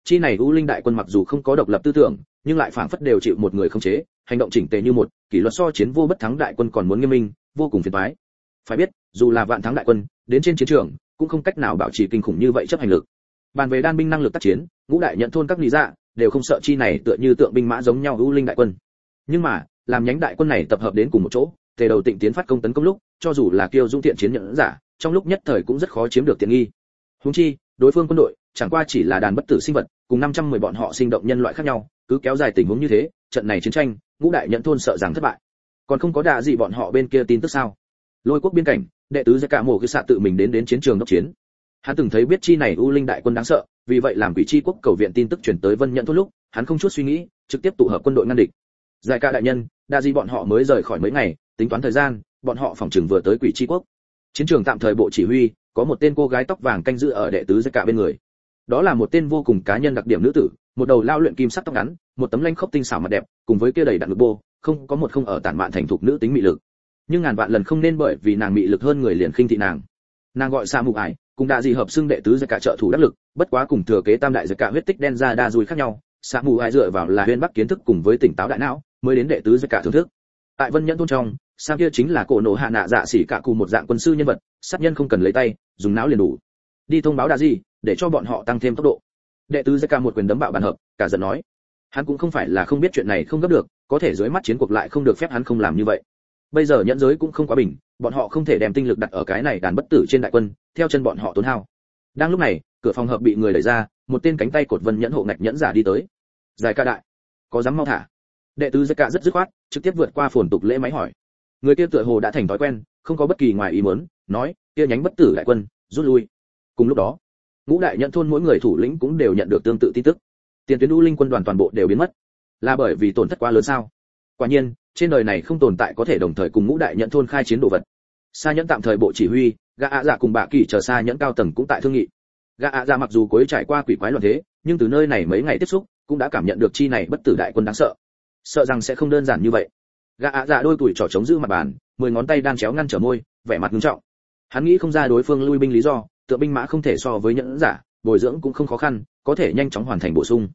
A: chi này u linh đại quân mặc dù không có độc lập tư tưởng, nhưng lại phảng phất đều chịu một người khống chế, hành động chỉnh tề như một, kỷ luật so chiến vô bất thắng đại quân còn muốn nghiêm minh, vô cùng phiền toái. Phải biết, dù là vạn thắng đại quân, đến trên chiến trường cũng không cách nào bảo trì kinh khủng như vậy chấp hành lực. Bàn về đan binh năng lực tác chiến, ngũ đại nhận thôn các lý dạ đều không sợ chi này tựa như tượng binh mã giống nhau u linh đại quân. Nhưng mà, làm nhánh đại quân này tập hợp đến cùng một chỗ, tề đầu tịnh tiến phát công tấn công lúc, cho dù là kiêu dũng thiện chiến nhận giả, trong lúc nhất thời cũng rất khó chiếm được tiện nghi. Huống chi, đối phương quân đội chẳng qua chỉ là đàn bất tử sinh vật, cùng 510 bọn họ sinh động nhân loại khác nhau, cứ kéo dài tình huống như thế, trận này chiến tranh, ngũ đại nhận thôn sợ rằng thất bại. Còn không có đả gì bọn họ bên kia tin tức sao? Lôi quốc biên cảnh, đệ tứ Giai Cả Mộ Cứ Sạ tự mình đến chiến trường đốc chiến. Hắn từng thấy biết chi này u linh đại quân đáng sợ, vì vậy làm quỷ chi quốc cầu viện tin tức truyền tới Vân Nhận thôn lúc, hắn không chút suy nghĩ, trực tiếp tụ hợp quân đội ngăn địch. Giai Cả đại nhân, đa gì bọn họ mới rời khỏi mấy ngày, tính toán thời gian, bọn họ phòng trường vừa tới quỷ chi quốc. Chiến trường tạm thời bộ chỉ huy, có một tên cô gái tóc vàng canh giữ ở đệ tứ Giai Cả bên người. Đó là một tên vô cùng cá nhân đặc điểm nữ tử, một đầu lao luyện kim sắc tóc ngắn, một tấm lanh khốc tinh xảo mặt đẹp, cùng với kia đầy đặn ngực bô, không có một không ở tản mạn thành thục nữ tính mị lực. Nhưng ngàn vạn lần không nên bởi vì nàng mị lực hơn người liền khinh thị nàng. Nàng gọi Sa Mục Ải, cùng đa gì hợp xưng đệ tứ Giai Cả trợ thủ đắc lực, bất quá cùng thừa kế tam đại Giai Cả huyết tích đen ra đa dùi khác nhau. Sa Mục Ải dựa vào là huyền bắc kiến thức cùng với tỉnh táo đại não, mới đến đệ tứ Giai Cả thưởng thức. Tại Vân Nhẫn thôn trong, Sam kia chính là cổ nổ hạ nạ dạ xỉ cả cùng một dạng quân sư nhân vật, sát nhân không cần lấy tay, dùng não liền đủ. Đi thông báo đa gì, để cho bọn họ tăng thêm tốc độ. Đệ tứ Giai Cả một quyền đấm bạo bàn hợp, cả giận nói, hắn cũng không phải là không biết chuyện này không gấp được, có thể dưới mắt chiến cuộc lại không được phép hắn không làm như vậy. Bây giờ nhẫn giới cũng không quá bình, bọn họ không thể đem tinh lực đặt ở cái này đàn bất tử trên đại quân, theo chân bọn họ tốn hao. Đang lúc này, cửa phòng hợp bị người đẩy ra, một tên cánh tay cột Vân Nhẫn hộ ngạch nhẫn giả đi tới. Giai Cả đại, có dám mau thả? Đệ tứ Giai Cả rất dứt khoát, trực tiếp vượt qua phồn tục lễ máy hỏi. Người kia tựa hồ đã thành thói quen, không có bất kỳ ngoài ý muốn, nói, kia nhánh bất tử đại quân, rút lui. Cùng lúc đó, ngũ đại nhận thôn mỗi người thủ lĩnh cũng đều nhận được tương tự tin tức. Tiền tuyến u linh quân đoàn toàn bộ đều biến mất. Là bởi vì tổn thất quá lớn sao? Quả nhiên, trên đời này không tồn tại có thể đồng thời cùng ngũ đại nhận thôn khai chiến đồ vật. Sa Nhẫn tạm thời bộ chỉ huy, Gã ạ dạ cùng Bạ Kỳ chờ Sa Nhẫn cao tầng cũng tại thương nghị. Gã ạ dạ mặc dù cuối trải qua quỷ quái loạn thế, nhưng từ nơi này mấy ngày tiếp xúc, cũng đã cảm nhận được chi này bất tử đại quân đáng sợ. Sợ rằng sẽ không đơn giản như vậy. Gã ạ dạ đôi tuổi trỏ chống giữ mặt bàn, 10 ngón tay đan chéo ngăn trở môi, vẻ mặt nghiêm trọng. Hắn nghĩ không ra đối phương lui binh lý do, tựa binh mã không thể so với nhẫn giả, bồi dưỡng cũng không khó khăn, có thể nhanh chóng hoàn thành bổ sung.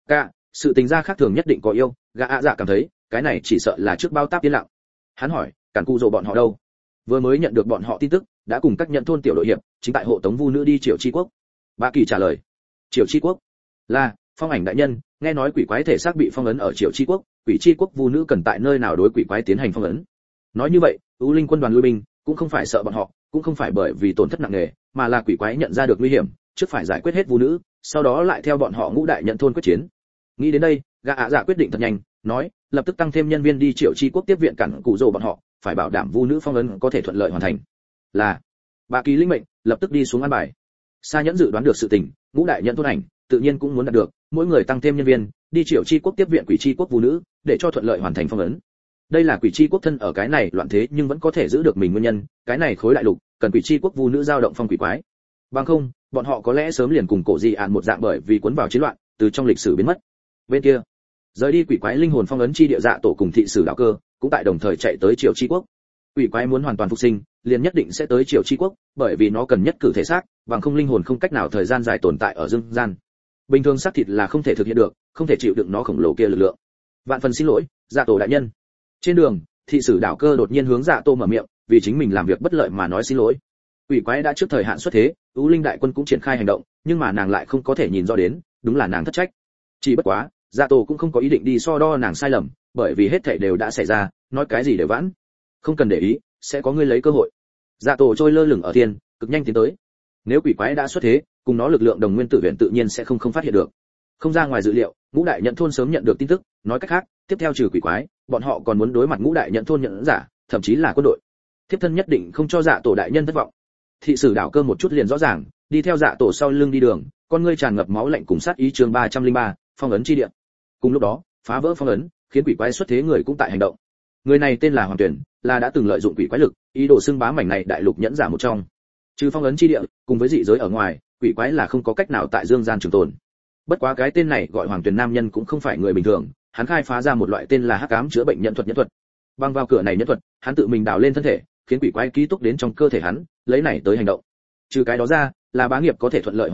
A: Sự tình gia khác thường nhất định có yêu, Gã ạ dạ cảm thấy, cái này chỉ sợ là trước bao táp yên lặng. Hắn hỏi, cản cụ rồ bọn họ đâu? Vừa mới nhận được bọn họ tin tức, đã cùng các nhận thôn tiểu đội hiệp, chính tại hộ tống vu nữ đi Triều Chi quốc. Bạ Kỳ trả lời, Triều Chi quốc là Phong Ảnh đại nhân, nghe nói quỷ quái thể xác bị phong ấn ở Triều Chi quốc, quỷ chi quốc vu nữ cần tại nơi nào đối quỷ quái tiến hành phong ấn. Nói như vậy, U Linh quân đoàn lui binh, cũng không phải sợ bọn họ, cũng không phải bởi vì tổn thất nặng nề, mà là quỷ quái nhận ra được nguy hiểm, trước phải giải quyết hết vu nữ, sau đó lại theo bọn họ ngũ đại nhận thôn quyết chiến. Nghĩ đến đây, Gã ạ dạ quyết định thật nhanh, nói, lập tức tăng thêm nhân viên đi Triều Chi quốc tiếp viện cản cụ rồ bọn họ, phải bảo đảm vu nữ phong ấn có thể thuận lợi hoàn thành. Là Bạ Kỳ linh mệnh, lập tức đi xuống an bài. Sa Nhẫn dự đoán được sự tình, ngũ đại nhận thôn ảnh, tự nhiên cũng muốn đạt được, mỗi người tăng thêm nhân viên, đi Triều Chi quốc tiếp viện quỷ chi quốc vu nữ, để cho thuận lợi hoàn thành phong ấn. Đây là quỷ chi quốc thân ở cái này loạn thế nhưng vẫn có thể giữ được mình nguyên nhân, cái này khối đại lục, cần quỷ chi quốc vu nữ dao động phong quỷ quái. Bằng không, bọn họ có lẽ sớm liền cùng cổ dị ạn một dạng bởi vì cuốn vào chiến loạn, từ trong lịch sử biến mất. Bên kia, rời đi quỷ quái linh hồn phong ấn chi địa dạ tổ cùng thị sử đạo cơ, cũng tại đồng thời chạy tới Triều Chi quốc. Quỷ quái muốn hoàn toàn phục sinh, liền nhất định sẽ tới Triều Chi quốc, bởi vì nó cần nhất cử thể xác, bằng không linh hồn không cách nào thời gian dài tồn tại ở dương gian. Bình thường xác thịt là không thể thực hiện được, không thể chịu đựng nó khổng lồ kia lực lượng. Vạn phần xin lỗi, dạ tổ đại nhân. Trên đường, thị sử đạo cơ đột nhiên hướng dạ tổ mở miệng, vì chính mình làm việc bất lợi mà nói xin lỗi. Quỷ quái đã trước thời hạn xuất thế, U Linh đại quân cũng triển khai hành động, nhưng mà nàng lại không có thể nhìn rõ đến, đúng là nàng thất trách. Chỉ bất quá, dạ tổ cũng không có ý định đi so đo nàng sai lầm, bởi vì hết thảy đều đã xảy ra, nói cái gì đều vãn. Không cần để ý, sẽ có người lấy cơ hội. Dạ tổ trôi lơ lửng ở thiên, cực nhanh tiến tới. Nếu quỷ quái đã xuất thế, cùng nó lực lượng đồng nguyên tử viện tự nhiên sẽ không phát hiện được. Không ra ngoài dự liệu, ngũ đại nhận thôn sớm nhận được tin tức, nói cách khác, tiếp theo trừ quỷ quái, bọn họ còn muốn đối mặt ngũ đại nhận thôn nhận giả, thậm chí là quân đội. Thiếp thân nhất định không cho dạ tổ đại nhân thất vọng. Thị sử đảo cơ một chút liền rõ ràng, đi theo dạ tổ sau lưng đi đường, con ngươi tràn ngập máu lạnh cùng sát ý chương 303, phong ấn chi địa. Cùng lúc đó, phá vỡ phong ấn, khiến quỷ quái xuất thế người cũng tại hành động. Người này tên là Hoàng Tuyển, là đã từng lợi dụng quỷ quái lực, ý đồ xưng bá mảnh này đại lục nhẫn giả một trong. Trừ phong ấn chi địa, cùng với dị giới ở ngoài, quỷ quái là không có cách nào tại dương gian trường tồn. Bất quá cái tên này gọi Hoàng Tuyển nam nhân cũng không phải người bình thường, hắn khai phá ra một loại tên là hắc ám chữa bệnh nhẫn thuật. Băng vào cửa này nhẫn thuật, hắn tự mình đào lên thân thể, khiến quỷ quái ký túc đến trong cơ thể hắn, lấy này tới hành động. Trừ cái đó ra, là bá nghiệp có thể thuận lợi hoàn thành,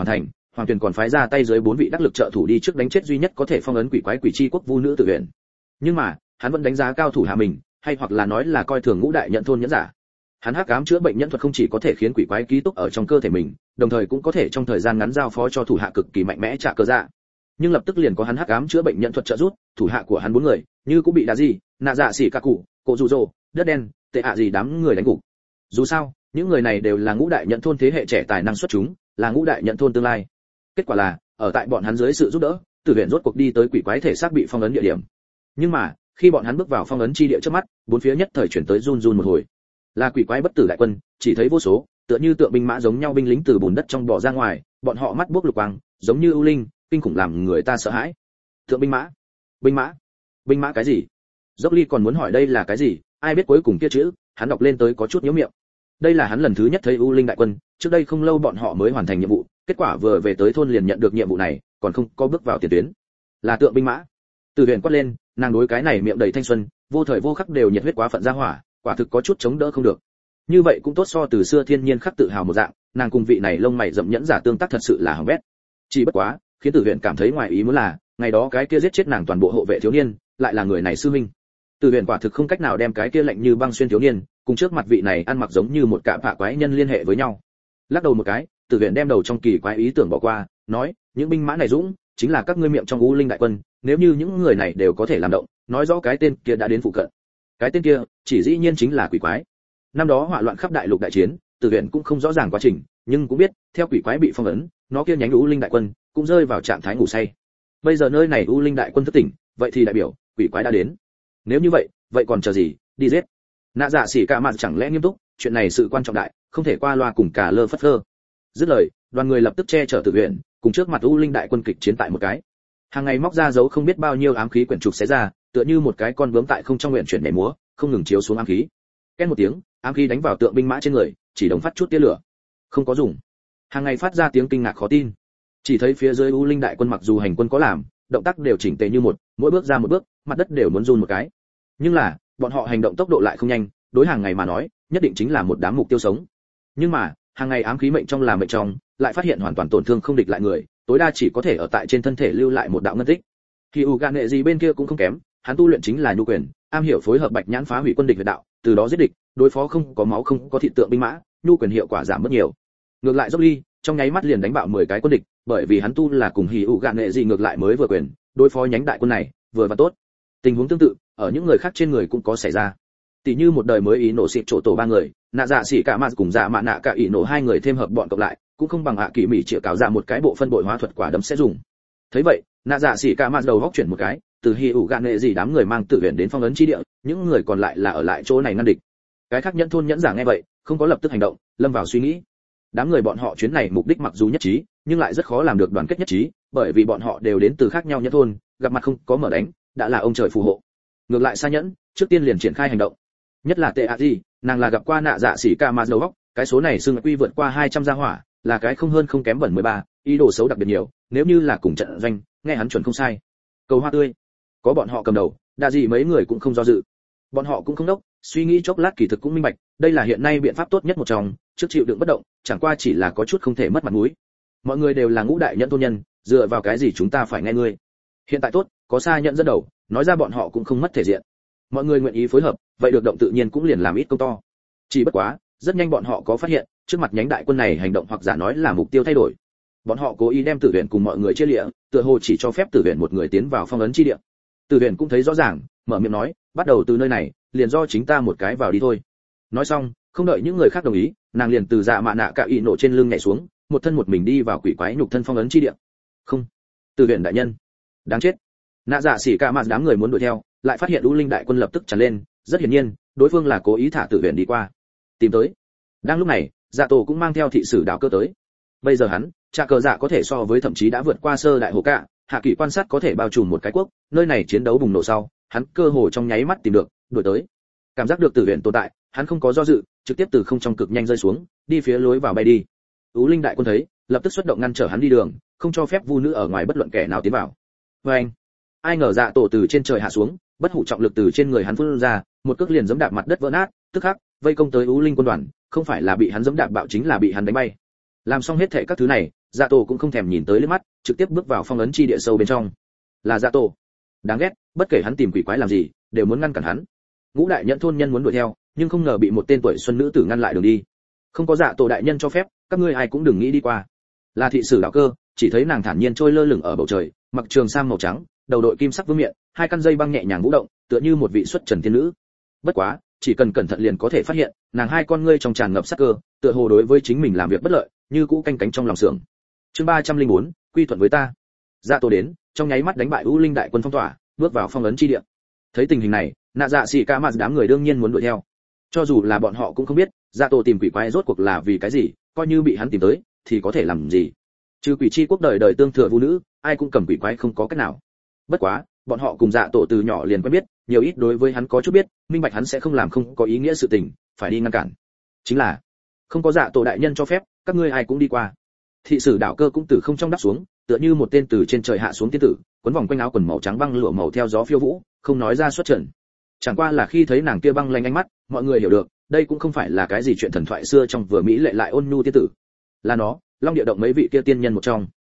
A: Hoàng Tuyền còn phái ra tay dưới 4 vị đắc lực trợ thủ đi trước đánh chết duy nhất có thể phong ấn quỷ quái quỷ chi quốc vu nữ Tử Huyền. Nhưng mà, hắn vẫn đánh giá cao thủ hạ mình, hay hoặc là nói là coi thường ngũ đại nhận thôn nhẫn giả. Hắn hắc ám chữa bệnh nhẫn thuật không chỉ có thể khiến quỷ quái ký túc ở trong cơ thể mình, đồng thời cũng có thể trong thời gian ngắn giao phó cho thủ hạ cực kỳ mạnh mẽ trả cơ dạ. Nhưng lập tức liền có hắn hắc ám chữa bệnh nhẫn thuật trợ giúp, thủ hạ của hắn 4 người, như cũng bị đá gì, nạ dạ xỉ cả cụ, cổ dù rồ, đất đen, tệ ạ gì đám người đánh gục. Dù sao, những người này đều là ngũ đại nhận thôn thế hệ trẻ tài năng xuất chúng, là ngũ đại nhận thôn tương lai. Kết quả là, ở tại bọn hắn dưới sự giúp đỡ, Tử Huyền rốt cuộc đi tới quỷ quái thể xác bị phong ấn địa điểm. Nhưng mà, khi bọn hắn bước vào phong ấn chi địa trước mắt, bốn phía nhất thời chuyển tới run run một hồi. Là quỷ quái bất tử đại quân, chỉ thấy vô số, tựa như tượng binh mã giống nhau binh lính từ bùn đất trong bò ra ngoài, bọn họ mắt buốc lục quang, giống như ưu linh, kinh khủng làm người ta sợ hãi. Tượng binh mã, binh mã cái gì? Dốc Ly còn muốn hỏi đây là cái gì, ai biết cuối cùng kia chữ, hắn đọc lên tới có chút nhíu miệng. Đây là hắn lần thứ nhất thấy ưu linh đại quân, trước đây không lâu bọn họ mới hoàn thành nhiệm vụ, kết quả vừa về tới thôn liền nhận được nhiệm vụ này, còn không có bước vào tiền tuyến. Là tượng binh mã. Từ Huyền quát lên, nàng đối cái này miệng đầy thanh xuân, vô thời vô khắc đều nhiệt huyết quá phận ra hỏa, quả thực có chút chống đỡ không được. Như vậy cũng tốt so từ xưa thiên nhiên khắc tự hào một dạng, nàng cùng vị này lông mày rậm nhẫn giả tương tác thật sự là hỏng bét. Chỉ bất quá, khiến Từ Huyền cảm thấy ngoài ý muốn là, ngày đó cái kia giết chết nàng toàn bộ hộ vệ thiếu niên, lại là người này sư huynh. Từ Huyền quả thực không cách nào đem cái kia lạnh như băng xuyên thiếu niên, cùng trước mặt vị này ăn mặc giống như một cạm phạ quái nhân liên hệ với nhau. Lắc đầu một cái, Từ Huyền đem đầu trong kỳ quái ý tưởng bỏ qua, nói, những binh mã này dũng, chính là các ngươi miệng trong U Linh đại quân, nếu như những người này đều có thể làm động, nói rõ cái tên kia đã đến phụ cận. Cái tên kia, chỉ dĩ nhiên chính là quỷ quái. Năm đó hỏa loạn khắp đại lục đại chiến, Từ Huyền cũng không rõ ràng quá trình, nhưng cũng biết, theo quỷ quái bị phong ấn, nó kia nhánh U Linh đại quân cũng rơi vào trạng thái ngủ say. Bây giờ nơi này U Linh đại quân thức tỉnh, vậy thì đại biểu quỷ quái đã đến. Nếu như vậy còn chờ gì, đi giết. Nạ dạ xỉ cả mặt chẳng lẽ nghiêm túc, chuyện này sự quan trọng đại, không thể qua loa cùng cả lơ phất phơ. Dứt lời, đoàn người lập tức che chở Từ Huyền, cùng trước mặt U Linh đại quân kịch chiến tại một cái. Hàng ngày móc ra dấu không biết bao nhiêu ám khí quyển trục xé ra, tựa như một cái con bướm tại không trong nguyện chuyển nhảy múa, không ngừng chiếu xuống ám khí. Két một tiếng, ám khí đánh vào tượng binh mã trên người, chỉ đồng phát chút tia lửa. Không có dùng. Hàng ngày phát ra tiếng kinh ngạc khó tin. Chỉ thấy phía dưới U Linh đại quân mặc dù hành quân có làm, động tác đều chỉnh tề như một, mỗi bước ra một bước, mặt đất đều muốn run một cái. Nhưng là, bọn họ hành động tốc độ lại không nhanh, đối hàng ngày mà nói, nhất định chính là một đám mục tiêu sống. Nhưng mà, hàng ngày ám khí mệnh trong là mệnh trong, lại phát hiện hoàn toàn tổn thương không địch lại người, tối đa chỉ có thể ở tại trên thân thể lưu lại một đạo ngân tích. Thì u gan nghệ gì bên kia cũng không kém, hắn tu luyện chính là nhu quyền, am hiểu phối hợp bạch nhãn phá hủy quân địch huyệt đạo, từ đó giết địch, đối phó không có máu không có thịt tượng binh mã, nhu quyền hiệu quả giảm mất nhiều. Ngược lại Dốc Ly, trong nháy mắt liền đánh bạo 10 cái quân địch, bởi vì hắn tu là cùng hỉ u gan nghệ gì ngược lại mới vừa quyền, đối phó nhánh đại quân này, vừa và tốt. Tình huống tương tự, ở những người khác trên người cũng có xảy ra. Tỷ như một đời mới ý nổ xịt chỗ tổ 3 người, nạ dạ xỉ cả mạn cùng dạ mạn nạ cả ý nổ 2 người thêm hợp bọn cộng lại, cũng không bằng hạ kỳ mỹ chĩa cào ra một cái bộ phân bội hóa thuật quả đấm sẽ dùng. Thấy vậy, nạ dạ xỉ cả mạn đầu góc chuyển một cái, từ hi ủ gạn nghệ gì đám người mang Tử Huyền đến phong ấn chi địa, những người còn lại là ở lại chỗ này ngăn địch. Cái khác nhẫn thôn nhẫn giả nghe vậy, không có lập tức hành động, lâm vào suy nghĩ. Đám người bọn họ chuyến này mục đích mặc dù nhất trí, nhưng lại rất khó làm được đoàn kết nhất trí, bởi vì bọn họ đều đến từ khác nhau nhẫn thôn, gặp mặt không có mở đánh, đã là ông trời phù hộ. Ngược lại Sa Nhẫn, trước tiên liền triển khai hành động. Nhất là Tệ A Di, nàng là gặp qua nạ dạ xỉ ca mà đầu góc, cái số này xưng quy vượt qua 200 gia hỏa, là cái không hơn không kém bẩn 13, ý đồ xấu đặc biệt nhiều, nếu như là cùng trận doanh, nghe hắn chuẩn không sai. Cầu hoa tươi, có bọn họ cầm đầu, đa gì mấy người cũng không do dự. Bọn họ cũng không đốc, suy nghĩ chốc lát kỳ thực cũng minh bạch, đây là hiện nay biện pháp tốt nhất một trong, trước chịu đựng bất động, chẳng qua chỉ là có chút không thể mất mặt mũi. Mọi người đều là ngũ đại nhẫn thôn nhân, dựa vào cái gì chúng ta phải nghe ngươi? Hiện tại tốt, có Sa Nhẫn dẫn đầu, nói ra bọn họ cũng không mất thể diện. Mọi người nguyện ý phối hợp, vậy được động tự nhiên cũng liền làm ít công to. Chỉ bất quá, rất nhanh bọn họ có phát hiện, trước mặt nhánh đại quân này hành động hoặc giả nói là mục tiêu thay đổi. Bọn họ cố ý đem Tử Huyền cùng mọi người chia lìa, tựa hồ chỉ cho phép Tử Huyền một người tiến vào phong ấn chi địa. Tử Huyền cũng thấy rõ ràng, mở miệng nói, bắt đầu từ nơi này, liền do chính ta một cái vào đi thôi. Nói xong, không đợi những người khác đồng ý, nàng liền từ dạ mạ nạ cả y nổ trên lưng nhảy xuống, một thân một mình đi vào quỷ quái nhục thân phong ấn chi địa. Không, Tử Huyền đại nhân, đáng chết. Nạ dạ xỉ cả mặt đám người muốn đuổi theo, lại phát hiện U Linh đại quân lập tức tràn lên, rất hiển nhiên, đối phương là cố ý thả Tử Huyền đi qua. Tìm tới. Đang lúc này, Dạ Tổ cũng mang theo thị sử đạo cơ tới. Bây giờ hắn, Trà Cờ Dạ có thể so với thậm chí đã vượt qua sơ đại hồ cả, hạ kỳ quan sát có thể bao trùm một cái quốc, nơi này chiến đấu bùng nổ sau, hắn cơ hồ trong nháy mắt tìm được, đuổi tới. Cảm giác được Tử Huyền tồn tại, hắn không có do dự, trực tiếp từ không trong cực nhanh rơi xuống, đi phía lối vào bay đi. U Linh đại quân thấy, lập tức xuất động ngăn trở hắn đi đường, không cho phép vu nữ ở ngoài bất luận kẻ nào tiến vào. Và anh, ai ngờ Dạ Tổ từ trên trời hạ xuống, bất hủ trọng lực từ trên người hắn phun ra, một cước liền giẫm đạp mặt đất vỡ nát, tức khắc vây công tới U Linh quân đoàn, không phải là bị hắn giẫm đạp bạo chính là bị hắn đánh bay. Làm xong hết thảy các thứ này, dạ tổ cũng không thèm nhìn tới liếc mắt, trực tiếp bước vào phong ấn chi địa sâu bên trong. Là dạ tổ, đáng ghét, bất kể hắn tìm quỷ quái làm gì đều muốn ngăn cản hắn. Ngũ đại nhẫn thôn nhân muốn đuổi theo, nhưng không ngờ bị một tên tuổi xuân nữ tử ngăn lại đường đi. Không có dạ tổ đại nhân cho phép, các ngươi ai cũng đừng nghĩ đi qua. Là thị sử đạo cơ, chỉ thấy nàng thản nhiên trôi lơ lửng ở bầu trời, mặc trường sam màu trắng, đầu đội kim sắc vương miện, hai căn dây băng nhẹ nhàng vũ động, tựa như một vị xuất trần tiên nữ. Bất quá, chỉ cần cẩn thận liền có thể phát hiện, nàng hai con ngươi trong tràn ngập sắc cơ, tựa hồ đối với chính mình làm việc bất lợi, như cũ canh cánh trong lòng sưởng. Chương 304, quy thuận với ta. Dạ tổ đến, trong nháy mắt đánh bại U Linh đại quân phong tỏa, bước vào phong ấn chi địa. Thấy tình hình này, nạ dạ xỉ cả mặt đám người đương nhiên muốn đuổi theo. Cho dù là bọn họ cũng không biết, dạ tổ tìm quỷ quái rốt cuộc là vì cái gì, coi như bị hắn tìm tới, thì có thể làm gì? Trừ quỷ chi quốc đời đời tương thừa vũ nữ, ai cũng cầm quỷ quái không có cách nào. Bất quá, bọn họ cùng dạ tổ từ nhỏ liền quen biết, nhiều ít đối với hắn có chút biết, minh bạch hắn sẽ không làm không có ý nghĩa sự tình, phải đi ngăn cản. Chính là, không có dạ tổ đại nhân cho phép, các ngươi ai cũng đi qua. Thị sử đạo cơ cũng từ không trong đáp xuống, tựa như một tên từ trên trời hạ xuống tiên tử, quấn vòng quanh áo quần màu trắng băng lụa màu theo gió phiêu vũ, không nói ra xuất trận. Chẳng qua là khi thấy nàng kia băng lanh ánh mắt, mọi người hiểu được, đây cũng không phải là cái gì chuyện thần thoại xưa trong vừa mỹ lệ lại ôn nhu tiên tử, là nó, Long Địa động mấy vị kia tiên nhân một trong.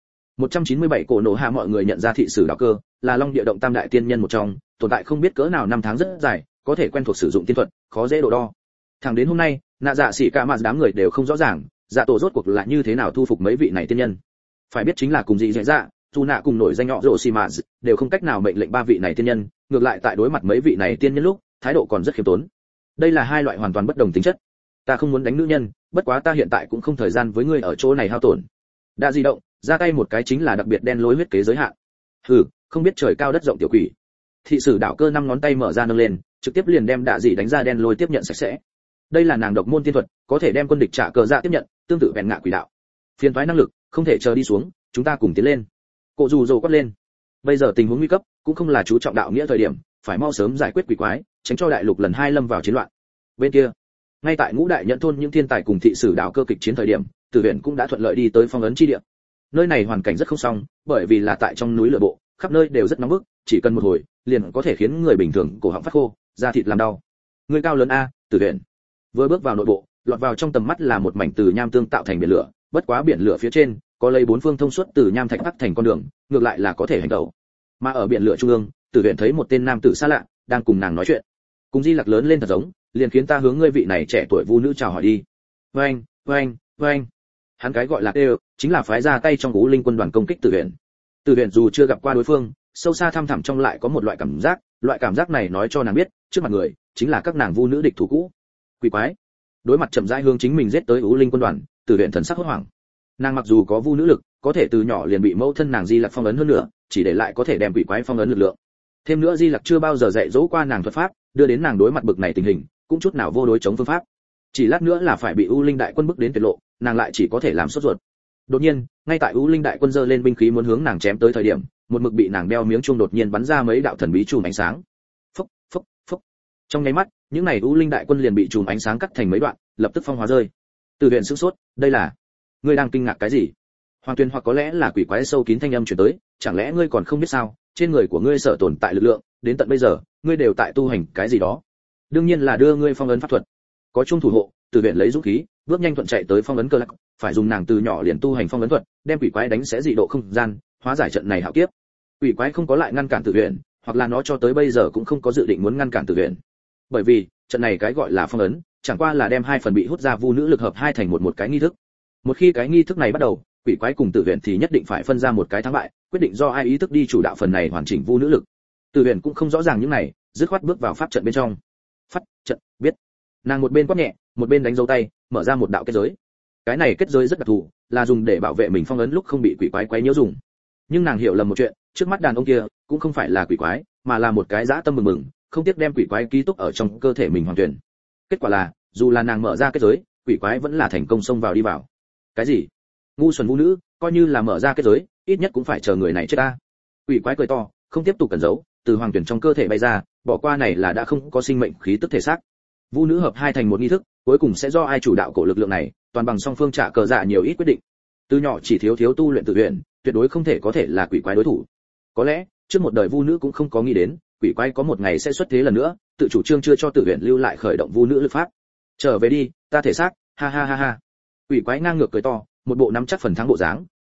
A: 197 cổ nổ hạ mọi người nhận ra thị sử đạo cơ, là Long Địa động tam đại tiên nhân một trong, tồn tại không biết cỡ nào năm tháng rất dài, có thể quen thuộc sử dụng tiên thuật, khó dễ độ đo. Thẳng đến hôm nay, nạ dạ xỉ cả mặt đám người đều không rõ ràng, dạ tổ rốt cuộc là như thế nào thu phục mấy vị này tiên nhân. Phải biết chính là cùng gì dễ dạ, dù nạ cùng nổi danh nhọ rồ xì mà đều không cách nào mệnh lệnh ba vị này tiên nhân, ngược lại tại đối mặt mấy vị này tiên nhân lúc, thái độ còn rất khiêm tốn. Đây là hai loại hoàn toàn bất đồng tính chất. Ta không muốn đánh nữ nhân, bất quá ta hiện tại cũng không thời gian với ngươi ở chỗ này hao tổn. Đã di động, ra tay một cái chính là đặc biệt đen lối huyết kế giới hạn. Hừ, không biết trời cao đất rộng tiểu quỷ. Thị sử đạo cơ năm ngón tay mở ra nâng lên, trực tiếp liền đem đạ dị đánh ra đen lôi tiếp nhận sạch sẽ. Đây là nàng độc môn tiên thuật, có thể đem quân địch trả cờ dạ tiếp nhận, tương tự bèn ngạ quỷ đạo. Phiền toái năng lực, không thể chờ đi xuống, chúng ta cùng tiến lên. Cổ dù dồ quát lên. Bây giờ tình huống nguy cấp, cũng không là chú trọng đạo nghĩa thời điểm, phải mau sớm giải quyết quỷ quái, tránh cho đại lục lần hai lâm vào chiến loạn. Bên kia, ngay tại ngũ đại nhẫn thôn những thiên tài cùng thị sử đạo cơ kịch chiến thời điểm, Tử Huyền cũng đã thuận lợi đi tới phong ấn chi địa. Nơi này hoàn cảnh rất không xong, bởi vì là tại trong núi lửa bộ, khắp nơi đều rất nóng bức, chỉ cần một hồi, liền có thể khiến người bình thường cổ họng phát khô, da thịt làm đau. Người cao lớn a, Tử Huyền. Vừa bước vào nội bộ, lọt vào trong tầm mắt là một mảnh từ nham tương tạo thành biển lửa, bất quá biển lửa phía trên có lấy bốn phương thông suốt từ nham thạch cắt thành con đường, ngược lại là có thể hành động. Mà ở biển lửa trung ương, Tử Huyền thấy một tên nam tử xa lạ đang cùng nàng nói chuyện. Cùng Di Lặc lớn lên thật giống, liền khiến ta hướng ngươi vị này trẻ tuổi vu nữ chào hỏi đi. Oanh, oanh, oanh. Hắn cái gọi là kêu, chính là phái ra tay trong Ngũ Linh quân đoàn công kích Tử Huyền. Tử Huyền dù chưa gặp qua đối phương, sâu xa thăm thẳm trong lại có một loại cảm giác này nói cho nàng biết, trước mặt người chính là các nàng vu nữ địch thủ cũ. Quỷ quái. Đối mặt chậm rãi hướng chính mình giết tới Ngũ Linh quân đoàn, Tử Huyền thần sắc hốt hoảng. Nàng mặc dù có vu nữ lực, có thể từ nhỏ liền bị mẫu thân nàng Di Lặc phong ấn hơn nữa, chỉ để lại có thể đem quỷ quái phong ấn lực lượng. Thêm nữa Di Lặc chưa bao giờ dạy dỗ qua nàng thuật pháp, đưa đến nàng đối mặt bực này tình hình, cũng chút nào vô đối chống phương pháp. Chỉ lát nữa là phải bị U Linh đại quân bức đến tuyệt lộ, nàng lại chỉ có thể làm sốt ruột. Đột nhiên, ngay tại U Linh đại quân giơ lên binh khí muốn hướng nàng chém tới thời điểm, một mực bị nàng đeo miếng chuông đột nhiên bắn ra mấy đạo thần bí chùm ánh sáng. Phốc, phốc, phốc. Trong nháy mắt, những này U Linh đại quân liền bị chùm ánh sáng cắt thành mấy đoạn, lập tức phong hóa rơi. Từ Huyền sửng sốt, đây là, ngươi đang kinh ngạc cái gì? Hoàng Tuyền hoặc có lẽ là quỷ quái sâu kín thanh âm truyền tới, chẳng lẽ ngươi còn không biết sao? Trên người của ngươi sở tồn tại lực lượng, đến tận bây giờ, ngươi đều tại tu hành cái gì đó. Đương nhiên là đưa ngươi phong ấn pháp thuật. Có chung thủ hộ, Từ Huyền lấy dũng khí, bước nhanh thuận chạy tới phong ấn cơ lạc, phải dùng nàng từ nhỏ liền tu hành phong ấn thuật, đem quỷ quái đánh sẽ dị độ không gian, hóa giải trận này hạo kiếp. Quỷ quái không có lại ngăn cản Từ Huyền, hoặc là nó cho tới bây giờ cũng không có dự định muốn ngăn cản Từ Huyền. Bởi vì, trận này cái gọi là phong ấn, chẳng qua là đem hai phần bị hút ra vu nữ lực hợp hai thành một cái nghi thức. Một khi cái nghi thức này bắt đầu, quỷ quái cùng Tử Huyền thì nhất định phải phân ra một cái thắng bại, quyết định do ai ý thức đi chủ đạo phần này hoàn chỉnh vu nữ lực. Tử Huyền cũng không rõ ràng những này, dứt khoát bước vào pháp trận bên trong. Phát trận, biết. Nàng một bên quát nhẹ, một bên đánh dấu tay, mở ra một đạo kết giới. Cái này kết giới rất đặc thù, là dùng để bảo vệ mình phong ấn lúc không bị quỷ quái quấy nhiễu dùng. Nhưng nàng hiểu lầm một chuyện, trước mắt đàn ông kia cũng không phải là quỷ quái, mà là một cái dã tâm mừng mừng, không tiếc đem quỷ quái ký túc ở trong cơ thể mình hoàn toàn. Kết quả là, dù là nàng mở ra kết giới, quỷ quái vẫn là thành công xông vào đi vào. Cái gì? Ngu xuẩn vũ nữ, coi như là mở ra kết giới, ít nhất cũng phải chờ người này chết ta. Quỷ quái cười to, không tiếp tục cẩn giấu, từ hoàng tuyển trong cơ thể bay ra, bỏ qua này là đã không có sinh mệnh khí tức thể xác. Vũ nữ hợp hai thành một nghi thức, cuối cùng sẽ do ai chủ đạo cổ lực lượng này, toàn bằng song phương trả cờ dạ nhiều ít quyết định. Từ nhỏ chỉ thiếu tu luyện tự luyện, tuyệt đối không thể có thể là quỷ quái đối thủ. Có lẽ, trước một đời vu nữ cũng không có nghĩ đến, quỷ quái có một ngày sẽ xuất thế lần nữa, tự chủ trương chưa cho tự luyện lưu lại khởi động vu nữ lực pháp. Trở về đi, ta thể xác, ha ha ha ha. Quỷ quái ngang ngược cười to, một bộ nắm chắc phần thắng bộ dáng,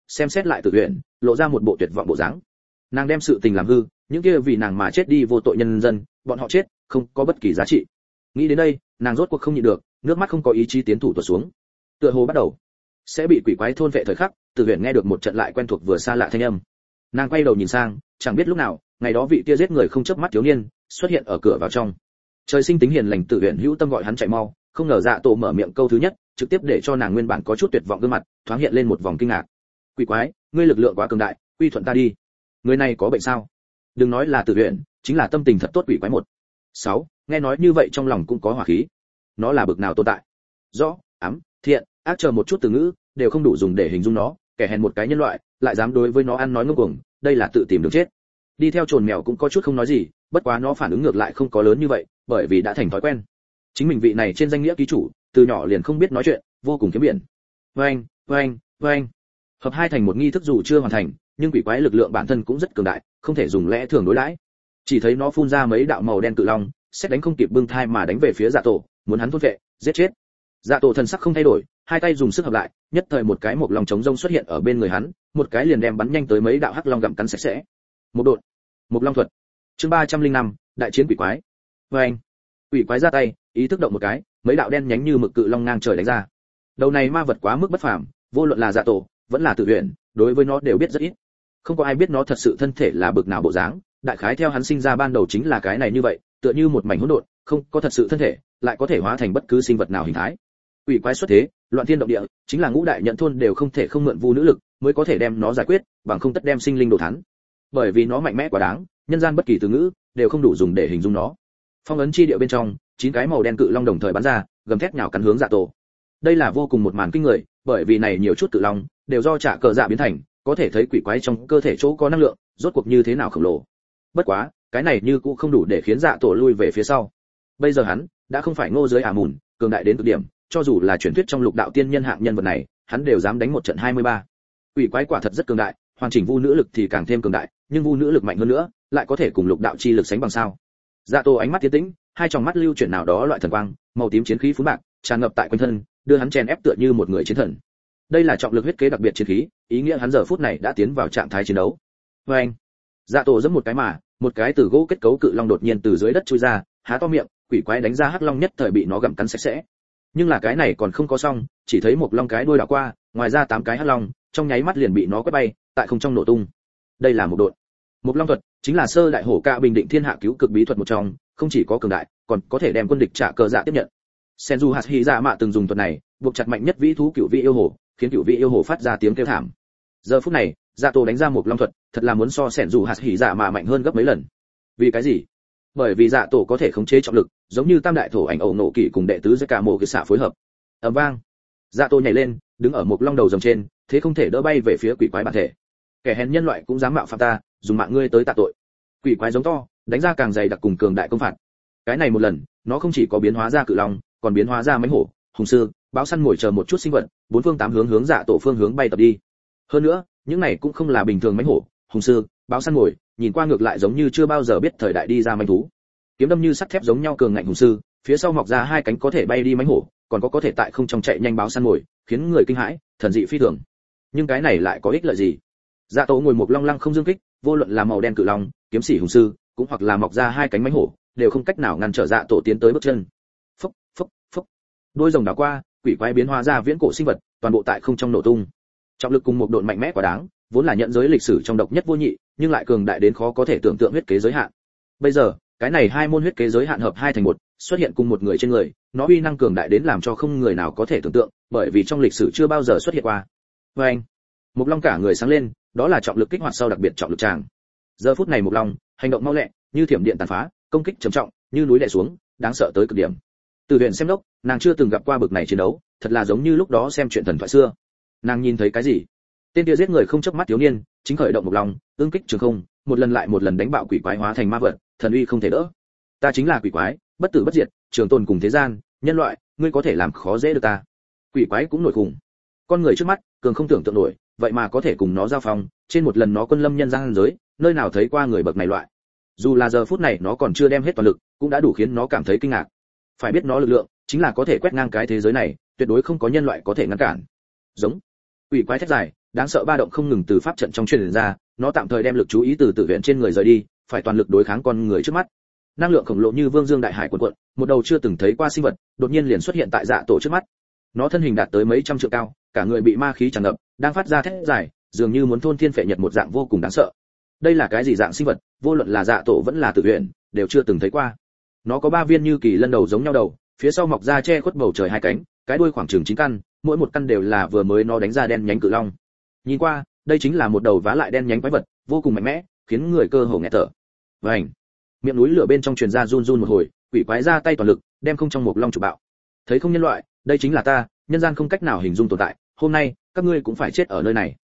A: xem xét lại Tử Uyển, lộ ra một bộ tuyệt vọng bộ dáng. Nàng đem sự tình làm hư, những kia vì nàng mà chết đi vô tội nhân dân, bọn họ chết, không có bất kỳ giá trị. Nghĩ đến đây, nàng rốt cuộc không nhịn được, nước mắt không có ý chí tiến thủ tuột xuống. Tựa hồ bắt đầu sẽ bị quỷ quái thôn vệ thời khắc, Tử Uyển nghe được một trận lại quen thuộc vừa xa lạ thanh âm. Nàng quay đầu nhìn sang, chẳng biết lúc nào, ngày đó vị kia giết người không chớp mắt thiếu niên xuất hiện ở cửa vào trong. Trời sinh tính hiền lành Tử Uyển hữu tâm gọi hắn chạy mau, không ngờ Dạ Tổ mở miệng câu thứ nhất, trực tiếp để cho nàng nguyên bản có chút tuyệt vọng gương mặt thoáng hiện lên một vòng kinh ngạc. Quỷ quái, ngươi lực lượng quá cường đại, quy thuận ta đi. Người này có bệnh sao? Đừng nói là Tử Uyển, chính là tâm tình thật tốt quỷ quái 6, nghe nói như vậy trong lòng cũng có hỏa khí. Nó là bực nào tồn tại? Rõ, ám, thiện, ác chờ một chút từ ngữ đều không đủ dùng để hình dung nó, kẻ hèn một cái nhân loại, lại dám đối với nó ăn nói ngông cuồng, đây là tự tìm đường chết. Đi theo trồn mèo cũng có chút không nói gì, bất quá nó phản ứng ngược lại không có lớn như vậy, bởi vì đã thành thói quen. Chính mình vị này trên danh nghĩa ký chủ, từ nhỏ liền không biết nói chuyện, vô cùng kiếm biển. Oeng, oeng, oeng. Hợp hai thành một nghi thức dù chưa hoàn thành, nhưng quỷ quái lực lượng bản thân cũng rất cường đại, không thể dùng lẽ thường đối đãi. Chỉ thấy nó phun ra mấy đạo màu đen cự long, xét đánh không kịp bưng thai mà đánh về phía Dạ Tổ, muốn hắn thôn vệ, giết chết. Dạ Tổ thần sắc không thay đổi, hai tay dùng sức hợp lại, nhất thời một cái mộc long chống rông xuất hiện ở bên người hắn, một cái liền đem bắn nhanh tới mấy đạo hắc long gặm cắn sạch sẽ. Một đột, mộc long thuật. Chương 305, đại chiến quỷ quái. Oeng. Quỷ quái ra tay, ý thức động một cái, mấy đạo đen nhánh như mực cự long ngang trời đánh ra. Đầu này ma vật quá mức bất phàm, vô luận là Dạ Tổ, vẫn là Tử Uyển, đối với nó đều biết rất ít. Không có ai biết nó thật sự thân thể là bực nào bộ dáng, đại khái theo hắn sinh ra ban đầu chính là cái này như vậy, tựa như một mảnh hỗn độn, không có thật sự thân thể, lại có thể hóa thành bất cứ sinh vật nào hình thái. Quỷ quái xuất thế, loạn thiên động địa, chính là ngũ đại nhận thôn đều không thể không mượn vu nữ lực, mới có thể đem nó giải quyết, bằng không tất đem sinh linh đồ thán. Bởi vì nó mạnh mẽ quá đáng, nhân gian bất kỳ từ ngữ đều không đủ dùng để hình dung nó. Phong ấn chi địa bên trong, 9 cái màu đen cự long đồng thời bắn ra, gầm thét nhào cắn hướng Dạ Tổ. Đây là vô cùng một màn kinh người, bởi vì này nhiều chút cự long đều do trả cờ dạ biến thành, có thể thấy quỷ quái trong cơ thể chỗ có năng lượng, rốt cuộc như thế nào khổng lồ. Bất quá, cái này như cũng không đủ để khiến Dạ Tổ lui về phía sau. Bây giờ hắn đã không phải ngô giới ả mùn, cường đại đến cực điểm, cho dù là truyền thuyết trong lục đạo tiên nhân hạng nhân vật này, hắn đều dám đánh một trận 23. Quỷ quái quả thật rất cường đại, hoàn chỉnh vu nữ lực thì càng thêm cường đại, nhưng vu nữ lực mạnh hơn nữa, lại có thể cùng lục đạo chi lực sánh bằng sao? Dạ Tổ ánh mắt tiến tĩnh, hai tròng mắt lưu chuyển nào đó loại thần quang, màu tím chiến khí phun bạc, tràn ngập tại quanh thân, đưa hắn chèn ép tựa như một người chiến thần. Đây là trọng lực huyết kế đặc biệt chiến khí, ý nghĩa hắn giờ phút này đã tiến vào trạng thái chiến đấu. Oeng! Dạ Tổ giẫm một cái mà, một cái từ gỗ kết cấu cự long đột nhiên từ dưới đất chui ra, há to miệng, quỷ quái đánh ra hắc long nhất thời bị nó gặm cắn sạch sẽ. Nhưng là cái này còn không có xong, chỉ thấy một long cái đuôi đảo qua, ngoài ra 8 cái hắc long, trong nháy mắt liền bị nó quét bay, tại không trong nổ tung. Đây là một độn. Một long thuật chính là sơ đại hổ ca bình định thiên hạ cứu cực bí thuật một trong, không chỉ có cường đại, còn có thể đem quân địch trả cờ dạ tiếp nhận. Senju Hashira mạ từng dùng thuật này, buộc chặt mạnh nhất vĩ thú cửu vị yêu hồ, khiến cửu vị yêu hồ phát ra tiếng kêu thảm. Giờ phút này, Dạ Tổ đánh ra một long thuật, thật là muốn so Senju Hashira mạ mạnh hơn gấp mấy lần. Vì cái gì? Bởi vì Dạ Tổ có thể khống chế trọng lực, giống như tam đại thổ ảnh ẩu nộ kỵ cùng đệ tứ giai cả mộ cái xạ phối hợp. Ầm vang, Dạ Tổ nhảy lên, đứng ở một long đầu rồng trên, thế không thể đỡ bay về phía quỷ quái bản thể. Kẻ hèn nhân loại cũng dám mạo phạm ta, dùng mạng ngươi tới tạ tội. Quỷ quái giống to, đánh ra càng dày đặc cùng cường đại công phạt. Cái này một lần, nó không chỉ có biến hóa ra cự long, còn biến hóa ra mãnh hổ, hùng sư, báo săn mồi chờ một chút sinh vật, bốn phương tám hướng Dạ Tổ phương hướng bay tập đi. Hơn nữa, những này cũng không là bình thường mãnh hổ, hùng sư, báo săn mồi, nhìn qua ngược lại giống như chưa bao giờ biết thời đại đi ra manh thú. Kiếm đâm như sắt thép giống nhau cường ngạnh hùng sư, phía sau mọc ra 2 cánh có thể bay đi mãnh hổ, còn có thể tại không trong chạy nhanh báo săn mồi, khiến người kinh hãi, thần dị phi thường. Nhưng cái này lại có ích lợi gì? Dạ Tổ ngồi một long lăng không dương kích, vô luận là màu đen cự long, kiếm sĩ hùng sư, cũng hoặc là mọc ra 2 cánh mãnh hổ, đều không cách nào ngăn trở Dạ Tổ tiến tới bước chân. Phốc, phốc, phốc. Đôi rồng đảo qua, quỷ quái biến hóa ra viễn cổ sinh vật, toàn bộ tại không trong nổ tung. Trọng lực cùng một độn mạnh mẽ quá đáng, vốn là nhận giới lịch sử trong độc nhất vô nhị, nhưng lại cường đại đến khó có thể tưởng tượng huyết kế giới hạn. Bây giờ, cái này 2 môn huyết kế giới hạn hợp 2 thành 1, xuất hiện cùng một người trên người, nó uy năng cường đại đến làm cho không người nào có thể tưởng tượng, bởi vì trong lịch sử chưa bao giờ xuất hiện qua. Oeng! Mộc Long cả người sáng lên, đó là trọng lực kích hoạt sau đặc biệt trọng lực tràng. Giờ phút này Mộc Long, hành động mau lẹ, như thiểm điện tàn phá, công kích trầm trọng, như núi đè xuống, đáng sợ tới cực điểm. Từ Huyền xem đốc, nàng chưa từng gặp qua bực này chiến đấu, thật là giống như lúc đó xem chuyện thần thoại xưa. Nàng nhìn thấy cái gì? Tên kia giết người không chớp mắt thiếu niên, chính khởi động Mộc Long, ương kích trường không, một lần lại một lần đánh bạo quỷ quái hóa thành ma vật, thần uy không thể đỡ. Ta chính là quỷ quái, bất tử bất diệt, trường tồn cùng thế gian, nhân loại, ngươi có thể làm khó dễ được ta. Quỷ quái cũng nổi khủng. Con người trước mắt, cường không tưởng tượng nổi, vậy mà có thể cùng nó giao phong, trên một lần nó quân lâm nhân gian giới, nơi nào thấy qua người bậc này loại. Dù là giờ phút này nó còn chưa đem hết toàn lực, cũng đã đủ khiến nó cảm thấy kinh ngạc. Phải biết nó lực lượng, chính là có thể quét ngang cái thế giới này, tuyệt đối không có nhân loại có thể ngăn cản. Giống. Quỷ quái thét dài, đáng sợ ba động không ngừng từ pháp trận trong truyền ra, nó tạm thời đem lực chú ý từ Tử Huyền trên người rời đi, phải toàn lực đối kháng con người trước mắt. Năng lượng khổng lồ như vương dương đại hải cuộn cuộn, một đầu chưa từng thấy qua sinh vật, đột nhiên liền xuất hiện tại Dạ Tổ trước mắt. Nó thân hình đạt tới mấy trăm trượng cao, cả người bị ma khí tràn ngập, đang phát ra thét dài, dường như muốn thôn thiên phệ nhật một dạng vô cùng đáng sợ. Đây là cái gì dạng sinh vật, vô luận là Dạ Tổ vẫn là Tử Huyền, đều chưa từng thấy qua. Nó có 3 viên như kỳ lân đầu giống nhau đầu, phía sau mọc ra che khuất bầu trời 2 cánh, cái đuôi khoảng chừng 9 căn, mỗi một căn đều là vừa mới nó đánh ra đen nhánh cự long. Nhìn qua, đây chính là một đầu vá lại đen nhánh quái vật, vô cùng mạnh mẽ, khiến người cơ hồ nghẹt thở. Vành, miệng núi lửa bên trong truyền ra run run một hồi, quỷ quái ra tay toàn lực, đem không trong một long chụp bạo. Thấy không nhân loại, đây chính là ta, nhân gian không cách nào hình dung tồn tại, hôm nay các ngươi cũng phải chết ở nơi này.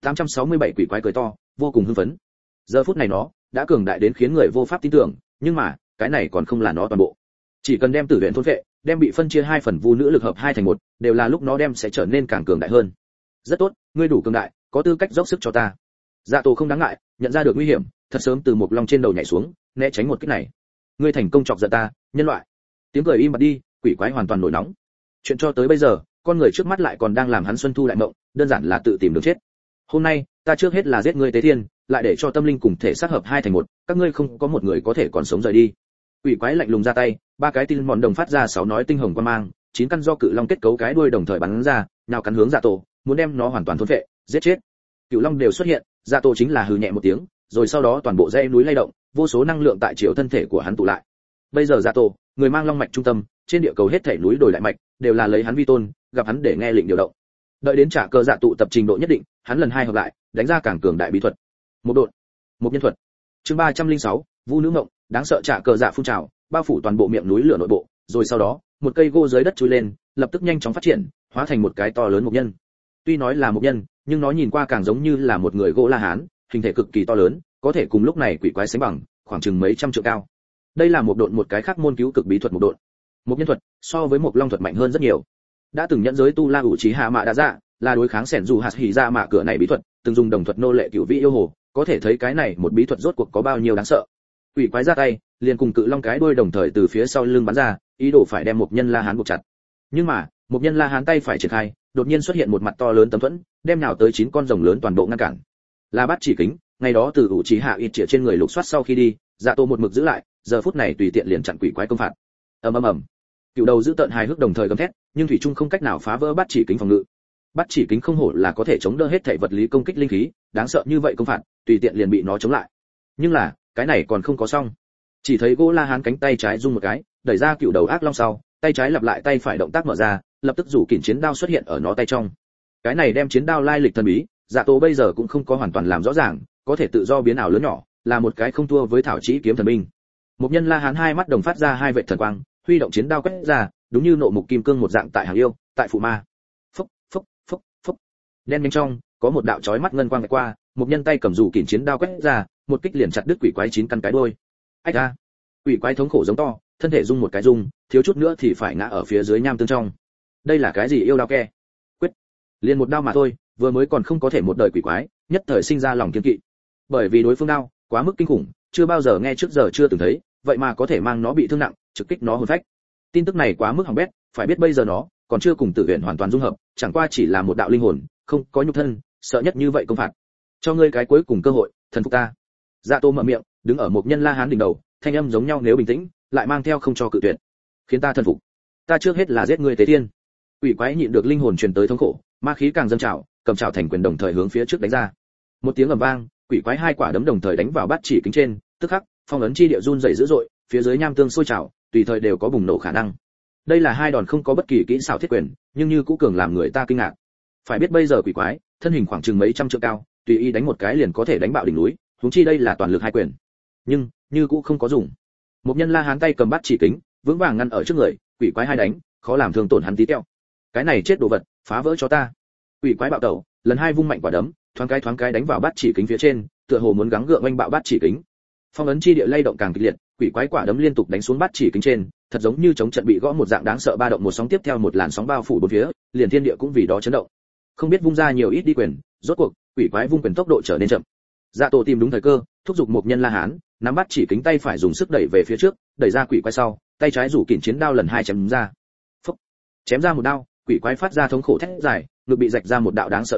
A: 867 quỷ quái cười to, vô cùng hưng phấn. Giờ phút này nó đã cường đại đến khiến người vô pháp tin tưởng, nhưng mà, cái này còn không là nó toàn bộ. Chỉ cần đem Tử Huyền thôn vệ, đem bị phân chia 2 phần vu nữ lực hợp 2 thành 1, đều là lúc nó đem sẽ trở nên càng cường đại hơn. Rất tốt, ngươi đủ cường đại, có tư cách dốc sức cho ta. Dạ Tổ không đáng ngại, nhận ra được nguy hiểm, thật sớm từ một long trên đầu nhảy xuống, né tránh một kích này. Ngươi thành công chọc giận ta, nhân loại. Tiếng cười im bặt đi, quỷ quái hoàn toàn nổi nóng. Chuyện cho tới bây giờ, con người trước mắt lại còn đang làm hắn xuân thu đại mộng, đơn giản là tự tìm đường chết. Hôm nay, ta trước hết là giết ngươi tế thiên, lại để cho tâm linh cùng thể xác hợp 2 thành 1, các ngươi không có một người có thể còn sống rời đi. Quỷ quái lạnh lùng ra tay, 3 cái tin mòn đồng phát ra 6 nói tinh hồng quang mang, 9 căn do cự long kết cấu cái đuôi đồng thời bắn ra, nào cắn hướng Dạ Tổ, muốn đem nó hoàn toàn thôn phệ, giết chết. Cựu long đều xuất hiện, Dạ Tổ chính là hừ nhẹ một tiếng, rồi sau đó toàn bộ dãy núi lay động, vô số năng lượng tại chiều thân thể của hắn tụ lại. Bây giờ Dạ Tổ, người mang long mạch trung tâm, trên địa cầu hết thảy núi đồi đại mạch đều là lấy hắn vi tôn, gặp hắn để nghe lệnh điều động. Đợi đến trả cơ Dạ tụ tập trình độ nhất định, hắn lần 2 hợp lại, đánh ra càng cường đại bí thuật. Một độn, một nhân thuật. Chương 306, Vu nữ ngộng, đáng sợ trả cơ Dạ phun trào, bao phủ toàn bộ miệng núi lửa nội bộ, rồi sau đó, một cây gỗ dưới đất chui lên, lập tức nhanh chóng phát triển, hóa thành một cái to lớn mục nhân. Tuy nói là mục nhân, nhưng nó nhìn qua càng giống như là một người gỗ La Hán, hình thể cực kỳ to lớn, có thể cùng lúc này quỷ quái sánh bằng, khoảng chừng mấy trăm trượng cao. Đây là một độn một cái khác môn cứu cực bí thuật một độn. Một nhân thuật, so với một long thuật mạnh hơn rất nhiều. Đã từng nhận giới tu la ủ trí hạ mạ đã dạ, là đối kháng sẻn dù hạt hỉ ra mạ cửa này bí thuật, từng dùng đồng thuật nô lệ cửu vị yêu hồ, có thể thấy cái này một bí thuật rốt cuộc có bao nhiêu đáng sợ. Quỷ quái ra tay, liền cùng cự long cái đuôi đồng thời từ phía sau lưng bắn ra, ý đồ phải đem một nhân La Hán buộc chặt. Nhưng mà, một nhân La Hán tay phải triển khai, đột nhiên xuất hiện một mặt to lớn tấm thuẫn, đem nhào tới 9 con rồng lớn toàn bộ ngăn cản. Là Bát Chỉ Kính, ngày đó từ ủ trí hạ ít chĩa trên người lục soát sau khi đi, Dạ Tô một mực giữ lại, giờ phút này tùy tiện liền chặn quỷ quái công phạt. Ầm ầm ầm. Cựu đầu giữ tợn hài hước đồng thời gầm thét, nhưng thủy trung không cách nào phá vỡ Bát Chỉ Kính phòng ngự. Bát Chỉ Kính không hổ là có thể chống đỡ hết thảy vật lý công kích linh khí, đáng sợ như vậy công phạt, tùy tiện liền bị nó chống lại. Nhưng là, cái này còn không có xong. Chỉ thấy gỗ La Hán cánh tay trái rung một cái, đẩy ra cựu đầu ác long sau, tay trái lặp lại tay phải động tác mở ra, lập tức rủ kình chiến đao xuất hiện ở nó tay trong. Cái này đem chiến đao lai lịch thần bí, Dạ Tô bây giờ cũng không có hoàn toàn làm rõ ràng, có thể tự do biến ảo lớn nhỏ, là một cái không thua với thảo chí kiếm thần binh. Một nhân La Hán hai mắt đồng phát ra 2 vệt thần quang, huy động chiến đao quét ra, đúng như nộ mục kim cương một dạng tại hàng yêu, tại phụ ma. Phốc phốc phốc phốc. Đen bên trong có một đạo chói mắt ngân quang vạch qua, một nhân tay cầm rủ kình chiến đao quét ra, một kích liền chặt đứt quỷ quái 9 căn cái đuôi. Ách a! Quỷ quái thống khổ giống to, thân thể rung một cái rung, thiếu chút nữa thì phải ngã ở phía dưới nham tương trong. Đây là cái gì yêu đao ke? Quyết! Liền một đao mà thôi, vừa mới còn không có thể một đời quỷ quái, nhất thời sinh ra lòng kiêng kỵ. Bởi vì đối phương đao quá mức kinh khủng, chưa bao giờ nghe trước giờ chưa từng thấy, vậy mà có thể mang nó bị thương nặng, trực kích nó hồn phách. Tin tức này quá mức hỏng bét, phải biết bây giờ nó còn chưa cùng Tử Huyền hoàn toàn dung hợp, chẳng qua chỉ là một đạo linh hồn, không có nhục thân, sợ nhất như vậy công phạt. Cho ngươi cái cuối cùng cơ hội, thần phục ta. Dạ Tô mở miệng, đứng ở một nhân La Hán đỉnh đầu, thanh âm giống nhau nếu bình tĩnh, lại mang theo không cho cự tuyệt. Khiến ta thần phục. Ta trước hết là giết ngươi tế thiên. Quỷ quái nhịn được linh hồn truyền tới thống khổ, ma khí càng dâng trào, cầm trảo thành quyền đồng thời hướng phía trước đánh ra. Một tiếng ầm vang, quỷ quái 2 quả đấm đồng thời đánh vào Bát Chỉ Kính trên, tức khắc, phong ấn chi địa run rẩy dữ dội, phía dưới nham tương sôi trào, tùy thời đều có bùng nổ khả năng. Đây là 2 đòn không có bất kỳ kỹ xảo thiết quyền, nhưng như cũ cường làm người ta kinh ngạc. Phải biết bây giờ quỷ quái, thân hình khoảng chừng mấy trăm trượng cao, tùy ý đánh một cái liền có thể đánh bạo đỉnh núi, huống chi đây là toàn lực 2 quyền. Nhưng, như cũ không có dùng. Một nhân La Hán tay cầm Bát Chỉ Kính, vững vàng ngăn ở trước người, quỷ quái 2 đánh, khó làm thương tổn hắn tí teo. Cái này chết đồ vật, phá vỡ cho ta. Quỷ quái bạo tẩu, lần 2 vung mạnh quả đấm, thoáng cái đánh vào Bát Chỉ Kính phía trên, tựa hồ muốn gắng gượng oanh bạo Bát Chỉ Kính. Phong ấn chi địa lay động càng kịch liệt, quỷ quái quả đấm liên tục đánh xuống Bát Chỉ Kính trên, thật giống như chống trận bị gõ một dạng đáng sợ, ba động một sóng tiếp theo một làn sóng bao phủ bốn phía, liền thiên địa cũng vì đó chấn động. Không biết vung ra nhiều ít đi quyền, rốt cuộc, quỷ quái vung quyền tốc độ trở nên chậm. Dạ Tổ tìm đúng thời cơ, thúc giục một nhân La Hán, nắm Bát Chỉ Kính tay phải dùng sức đẩy về phía trước, đẩy ra quỷ quái sau, tay trái rủ kình chiến đao lần 2 chém ra. Phốc. Chém ra một đao, quỷ quái phát ra thống khổ thét dài, ngực bị rạch ra một đạo đáng sợ lỗ,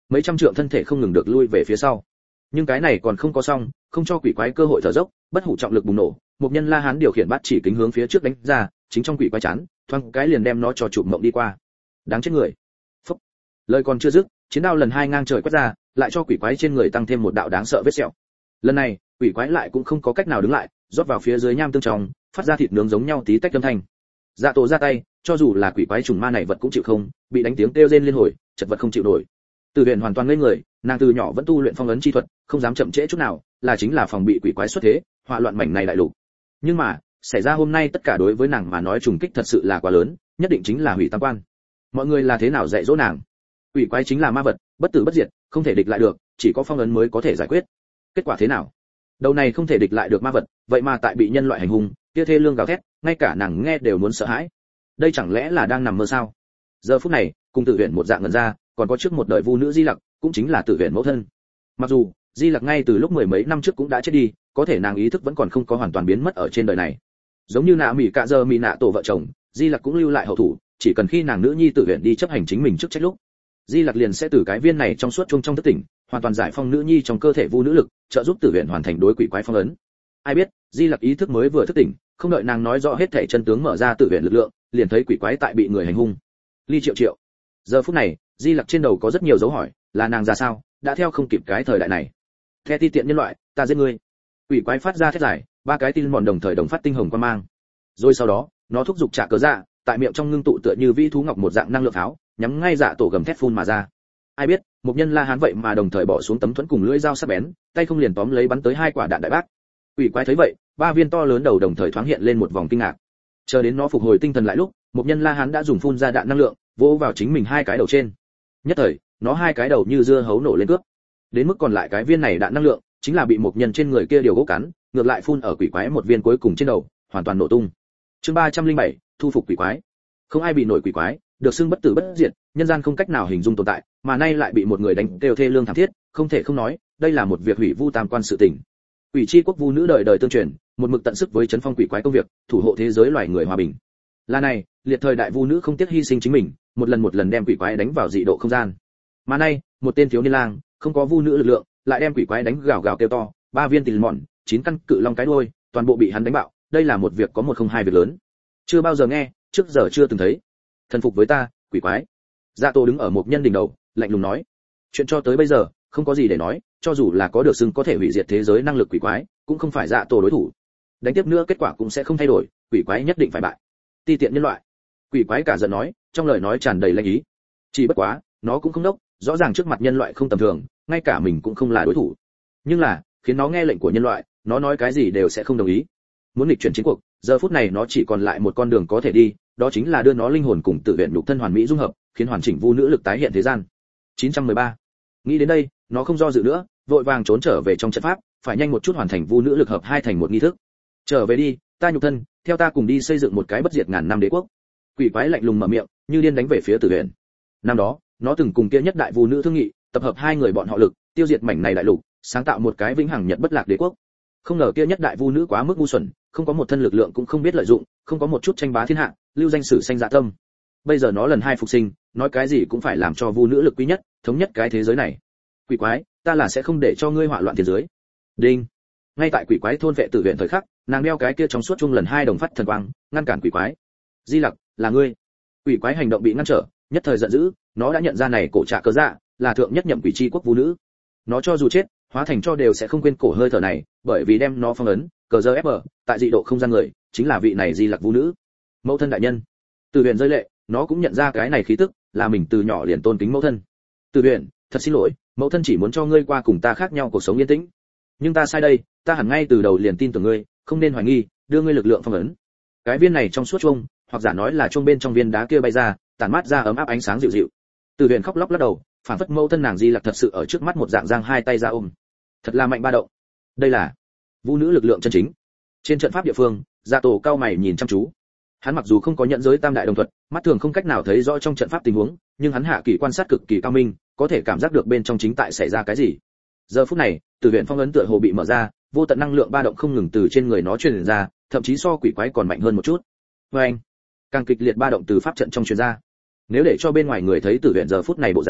A: mấy trăm trượng thân thể không ngừng được lui về phía sau. Nhưng cái này còn không có xong, không cho quỷ quái cơ hội thở dốc, bất hủ trọng lực bùng nổ, một nhân La Hán điều khiển bát chỉ kính hướng phía trước đánh ra, chính trong quỷ quái chán, thoáng cái liền đem nó cho chụp mộng đi qua. Đáng chết người. Phúc. Lời còn chưa dứt, chiến đao lần hai ngang trời quét ra, lại cho quỷ quái trên người tăng thêm một đạo đáng sợ vết sẹo. Lần này, quỷ quái lại cũng không có cách nào đứng lại, rót vào phía dưới nham tương trong, phát ra thịt nướng giống nhau tí tách âm thanh. Dạ Tổ ra tay, cho dù là quỷ quái trùng ma này vật cũng chịu không, bị đánh tiếng kêu rên liên hồi, chật vật không chịu nổi. Từ Huyền hoàn toàn ngây người, nàng từ nhỏ vẫn tu luyện phong ấn chi thuật, không dám chậm trễ chút nào, là chính là phòng bị quỷ quái xuất thế, họa loạn mảnh này đại lục. Nhưng mà, xảy ra hôm nay tất cả đối với nàng mà nói trùng kích thật sự là quá lớn, nhất định chính là hủy tam quan. Mọi người là thế nào dạy dỗ nàng? Quỷ quái chính là ma vật, bất tử bất diệt, không thể địch lại được, chỉ có phong ấn mới có thể giải quyết. Kết quả thế nào? Đầu này không thể địch lại được ma vật, vậy mà tại bị nhân loại hành hung, kia thê lương gào thét, ngay cả nàng nghe đều muốn sợ hãi. Đây chẳng lẽ là đang nằm mơ sao? Giờ phút này, cùng Tử Huyền một dạng ngẩn ra, còn có trước một đời vu nữ Di Lặc, cũng chính là Tử Huyền mẫu thân. Mặc dù Di Lặc ngay từ lúc mười mấy năm trước cũng đã chết đi, có thể nàng ý thức vẫn còn không có hoàn toàn biến mất ở trên đời này. Giống như Nạ Mỉ Cạ Giờ Mỉ Nạ tổ vợ chồng, Di Lặc cũng lưu lại hậu thủ, chỉ cần khi nàng nữ nhi Tử Huyền đi chấp hành chính mình trước trách lúc, Di Lặc liền sẽ từ cái viên này trong suốt chung trong thức tỉnh, hoàn toàn giải phong nữ nhi trong cơ thể vu nữ lực, trợ giúp Tử Huyền hoàn thành đối quỷ quái phong ấn. Ai biết, Di Lặc ý thức mới vừa thức tỉnh, không đợi nàng nói rõ hết thảy chân tướng mở ra Tử Huyền lực lượng, liền thấy quỷ quái tại bị người hành hung. Ly Triệu Triệu. Giờ phút này, Di Lặc trên đầu có rất nhiều dấu hỏi, là nàng ra sao, đã theo không kịp cái thời đại này. The ti tiện nhân loại, ta giết ngươi. Quỷ quái phát ra thét giải, ba cái tin mòn đồng thời đồng phát tinh hồng quang mang. Rồi sau đó, nó thúc giục trả cớ dạ, tại miệng trong ngưng tụ tựa như vĩ thú ngọc một dạng năng lượng pháo, nhắm ngay Dạ Tổ gầm thét phun mà ra. Ai biết, một nhân La Hán vậy mà đồng thời bỏ xuống tấm thuẫn cùng lưỡi dao sắc bén, tay không liền tóm lấy bắn tới hai quả đạn đại bác. Quỷ quái thấy vậy, ba viên to lớn đầu đồng thời thoáng hiện lên một vòng kinh ngạc. Chờ đến nó phục hồi tinh thần lại lúc, một nhân La Hán đã dùng phun ra đạn năng lượng, vỗ vào chính mình hai cái đầu trên. Nhất thời, nó hai cái đầu như dưa hấu nổ lên cướp. Đến mức còn lại cái viên này đạn năng lượng, chính là bị một nhân trên người kia điều gỗ cắn, ngược lại phun ở quỷ quái một viên cuối cùng trên đầu, hoàn toàn nổ tung. Chương 307, thu phục quỷ quái. Không ai bị nổi quỷ quái, được xưng bất tử bất diệt, nhân gian không cách nào hình dung tồn tại, mà nay lại bị một người đánh đều thê lương thảm thiết, không thể không nói, đây là một việc hủy vu tam quan sự tình. Quỷ chi quốc vu nữ đời đời tương truyền, một mực tận sức với chấn phong quỷ quái công việc, thủ hộ thế giới loài người hòa bình. Là này, liệt thời đại vu nữ không tiếc hy sinh chính mình, một lần đem quỷ quái đánh vào dị độ không gian. Mà nay, một tên thiếu niên lang, không có vu nữ lực lượng, lại đem quỷ quái đánh gào gào kêu to, ba viên tỉ mòn, 9 căn cự long cái đuôi, toàn bộ bị hắn đánh bạo, đây là một việc có một không hai việc lớn. Chưa bao giờ nghe, trước giờ chưa từng thấy. Thần phục với ta, quỷ quái. Dạ Tô đứng ở một nhân đỉnh đầu, lạnh lùng nói, chuyện cho tới bây giờ, không có gì để nói, cho dù là có được xưng có thể hủy diệt thế giới năng lực quỷ quái, cũng không phải Dạ Tô đối thủ. Đánh tiếp nữa kết quả cũng sẽ không thay đổi, quỷ quái nhất định phải bại. Ti tiện nhân loại. Quỷ quái cả giận nói, trong lời nói tràn đầy lanh ý. Chỉ bất quá, nó cũng không đốc, rõ ràng trước mặt nhân loại không tầm thường, ngay cả mình cũng không là đối thủ. Nhưng là, khiến nó nghe lệnh của nhân loại, nó nói cái gì đều sẽ không đồng ý. Muốn nghịch chuyển chiến cuộc, giờ phút này nó chỉ còn lại một con đường có thể đi, đó chính là đưa nó linh hồn cùng tự luyện nhục thân hoàn mỹ dung hợp, khiến hoàn chỉnh vu nữ lực tái hiện thế gian. 913. Nghĩ đến đây, nó không do dự nữa, vội vàng trốn trở về trong trận pháp, phải nhanh một chút hoàn thành vu nữ lực hợp hai thành một nghi thức. Trở về đi, ta nhục thân, theo ta cùng đi xây dựng một cái bất diệt ngàn năm đế quốc. Quỷ quái lạnh lùng mở miệng, như điên đánh về phía Tử Huyền. Năm đó, nó từng cùng kia nhất đại vu nữ thương nghị, tập hợp hai người bọn họ lực, tiêu diệt mảnh này đại lục, sáng tạo một cái vĩnh hằng nhật bất lạc đế quốc. Không ngờ kia nhất đại vu nữ quá mức ngu xuẩn, không có một thân lực lượng cũng không biết lợi dụng, không có một chút tranh bá thiên hạ, lưu danh sử sanh dạ tâm. Bây giờ nó lần hai phục sinh, nói cái gì cũng phải làm cho vu nữ lực quý nhất, thống nhất cái thế giới này. Quỷ quái, ta là sẽ không để cho ngươi họa loạn thế giới. Đinh. Ngay tại quỷ quái thôn vệ Tử Huyền thời khắc, nàng đeo cái kia trong suốt chung lần hai đồng phát thần quang, ngăn cản quỷ quái. Di Lặc, là ngươi. Quỷ quái hành động bị ngăn trở, nhất thời giận dữ, nó đã nhận ra này cổ trạ cớ dạ, là thượng nhất nhậm quỷ chi quốc vu nữ. Nó cho dù chết, hóa thành cho đều sẽ không quên cổ hơi thở này, bởi vì đem nó phong ấn, cờ giờ ép tại dị độ không gian người, chính là vị này Di Lặc vu nữ. Mẫu thân đại nhân. Tử Huyền rơi lệ, nó cũng nhận ra cái này khí tức, là mình từ nhỏ liền tôn kính mẫu thân. Tử Huyền, thật xin lỗi, mẫu thân chỉ muốn cho ngươi qua cùng ta khác nhau cuộc sống yên tĩnh. Nhưng ta sai đây, ta hẳn ngay từ đầu liền tin tưởng ngươi, không nên hoài nghi, đưa ngươi lực lượng phong ấn. Cái viên này trong suốt chuông, hoặc giả nói là chuông bên trong viên đá kia bay ra, tản mát ra ấm áp ánh sáng dịu dịu. Tử Huyền khóc lóc lắc đầu, phản phất mẫu thân nàng Di Lặc thật sự ở trước mắt một dạng giang hai tay ra ôm. Thật là mạnh ba động. Đây là vu nữ lực lượng chân chính. Trên trận pháp địa phương, Dạ Tổ cao mày nhìn chăm chú. Hắn mặc dù không có nhận giới tam đại đồng thuật, mắt thường không cách nào thấy rõ trong trận pháp tình huống, nhưng hắn hạ kỳ quan sát cực kỳ cao minh, có thể cảm giác được bên trong chính tại xảy ra cái gì. Giờ phút này, Tử Huyền phong ấn tựa hồ bị mở ra, vô tận năng lượng ba động không ngừng từ trên người nó truyền ra, thậm chí so quỷ quái còn mạnh hơn một chút. Anh, càng kịch liệt ba động từ pháp trận trong truyền ra. Nếu để cho bên ngoài người thấy Tử Huyền giờ phút này bộ dáng,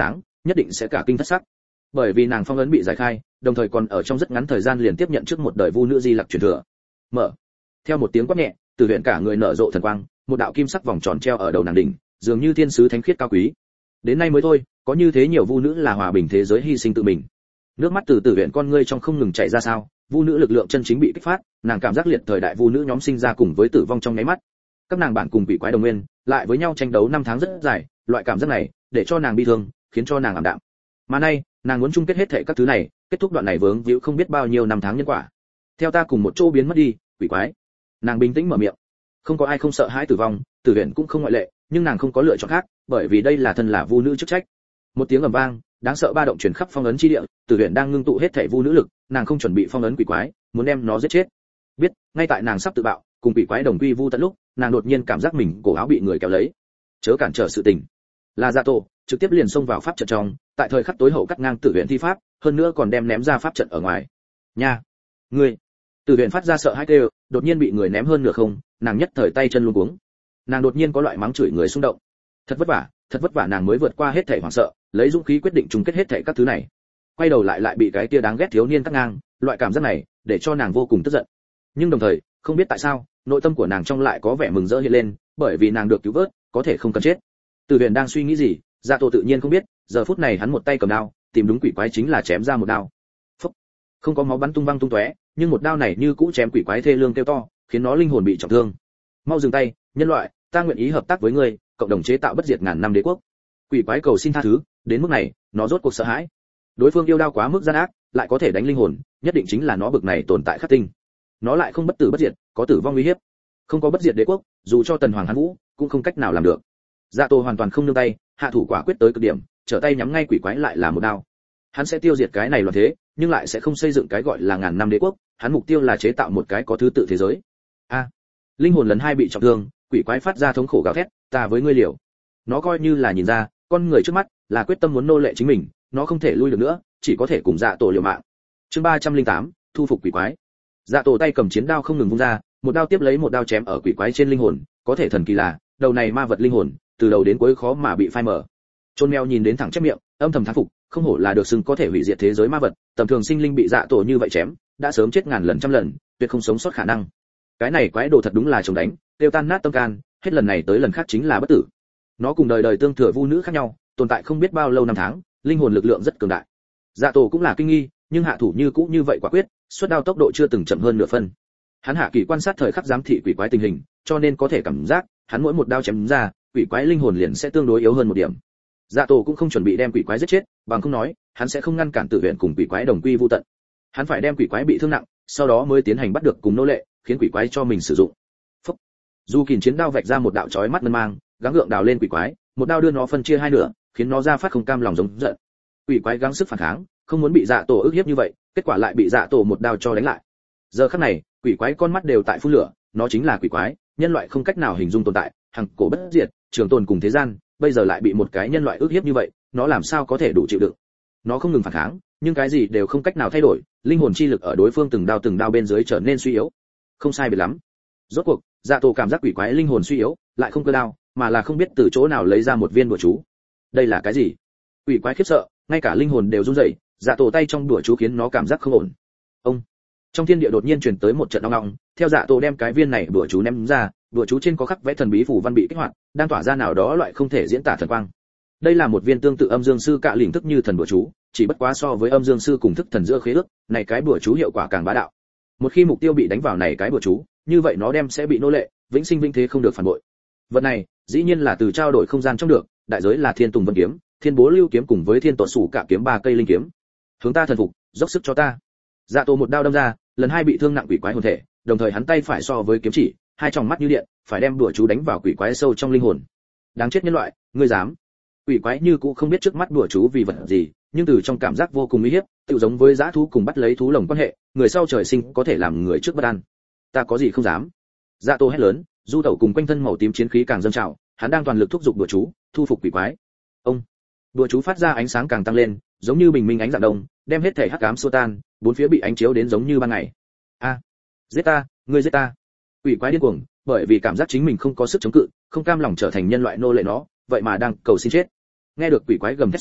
A: nhất định sẽ cả kinh thất sắc. Bởi vì nàng phong ấn bị giải khai, đồng thời còn ở trong rất ngắn thời gian liền tiếp nhận trước một đời vu nữ di lặc truyền thừa. Mở. Theo một tiếng quát nhẹ, Tử Huyền cả người nở rộ thần quang, một đạo kim sắc vòng tròn treo ở đầu nàng đỉnh, dường như thiên sứ thánh khiết cao quý. Đến nay mới thôi, có như thế nhiều vu nữ là hòa bình thế giới hy sinh tự mình. Nước mắt từ Tử Huyền con ngươi trong không ngừng chảy ra sao, vu nữ lực lượng chân chính bị kích phát, nàng cảm giác liệt thời đại vu nữ nhóm sinh ra cùng với tử vong trong nháy mắt. Các nàng bạn cùng quỷ quái đồng nguyên, lại với nhau tranh đấu năm tháng rất dài, loại cảm giác này, để cho nàng bi thương, khiến cho nàng ảm đạm. Mà nay, nàng muốn chung kết hết thảy các thứ này, kết thúc đoạn này vướng víu không biết bao nhiêu năm tháng nhân quả. Theo ta cùng một chỗ biến mất đi, quỷ quái. Nàng bình tĩnh mở miệng. Không có ai không sợ hãi tử vong, Tử Huyền cũng không ngoại lệ, nhưng nàng không có lựa chọn khác, bởi vì đây là thân là vu nữ chức trách. Một tiếng ầm vang, đáng sợ ba động truyền khắp phong ấn chi địa, Tử Huyền đang ngưng tụ hết thảy vu nữ lực, nàng không chuẩn bị phong ấn quỷ quái, muốn đem nó giết chết. Biết, ngay tại nàng sắp tự bạo, cùng quỷ quái đồng quy vu tận lúc, nàng đột nhiên cảm giác mình cổ áo bị người kéo lấy. Chớ cản trở sự tình. Là Dạ Tổ, trực tiếp liền xông vào pháp trận trong, tại thời khắc tối hậu cắt ngang Tử Huyền thi pháp, hơn nữa còn đem ném ra pháp trận ở ngoài. Nha, ngươi! Tử Huyền phát ra sợ hãi kêu, đột nhiên bị người ném hơn nửa không, nàng nhất thời tay chân luống cuống. Nàng đột nhiên có loại mắng chửi người xung động. Thật vất vả nàng mới vượt qua hết thảy hoảng sợ, lấy dũng khí quyết định chung kết hết thảy các thứ này. Quay đầu lại bị cái kia đáng ghét thiếu niên cắt ngang, loại cảm giác này để cho nàng vô cùng tức giận. Nhưng đồng thời, không biết tại sao, nội tâm của nàng trong lại có vẻ mừng rỡ hiện lên, bởi vì nàng được cứu vớt, có thể không cần chết. Tử Huyền đang suy nghĩ gì, Dạ Tổ tự nhiên không biết, giờ phút này hắn một tay cầm đao, tìm đúng quỷ quái chính là chém ra một đao. Phốc. Không có máu bắn tung văng tung tóe, nhưng một đao này như cũ chém quỷ quái thê lương kêu to, khiến nó linh hồn bị trọng thương. Mau dừng tay, nhân loại, ta nguyện ý hợp tác với ngươi, cộng đồng chế tạo bất diệt ngàn năm đế quốc. Quỷ quái cầu xin tha thứ, đến mức này, nó rốt cuộc sợ hãi. Đối phương yêu đao quá mức gian ác, lại có thể đánh linh hồn, nhất định chính là nó bực này tồn tại khắc tinh. Nó lại không bất tử bất diệt, có tử vong uy hiếp. Không có bất diệt đế quốc, dù cho Tần Hoàng Hán Vũ, cũng không cách nào làm được. Dạ Tổ hoàn toàn không nương tay, hạ thủ quả quyết tới cực điểm, trở tay nhắm ngay quỷ quái lại là một đao. Hắn sẽ tiêu diệt cái này loạn thế, nhưng lại sẽ không xây dựng cái gọi là ngàn năm đế quốc, hắn mục tiêu là chế tạo một cái có thứ tự thế giới. A, linh hồn lần hai bị trọng thương, quỷ quái phát ra thống khổ gào thét, ta với ngươi liều. Nó coi như là nhìn ra, con người trước mắt là quyết tâm muốn nô lệ chính mình, nó không thể lui được nữa, chỉ có thể cùng Dạ Tổ liều mạng. Chương 308, thu phục quỷ quái. Dạ Tổ tay cầm chiến đao không ngừng vung ra, một đao tiếp lấy một đao chém ở quỷ quái trên linh hồn, có thể thần kỳ là, đầu này ma vật linh hồn, từ đầu đến cuối khó mà bị phai mờ. Chôn mèo nhìn đến thẳng chép miệng, âm thầm thán phục, không hổ là được xưng có thể hủy diệt thế giới ma vật, tầm thường sinh linh bị Dạ Tổ như vậy chém, đã sớm chết ngàn lần trăm lần, tuyệt không sống sót khả năng. Cái này quái đồ thật đúng là chống đánh, tiêu tan nát tâm can, hết lần này tới lần khác chính là bất tử. Nó cùng đời đời tương thừa vu nữ khác nhau, tồn tại không biết bao lâu năm tháng, linh hồn lực lượng rất cường đại. Dạ Tổ cũng là kinh nghi, nhưng hạ thủ như cũ như vậy quả quyết, xuất đao tốc độ chưa từng chậm hơn nửa phân. Hắn hạ kỳ quan sát thời khắc giám thị quỷ quái tình hình, cho nên có thể cảm giác, hắn mỗi một đao chém ra, quỷ quái linh hồn liền sẽ tương đối yếu hơn một điểm. Dạ Tổ cũng không chuẩn bị đem quỷ quái giết chết, bằng không nói, hắn sẽ không ngăn cản Tử Huyền cùng quỷ quái đồng quy vu tận. Hắn phải đem quỷ quái bị thương nặng, sau đó mới tiến hành bắt được cùng nô lệ, khiến quỷ quái cho mình sử dụng. Phốc. Du Kình chiến đao vạch ra một đạo chói mắt ngân mang, gắng gượng đào lên quỷ quái, một đao đưa nó phân chia hai nửa, khiến nó ra phát không cam lòng giống giận. Quỷ quái gắng sức phản kháng, không muốn bị Dạ Tổ ức hiếp như vậy, kết quả lại bị Dạ Tổ một đao cho đánh lại. Giờ khắc này, quỷ quái con mắt đều tại phun lửa, nó chính là quỷ quái, nhân loại không cách nào hình dung tồn tại, hằng cổ bất diệt, trường tồn cùng thế gian, bây giờ lại bị một cái nhân loại ức hiếp như vậy, nó làm sao có thể đủ chịu đựng. Nó không ngừng phản kháng, nhưng cái gì đều không cách nào thay đổi, linh hồn chi lực ở đối phương từng đao bên dưới trở nên suy yếu. Không sai biệt lắm. Rốt cuộc, Dạ Tổ cảm giác quỷ quái linh hồn suy yếu, lại không cơ đao, mà là không biết từ chỗ nào lấy ra một viên bùa chú. Đây là cái gì? Quỷ quái khiếp sợ, ngay cả linh hồn đều run rẩy, Dạ Tổ tay trong bùa chú khiến nó cảm giác không ổn. Ông. Trong thiên địa đột nhiên truyền tới một trận ong ong, theo Dạ Tổ đem cái viên này bùa chú ném ra, bùa chú trên có khắc vẽ thần bí phù văn bị kích hoạt, đang tỏa ra nào đó loại không thể diễn tả thần quang. Đây là một viên tương tự âm dương sư cạ lĩnh thức như thần bùa chú, chỉ bất quá so với âm dương sư cùng thức thần giữa khế ước, này cái bùa chú hiệu quả càng bá đạo. Một khi mục tiêu bị đánh vào này cái bùa chú, như vậy nó đem sẽ bị nô lệ, vĩnh sinh vĩnh thế không được phản bội. Vật này, dĩ nhiên là từ trao đổi không gian trong được, đại giới là Thiên Tùng Vân kiếm, Thiên Bố Lưu kiếm cùng với Thiên Tuột Sủ cả kiếm ba cây linh kiếm. Hướng ta thần phục, dốc sức cho ta. Dạ Tổ một đao đâm ra, lần hai bị thương nặng quỷ quái hồn thể, đồng thời hắn tay phải so với kiếm chỉ, hai tròng mắt như điện, phải đem đùa chú đánh vào quỷ quái sâu trong linh hồn. Đáng chết nhân loại, ngươi dám? Quỷ quái như cũ không biết trước mắt đùa chú vì vật gì, nhưng từ trong cảm giác vô cùng uy hiếp, tự giống với dã thú cùng bắt lấy thú lồng quan hệ, người sau trời sinh có thể làm người trước bất an. Ta có gì không dám? Dạ Tổ hét lớn, du tẩu cùng quanh thân màu tím chiến khí càng dâng trào, hắn đang toàn lực thúc giục đùa chú, thu phục quỷ quái. Ông, đùa chú phát ra ánh sáng càng tăng lên, giống như bình minh ánh dạng đông, đem hết thể hắc ám xua tan, bốn phía bị ánh chiếu đến giống như ban ngày. A, giết ta, ngươi giết ta! Quỷ quái điên cuồng, bởi vì cảm giác chính mình không có sức chống cự, không cam lòng trở thành nhân loại nô lệ nó, vậy mà đang cầu xin chết. Nghe được quỷ quái gầm thét sau,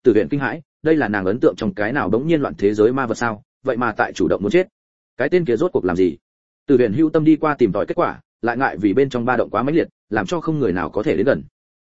A: Tử Huyền kinh hãi, đây là nàng ấn tượng trong cái nào đống nhiên loạn thế giới ma vật sao, vậy mà tại chủ động muốn chết. Cái tên kia rốt cuộc làm gì? Tử Huyền hưu tâm đi qua tìm tòi kết quả, lại ngại vì bên trong ba động quá mãnh liệt, làm cho không người nào có thể đến gần.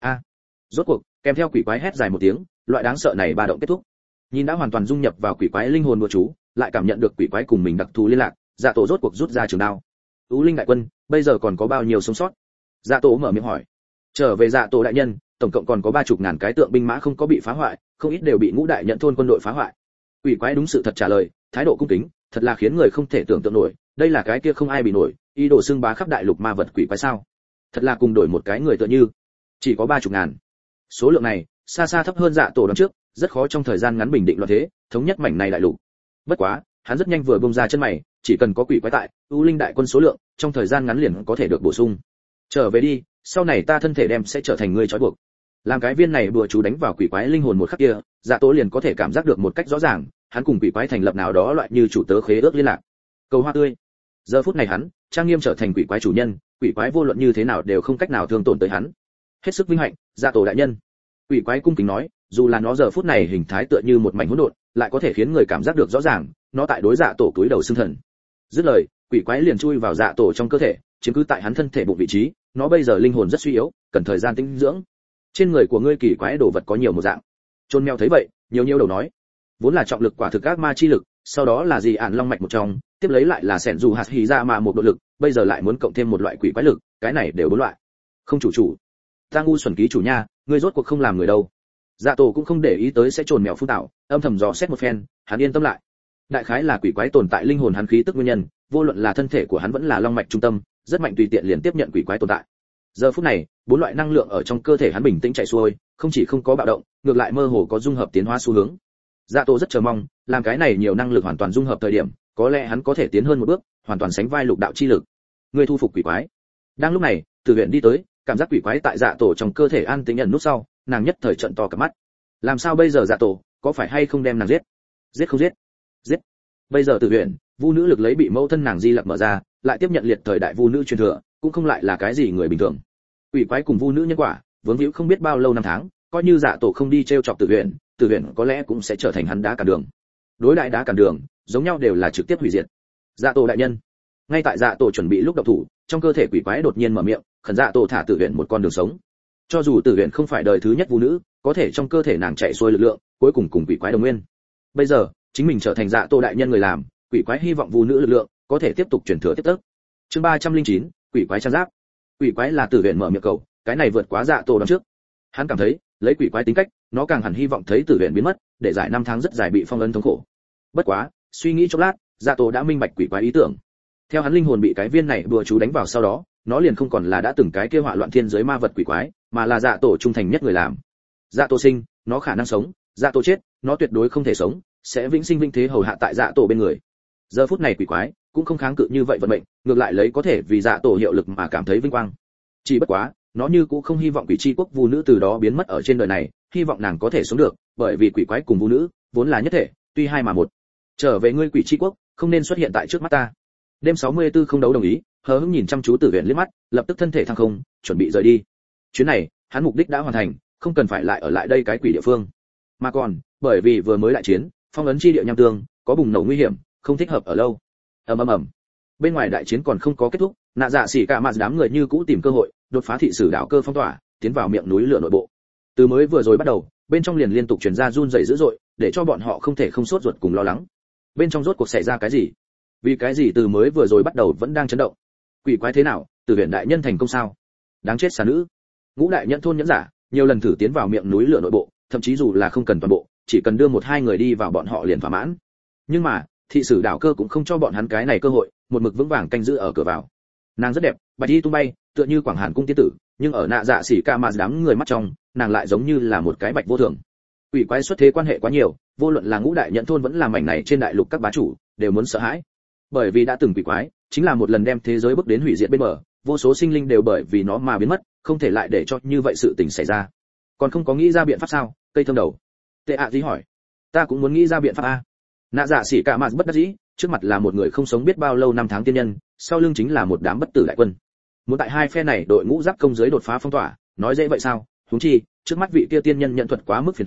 A: Rốt cuộc, kèm theo quỷ quái hét dài một tiếng, loại đáng sợ này ba động kết thúc. Nhìn đã hoàn toàn dung nhập vào quỷ quái linh hồn bùa chú, lại cảm nhận được quỷ quái cùng mình đặc thù liên lạc, Dạ Tổ rốt cuộc rút ra trường đao. U Linh đại quân, bây giờ còn có bao nhiêu sống sót? Dạ Tổ mở miệng hỏi. Trở về Dạ Tổ đại nhân, tổng cộng còn có 30.000 cái tượng binh mã không có bị phá hoại, không ít đều bị Ngũ đại nhận thôn quân đội phá hoại. Quỷ quái đúng sự thật trả lời, thái độ cung kính, thật là khiến người không thể tưởng tượng nổi, đây là cái kia không ai bị nổi, ý đồ xưng bá khắp đại lục ma vật quỷ quái sao? Thật là cùng đổi một cái người tựa như, chỉ có 30.000. Số lượng này xa xa thấp hơn Dạ Tổ đón trước, rất khó trong thời gian ngắn bình định loạn thế, thống nhất mảnh này đại lục. Bất quá, hắn rất nhanh vừa bung ra chân mày, chỉ cần có quỷ quái tại, U Linh đại quân số lượng trong thời gian ngắn liền có thể được bổ sung. Trở về đi, sau này ta thân thể đem sẽ trở thành người trói buộc. Làm cái viên này bùa chú đánh vào quỷ quái linh hồn một khắc kia, Dạ Tổ liền có thể cảm giác được một cách rõ ràng, hắn cùng quỷ quái thành lập nào đó loại như chủ tớ khế ước liên lạc. Cầu hoa tươi. Giờ phút này hắn, trang nghiêm trở thành quỷ quái chủ nhân, quỷ quái vô luận như thế nào đều không cách nào thương tổn tới hắn. Hết sức vinh hạnh, Dạ Tổ đại nhân. Quỷ quái cung kính nói, dù là nó giờ phút này hình thái tựa như một mảnh hỗn độn, lại có thể khiến người cảm giác được rõ ràng, nó tại đối Dạ Tổ cúi đầu xưng thần. Dứt lời, quỷ quái liền chui vào Dạ Tổ trong cơ thể, chiếm cứ tại hắn thân thể bụng vị trí, nó bây giờ linh hồn rất suy yếu, cần thời gian tĩnh dưỡng. Trên người của ngươi kỳ quái đồ vật có nhiều một dạng. Chôn mèo thấy vậy, nhiều đầu nói, vốn là trọng lực quả thực ác ma chi lực, sau đó là gì ản long mạch một trong, tiếp lấy lại là sẻn dù hạt hỉ ra mà một độ lực, bây giờ lại muốn cộng thêm một loại quỷ quái lực, cái này đều 4 loại. Không chủ, ta ngu xuẩn ký chủ nha, ngươi rốt cuộc không làm người đâu. Dạ Tổ cũng không để ý tới sẽ trồn mèo phun tạo, âm thầm dò xét một phen, hắn yên tâm lại. Đại khái là quỷ quái tồn tại linh hồn hắn khí tức nguyên nhân, vô luận là thân thể của hắn vẫn là long mạch trung tâm, rất mạnh tùy tiện liền tiếp nhận quỷ quái tồn tại. Giờ phút này, 4 loại năng lượng ở trong cơ thể hắn bình tĩnh chạy xuôi, không chỉ không có bạo động, ngược lại mơ hồ có dung hợp tiến hóa xu hướng. Dạ Tổ rất chờ mong, làm cái này nhiều năng lực hoàn toàn dung hợp thời điểm, có lẽ hắn có thể tiến hơn một bước, hoàn toàn sánh vai lục đạo chi lực. Người thu phục quỷ quái. Đang lúc này, Từ Huyền đi tới, cảm giác quỷ quái tại Dạ Tổ trong cơ thể an tĩnh ẩn nút sau, nàng nhất thời trợn to cả mắt. Làm sao bây giờ Dạ Tổ, có phải hay không đem nàng giết? Giết không giết? Giết. Bây giờ Từ Huyền, vu nữ lực lấy bị mẫu thân nàng Di Lặc mở ra, lại tiếp nhận liệt thời đại vu nữ truyền thừa, cũng không lại là cái gì người bình thường. Quỷ quái cùng vu nữ nhân quả, vướng víu không biết bao lâu năm tháng, coi như Dạ Tổ không đi trêu chọc Từ Huyền có lẽ cũng sẽ trở thành hắn đá cản đường. Đối đại đá cản đường, giống nhau đều là trực tiếp hủy diệt. Dạ Tổ đại nhân. Ngay tại Dạ Tổ chuẩn bị lúc động thủ, trong cơ thể quỷ quái đột nhiên mở miệng, khẩn Dạ Tổ thả Từ Huyền một con đường sống. Cho dù Từ Huyền không phải đời thứ nhất vu nữ, có thể trong cơ thể nàng chạy xuôi lực lượng, cuối cùng cùng quỷ quái đồng nguyên. Bây giờ, chính mình trở thành Dạ Tổ đại nhân người làm, quỷ quái hy vọng vu nữ lực lượng có thể tiếp tục truyền thừa tiếp tức. Chương 309, quỷ quái trang giáp. Quỷ quái là Từ Huyền mở miệng cầu, cái này vượt quá Dạ Tổ đón trước. Hắn cảm thấy, lấy quỷ quái tính cách, nó càng hẳn hy vọng thấy Từ Huyền biến mất, để giải năm tháng rất dài bị phong ấn thống khổ. Bất quá, suy nghĩ chốc lát, Dạ Tổ đã minh bạch quỷ quái ý tưởng. Theo hắn linh hồn bị cái viên này bùa chú đánh vào sau đó, nó liền không còn là đã từng cái kia họa loạn thiên giới ma vật quỷ quái, mà là Dạ Tổ trung thành nhất người làm. Dạ Tổ sinh, nó khả năng sống, Dạ Tổ chết, nó tuyệt đối không thể sống, sẽ vĩnh sinh vĩnh thế hầu hạ tại Dạ Tổ bên người. Giờ phút này quỷ quái cũng không kháng cự như vậy vận mệnh, ngược lại lấy có thể vì Dạ Tổ hiệu lực mà cảm thấy vinh quang. Chỉ bất quá, nó như cũng không hy vọng quỷ chi quốc vu nữ từ đó biến mất ở trên đời này, hy vọng nàng có thể sống được, bởi vì quỷ quái cùng vu nữ vốn là nhất thể, tuy hai mà một. Trở về ngươi quỷ chi quốc, không nên xuất hiện tại trước mắt ta. Đêm 64 không đấu đồng ý, hờ hững nhìn chăm chú Tử Huyền liếc mắt, lập tức thân thể thăng không, chuẩn bị rời đi. Chuyến này, hắn mục đích đã hoàn thành, không cần phải lại ở lại đây cái quỷ địa phương. Mà còn, bởi vì vừa mới đại chiến, phong ấn chi địa nham tương, có bùng nổ nguy hiểm, không thích hợp ở lâu. Ầm. Bên ngoài đại chiến còn không có kết thúc, Nạ Dạ Xỉ cả mà đám người như cũ tìm cơ hội, đột phá thị sử đảo cơ phong tỏa, tiến vào miệng núi lửa nội bộ. Từ mới vừa rồi bắt đầu, bên trong liền liên tục truyền ra run rẩy dữ dội, để cho bọn họ không thể không sốt ruột cùng lo lắng. Bên trong rốt cuộc xảy ra cái gì? Vì cái gì từ mới vừa rồi bắt đầu vẫn đang chấn động? Quỷ quái thế nào? Từ Huyền đại nhân thành công sao? Đáng chết xà nữ. Ngũ đại nhân thôn nhẫn giả, nhiều lần thử tiến vào miệng núi lửa nội bộ, thậm chí dù là không cần toàn bộ, chỉ cần đưa 1-2 người đi vào bọn họ liền thỏa mãn. Nhưng mà, thị sử đảo cơ cũng không cho bọn hắn cái này cơ hội, một mực vững vàng canh giữ ở cửa vào. Nàng rất đẹp, bạch y tung bay, tựa như Quảng Hàn cung tiên tử, nhưng ở Nạ Dạ Xỉ ca mà đám người mắt trong, nàng lại giống như là một cái bạch vô thường. Quỷ quái xuất thế quan hệ quá nhiều, vô luận là ngũ đại nhận thôn vẫn là mảnh này trên đại lục các bá chủ, đều muốn sợ hãi. Bởi vì đã từng quỷ quái, chính là một lần đem thế giới bước đến hủy diệt bên bờ, vô số sinh linh đều bởi vì nó mà biến mất, không thể lại để cho như vậy sự tình xảy ra. Còn không có nghĩ ra biện pháp sao? Cây thơm đầu. Tệ ạ gì hỏi. Ta cũng muốn nghĩ ra biện pháp a. Nạ Dạ Xỉ cả mà bất đắc dĩ, trước mặt là một người không sống biết bao lâu năm tháng tiên nhân, sau lưng chính là một đám bất tử đại quân. Muốn tại hai phe này đội ngũ giáp công giới đột phá phong tỏa, nói dễ vậy sao? Huống chi, trước mắt vị kia tiên nhân nhận thuật quá mức phiền toái,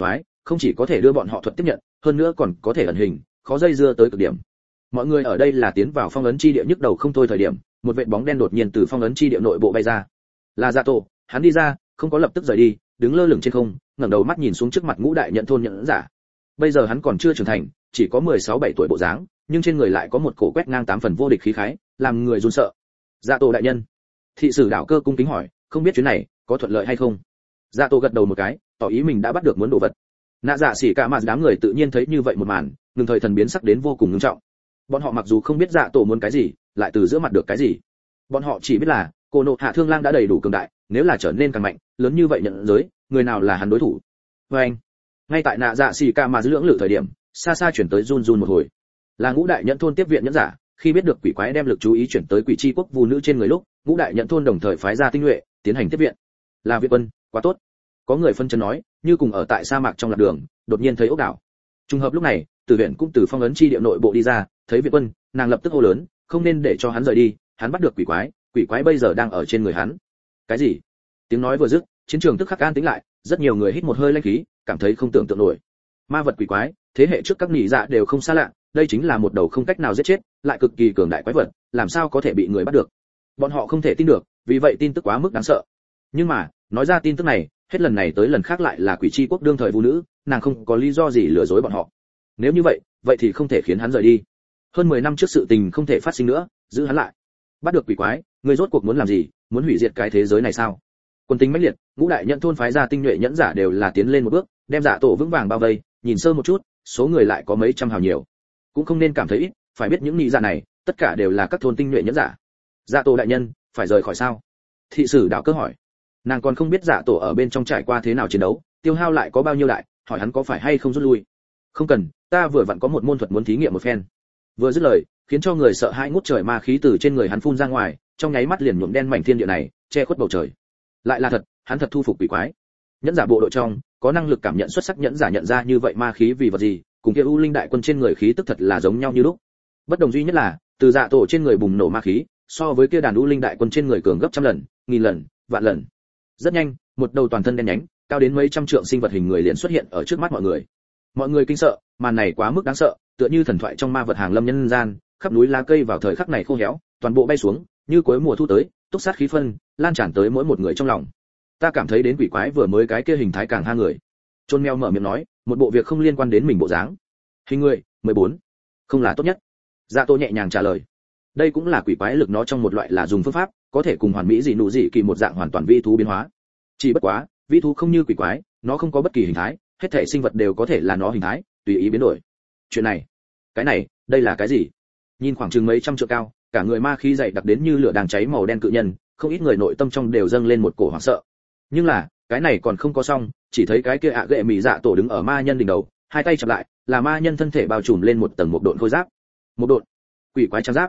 A: không chỉ có thể đưa bọn họ thuật tiếp nhận, hơn nữa còn có thể ẩn hình, khó dây dưa tới cực điểm. Mọi người ở đây là tiến vào phong ấn chi địa nhức đầu không thôi thời điểm, một vệt bóng đen đột nhiên từ phong ấn chi địa nội bộ bay ra. Là Dạ Tổ, hắn đi ra, không có lập tức rời đi, đứng lơ lửng trên không, ngẩng đầu mắt nhìn xuống trước mặt ngũ đại nhận thôn nhận giả. Bây giờ hắn còn chưa trưởng thành, chỉ có 16-17 tuổi bộ dáng, nhưng trên người lại có một cổ quét ngang 8 phần vô địch khí khái, làm người run sợ. Dạ Tổ đại nhân. Thị sử đảo cơ cung kính hỏi, không biết chuyến này có thuận lợi hay không. Dạ Tổ gật đầu một cái, tỏ ý mình đã bắt được muốn đồ vật. Nạ Dạ Xỉ cả mà đám người tự nhiên thấy như vậy một màn, ngừng thời thần biến sắc đến vô cùng nghiêm trọng. Bọn họ mặc dù không biết Dạ Tổ muốn cái gì, lại từ giữa mặt được cái gì. Bọn họ chỉ biết là Cô Nộ Hạ Thương Lang đã đầy đủ cường đại, nếu là trở nên càng mạnh, lớn như vậy nhận giới, người nào là hắn đối thủ. Anh, ngay tại Nạ Dạ Xỉ cả mà lưỡng lự thời điểm, xa xa chuyển tới run run một hồi. Là ngũ đại nhận thôn tiếp viện nhẫn giả, khi biết được quỷ quái đem lực chú ý chuyển tới quỷ chi quốc vu nữ trên người lúc, ngũ đại nhận thôn đồng thời phái ra tinh nhuệ, tiến hành tiếp viện. Là viện quân, quá tốt. Có người phân chân nói, như cùng ở tại sa mạc trong lạc đường, đột nhiên thấy ốc đảo. Trùng hợp lúc này, Từ Viện cũng từ phong ấn chi địa nội bộ đi ra, thấy viện quân, nàng lập tức hô lớn, không nên để cho hắn rời đi, hắn bắt được quỷ quái bây giờ đang ở trên người hắn. Cái gì? Tiếng nói vừa dứt, chiến trường tức khắc an tĩnh lại, rất nhiều người hít một hơi lãnh khí, cảm thấy không tưởng tượng nổi. Ma vật quỷ quái, thế hệ trước các nhị dạ đều không xa lạ, đây chính là một đầu không cách nào giết chết, lại cực kỳ cường đại quái vật, làm sao có thể bị người bắt được? Bọn họ không thể tin được, vì vậy tin tức quá mức đáng sợ. Nhưng mà, nói ra tin tức này, hết lần này tới lần khác lại là quỷ chi quốc đương thời vu nữ, nàng không có lý do gì lừa dối bọn họ. Nếu như vậy, vậy thì không thể khiến hắn rời đi. Hơn 10 năm trước sự tình không thể phát sinh nữa, giữ hắn lại. Bắt được quỷ quái, người rốt cuộc muốn làm gì, muốn hủy diệt cái thế giới này sao? Quân tính mãnh liệt, ngũ đại nhận thôn phái ra tinh nhuệ nhẫn giả đều là tiến lên một bước, đem Dạ Tổ vững vàng bao vây, nhìn sơ một chút, số người lại có mấy trăm hào nhiều. Cũng không nên cảm thấy ít, phải biết những nhị dạ này, tất cả đều là các thôn tinh nhuệ nhẫn giả. Dạ Tổ đại nhân, phải rời khỏi sao? Thị sử đảo cơ hỏi. Nàng còn không biết Dạ Tổ ở bên trong trải qua thế nào chiến đấu, tiêu hao lại có bao nhiêu đại, hỏi hắn có phải hay không rút lui. Không cần, ta vừa vặn có một môn thuật muốn thí nghiệm một phen. Vừa dứt lời, khiến cho người sợ hãi ngút trời ma khí từ trên người hắn phun ra ngoài, trong nháy mắt liền nhuộm đen mảnh thiên địa này, che khuất bầu trời. Lại là thật, hắn thật thu phục quỷ quái. Nhẫn giả bộ đội trong, có năng lực cảm nhận xuất sắc nhẫn giả nhận ra như vậy ma khí vì vật gì, cùng kia U Linh đại quân trên người khí tức thật là giống nhau như lúc. Bất đồng duy nhất là, từ Dạ Tổ trên người bùng nổ ma khí, so với kia đàn U Linh đại quân trên người cường gấp trăm lần, nghìn lần, vạn lần. Rất nhanh, một đầu toàn thân đen nhánh, cao đến mấy trăm trượng sinh vật hình người liền xuất hiện ở trước mắt mọi người. Mọi người kinh sợ, màn này quá mức đáng sợ, tựa như thần thoại trong ma vật hàng lâm nhân gian, khắp núi lá cây vào thời khắc này khô héo, toàn bộ bay xuống, như cuối mùa thu tới, túc sát khí phân, lan tràn tới mỗi một người trong lòng. Ta cảm thấy đến quỷ quái vừa mới cái kia hình thái càng ha người. Chôn mèo mở miệng nói, một bộ việc không liên quan đến mình bộ dáng. Hình người, 14. Không là tốt nhất. Dạ Tô nhẹ nhàng trả lời. Đây cũng là quỷ quái lực nó trong một loại là dùng phương pháp, có thể cùng hoàn mỹ dị nụ dị kỳ một dạng hoàn toàn vi thú biến hóa. Chỉ bất quá, vi thú không như quỷ quái, nó không có bất kỳ hình thái, hết thảy sinh vật đều có thể là nó hình thái, tùy ý biến đổi. Chuyện này, cái này, đây là cái gì? Nhìn khoảng chừng mấy trăm trượng cao, cả người ma khí dày đặc đến như lửa đang cháy màu đen cự nhân, không ít người nội tâm trong đều dâng lên một cổ hoảng sợ. Nhưng là, cái này còn không có xong, chỉ thấy cái kia ạ gệ mị Dạ Tổ đứng ở ma nhân đỉnh đầu, hai tay chập lại, là ma nhân thân thể bao trùm lên một tầng một độn khôi giáp. Một độn, quỷ quái trang giáp.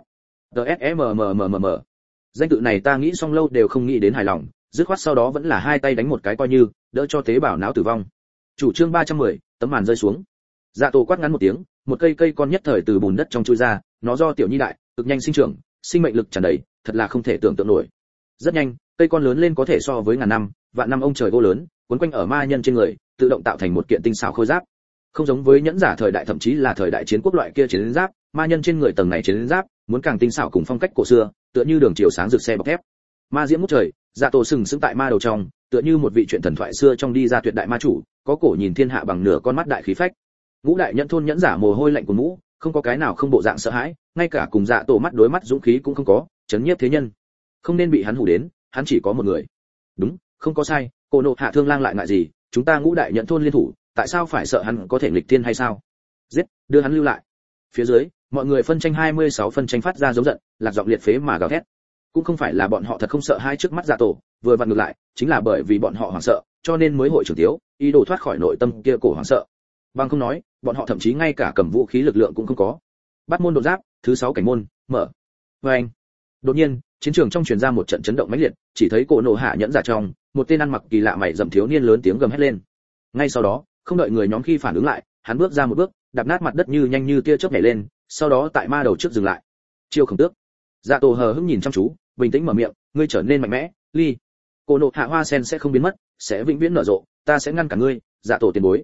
A: DSMMMMM. Danh tự này ta nghĩ xong lâu đều không nghĩ đến hài lòng, dứt khoát sau đó vẫn là hai tay đánh một cái coi như, đỡ cho tế bào não tử vong. Chủ chương 310, tấm màn rơi xuống. Dạ Tổ quát ngắn một tiếng, một cây con nhất thời từ bùn đất trong chui ra, nó do tiểu nhi đại, cực nhanh sinh trưởng, sinh mệnh lực tràn đầy, thật là không thể tưởng tượng nổi. Rất nhanh, cây con lớn lên có thể so với ngàn năm, vạn năm ông trời gỗ lớn, quấn quanh ở ma nhân trên người, tự động tạo thành một kiện tinh xảo khôi giáp. Không giống với nhẫn giả thời đại thậm chí là thời đại chiến quốc loại kia chiến giáp, ma nhân trên người tầng này chiến giáp, muốn càng tinh xảo cùng phong cách cổ xưa, tựa như đường chiều sáng rực xe bọc thép. Ma diễm ngút trời, Dạ Tổ sừng sững tại ma đầu trong, tựa như một vị truyện thần thoại xưa trong đi ra tuyệt đại ma chủ, có cổ nhìn thiên hạ bằng nửa con mắt đại khí phách. Ngũ đại nhẫn thôn nhẫn giả mồ hôi lạnh của mũ, không có cái nào không bộ dạng sợ hãi, ngay cả cùng Dạ Tổ mắt đối mắt dũng khí cũng không có, chấn nhiếp thế nhân. Không nên bị hắn hù đến, hắn chỉ có một người. Đúng, không có sai, Cô Nộ Hạ Thương Lang lại ngại gì, chúng ta ngũ đại nhẫn thôn liên thủ, tại sao phải sợ hắn có thể nghịch thiên hay sao? Giết, đưa hắn lưu lại. Phía dưới, mọi người phân tranh 26 phân tranh phát ra giống giận, lạc giọng liệt phế mà gào thét. Cũng không phải là bọn họ thật không sợ hai trước mắt Dạ Tổ, vừa vặn ngược lại, chính là bởi vì bọn họ hoảng sợ, cho nên mới hội trưởng thiếu, ý đồ thoát khỏi nội tâm kia cổ hoảng sợ. Bằng không nói, bọn họ thậm chí ngay cả cầm vũ khí lực lượng cũng không có. Bắt môn đột giáp, thứ 6 cảnh môn, mở. Oeng. Đột nhiên, chiến trường trong truyền ra một trận chấn động mãnh liệt, chỉ thấy Cổ Nộ Hạ nhẫn giả trong, một tên ăn mặc kỳ lạ mày rậm thiếu niên lớn tiếng gầm hét lên. Ngay sau đó, không đợi người nhóm khi phản ứng lại, hắn bước ra một bước, đạp nát mặt đất như nhanh như tia chớp nhảy lên, sau đó tại ma đầu trước dừng lại. Chiêu Khổng Tước. Dạ Tổ hờ hững nhìn chăm chú, bình tĩnh mở miệng, ngươi trở nên mạnh mẽ, Ly. Cổ Nộ Hạ hoa sen sẽ không biến mất, sẽ vĩnh viễn nở rộ, ta sẽ ngăn cả ngươi, Dạ Tổ tiền bối.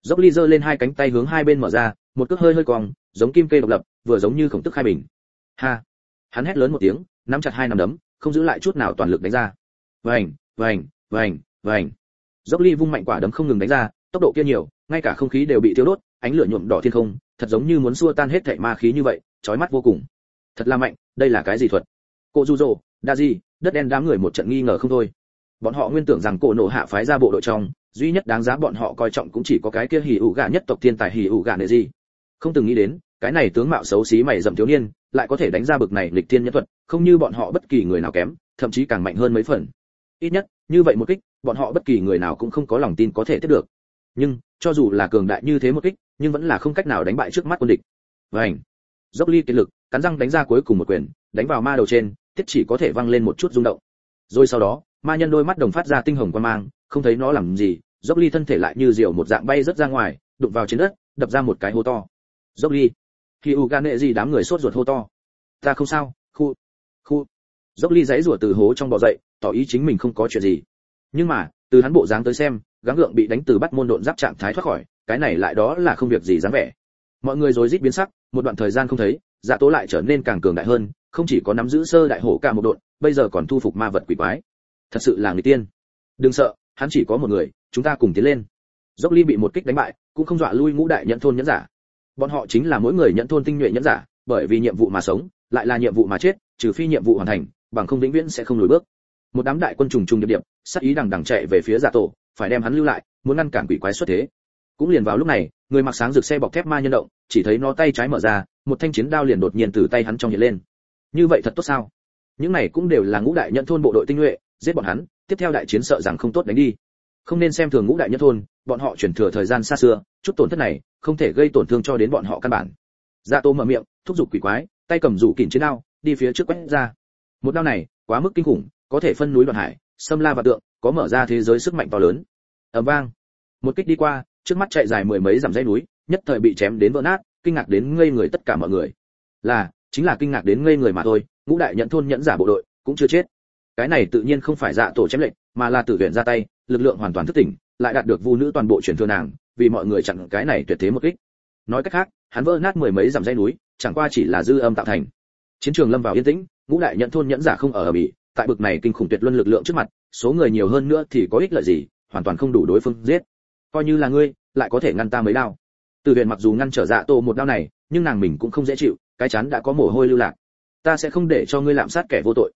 A: Dốc Ly giơ lên hai cánh tay hướng hai bên mở ra, một cước hơi hơi cong, giống kim kê độc lập, vừa giống như khổng tức khai bình. Ha! Hắn hét lớn một tiếng, nắm chặt hai nắm đấm, không giữ lại chút nào toàn lực đánh ra. Vành, vành, vành, vành. Dốc Ly vung mạnh quả đấm không ngừng đánh ra, tốc độ kia nhiều, ngay cả không khí đều bị thiêu đốt, ánh lửa nhuộm đỏ thiên không, thật giống như muốn xua tan hết thảy ma khí như vậy, chói mắt vô cùng. Thật là mạnh, đây là cái gì thuật? Cô Dụ Dỗ, Daji, đất đen đám người một trận nghi ngờ không thôi. Bọn họ nguyên tưởng rằng Cổ Nộ Hạ phái ra bộ đội trong, duy nhất đáng giá bọn họ coi trọng cũng chỉ có cái kia Hỉ Ủ Gà nhất tộc thiên tài Hỉ Ủ Gà Nệ gì. Không từng nghĩ đến, cái này tướng mạo xấu xí mày rậm thiếu niên, lại có thể đánh ra bực này lịch thiên nhân thuật, không như bọn họ bất kỳ người nào kém, thậm chí càng mạnh hơn mấy phần. Ít nhất, như vậy một kích, bọn họ bất kỳ người nào cũng không có lòng tin có thể tiếp được. Nhưng, cho dù là cường đại như thế một kích, nhưng vẫn là không cách nào đánh bại trước mắt quân địch. Vành. Dốc Ly kiệt lực, cắn răng đánh ra cuối cùng một quyền, đánh vào ma đầu trên, tiết chỉ có thể văng lên một chút rung động. Rồi sau đó, ma nhân đôi mắt đồng phát ra tinh hồng quang mang, không thấy nó làm gì, Dốc Ly thân thể lại như diều một dạng bay rất ra ngoài, đụng vào trên đất, đập ra một cái hố to. Dốc Ly. Khi Ugane gì đám người sốt ruột hô to. Ta không sao, khu. Dốc Ly giãy rủa từ hố trong bò dậy, tỏ ý chính mình không có chuyện gì. Nhưng mà, từ hắn bộ dáng tới xem, gắng gượng bị đánh từ bắt môn độn giáp trạng thái thoát khỏi, cái này lại đó là không việc gì dáng vẻ. Mọi người rối rít biến sắc, một đoạn thời gian không thấy, Dạ Tố lại trở nên càng cường đại hơn, không chỉ có nắm giữ sơ đại hổ cả một độn, bây giờ còn thu phục ma vật quỷ quái. Thật sự là người tiên. Đừng sợ, hắn chỉ có một người, chúng ta cùng tiến lên. Dốc Ly bị một kích đánh bại, cũng không dọa lui ngũ đại nhận thôn nhẫn giả. Bọn họ chính là mỗi người nhận thôn tinh nhuệ nhẫn giả, bởi vì nhiệm vụ mà sống, lại là nhiệm vụ mà chết, trừ phi nhiệm vụ hoàn thành, bằng không vĩnh viễn sẽ không lùi bước. Một đám đại quân trùng trùng điệp điệp, sát ý đằng đằng chạy về phía Dạ Tổ, phải đem hắn lưu lại, muốn ngăn cản quỷ quái xuất thế. Cũng liền vào lúc này, người mặc sáng rực xe bọc thép ma nhân động, chỉ thấy nó tay trái mở ra, một thanh chiến đao liền đột nhiên từ tay hắn trong hiện lên. Như vậy thật tốt sao? Những này cũng đều là ngũ đại nhận thôn bộ đội tinh nhuệ, giết bọn hắn, tiếp theo đại chiến sợ rằng không tốt đánh đi. Không nên xem thường ngũ đại nhận thôn, bọn họ chuyển thừa thời gian xa xưa, chút tổn thất này không thể gây tổn thương cho đến bọn họ căn bản. Dạ Tô mở miệng, thúc giục quỷ quái, tay cầm rủ kìm chiến đao, đi phía trước quét ra. Một đao này, quá mức kinh khủng, có thể phân núi đoạn hải, xâm la và tượng, có mở ra thế giới sức mạnh to lớn. Ầm vang, một kích đi qua, trước mắt chạy dài mười mấy dặm dãy núi, nhất thời bị chém đến vỡ nát, kinh ngạc đến ngây người tất cả mọi người. Chính là kinh ngạc đến ngây người mà thôi, ngũ đại nhận thôn nhẫn giả bộ đội cũng chưa chết. Cái này tự nhiên không phải Dạ Tổ chém lệnh, mà là tự viện ra tay, lực lượng hoàn toàn thức tỉnh, lại đạt được vu nữ toàn bộ truyền thừa nàng, vì mọi người chặn cái này tuyệt thế một kích. Nói cách khác, hắn vỡ nát mười mấy dặm dãy núi, chẳng qua chỉ là dư âm tạo thành. Chiến trường lâm vào yên tĩnh, ngũ đại nhận thôn nhẫn giả không ở bỉ, tại bực này kinh khủng tuyệt luân lực lượng trước mặt, số người nhiều hơn nữa thì có ích lợi gì, hoàn toàn không đủ đối phương giết. Coi như là ngươi, lại có thể ngăn ta mấy đao. Từ Huyền mặc dù ngăn trở Dạ Tô một đao này, nhưng nàng mình cũng không dễ chịu, cái chán đã có mồ hôi lưu lạc. Ta sẽ không để cho ngươi lạm sát kẻ vô tội.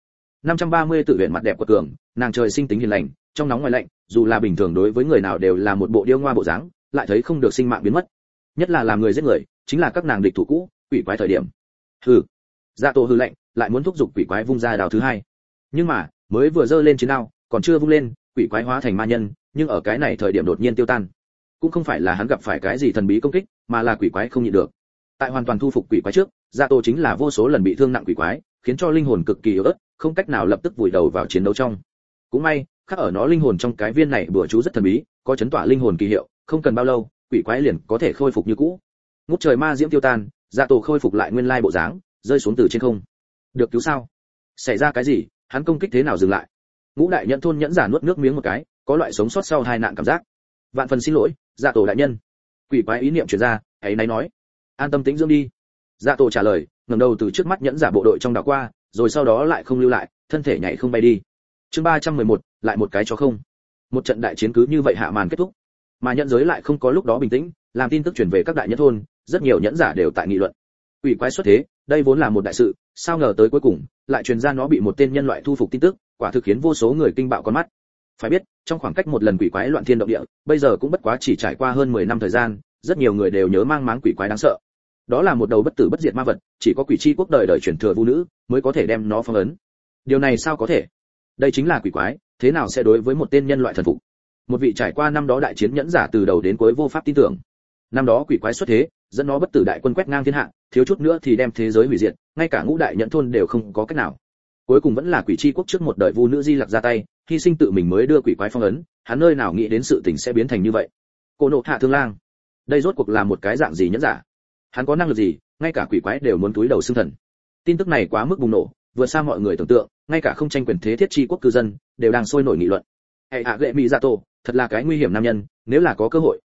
A: 530 Tử Huyền mặt đẹp của cường, nàng trời sinh tính hiền lành, trong nóng ngoài lạnh, dù là bình thường đối với người nào đều là một bộ điêu ngoa bộ dáng, lại thấy không được sinh mạng biến mất. Nhất là làm người giết người, chính là các nàng địch thủ cũ, quỷ quái thời điểm. Hừ. Dạ Tô hừ lạnh, lại muốn thúc giục quỷ quái vung ra đao thứ hai. Nhưng mà, mới vừa giơ lên chiến đao, còn chưa vung lên, quỷ quái hóa thành ma nhân, nhưng ở cái này thời điểm đột nhiên tiêu tan. Cũng không phải là hắn gặp phải cái gì thần bí công kích, mà là quỷ quái không nhịn được. Tại hoàn toàn thu phục quỷ quái trước, Dạ Tô chính là vô số lần bị thương nặng quỷ quái, khiến cho linh hồn cực kỳ yếu ớt, không cách nào lập tức vùi đầu vào chiến đấu trong. Cũng may, khắc ở nó linh hồn trong cái viên này bùa chú rất thần bí, có chấn tỏa linh hồn kỳ hiệu, không cần bao lâu, quỷ quái liền có thể khôi phục như cũ. Ngút trời ma diễm tiêu tan, Dạ Tô khôi phục lại nguyên lai bộ dáng, rơi xuống từ trên không. Được cứu sao? Xảy ra cái gì? Hắn công kích thế nào dừng lại? Ngũ đại nhận thôn nhẫn giả nuốt nước miếng một cái, có loại sống sót sau hai nạn cảm giác. Vạn phần xin lỗi, Dạ Tổ đại nhân. Quỷ quái ý niệm truyền ra, ấy nấy nói, an tâm tĩnh dưỡng đi. Dạ Tổ trả lời, ngẩng đầu từ trước mắt nhẫn giả bộ đội trong đảo qua, rồi sau đó lại không lưu lại, thân thể nhảy không bay đi. Chương 311, lại một cái cho không. Một trận đại chiến cứ như vậy hạ màn kết thúc. Mà nhẫn giới lại không có lúc đó bình tĩnh, làm tin tức truyền về các đại nhẫn thôn, rất nhiều nhẫn giả đều tại nghị luận. Quỷ quái xuất thế, đây vốn là một đại sự, sao ngờ tới cuối cùng lại truyền ra nó bị một tên nhân loại thu phục tin tức, quả thực khiến vô số người kinh bạo con mắt. Phải biết, trong khoảng cách một lần quỷ quái loạn thiên động địa, bây giờ cũng bất quá chỉ trải qua hơn 10 năm thời gian, rất nhiều người đều nhớ mang máng quỷ quái đáng sợ. Đó là một đầu bất tử bất diệt ma vật, chỉ có quỷ chi quốc đời đời truyền thừa vu nữ mới có thể đem nó phong ấn. Điều này sao có thể? Đây chính là quỷ quái, thế nào sẽ đối với một tên nhân loại thần phục? Một vị trải qua năm đó đại chiến nhẫn giả từ đầu đến cuối vô pháp tin tưởng. Năm đó quỷ quái xuất thế, dẫn nó bất tử đại quân quét ngang thiên hạ, thiếu chút nữa thì đem thế giới hủy diệt, ngay cả ngũ đại nhẫn thôn đều không có cách nào. Cuối cùng vẫn là quỷ chi quốc trước một đời vu nữ Di Lặc ra tay, hy sinh tự mình mới đưa quỷ quái phong ấn, hắn nơi nào nghĩ đến sự tình sẽ biến thành như vậy. Cổ Nộ Hạ Thương Lang, đây rốt cuộc là một cái dạng gì nhẫn giả? Hắn có năng lực gì, ngay cả quỷ quái đều muốn túi đầu xương thần. Tin tức này quá mức bùng nổ, vượt xa mọi người tưởng tượng, ngay cả không tranh quyền thế thiết chi quốc cư dân đều đang sôi nổi nghị luận. Hệ hạ gệ mỹ dạ tổ, thật là cái nguy hiểm nam nhân, nếu là có cơ hội,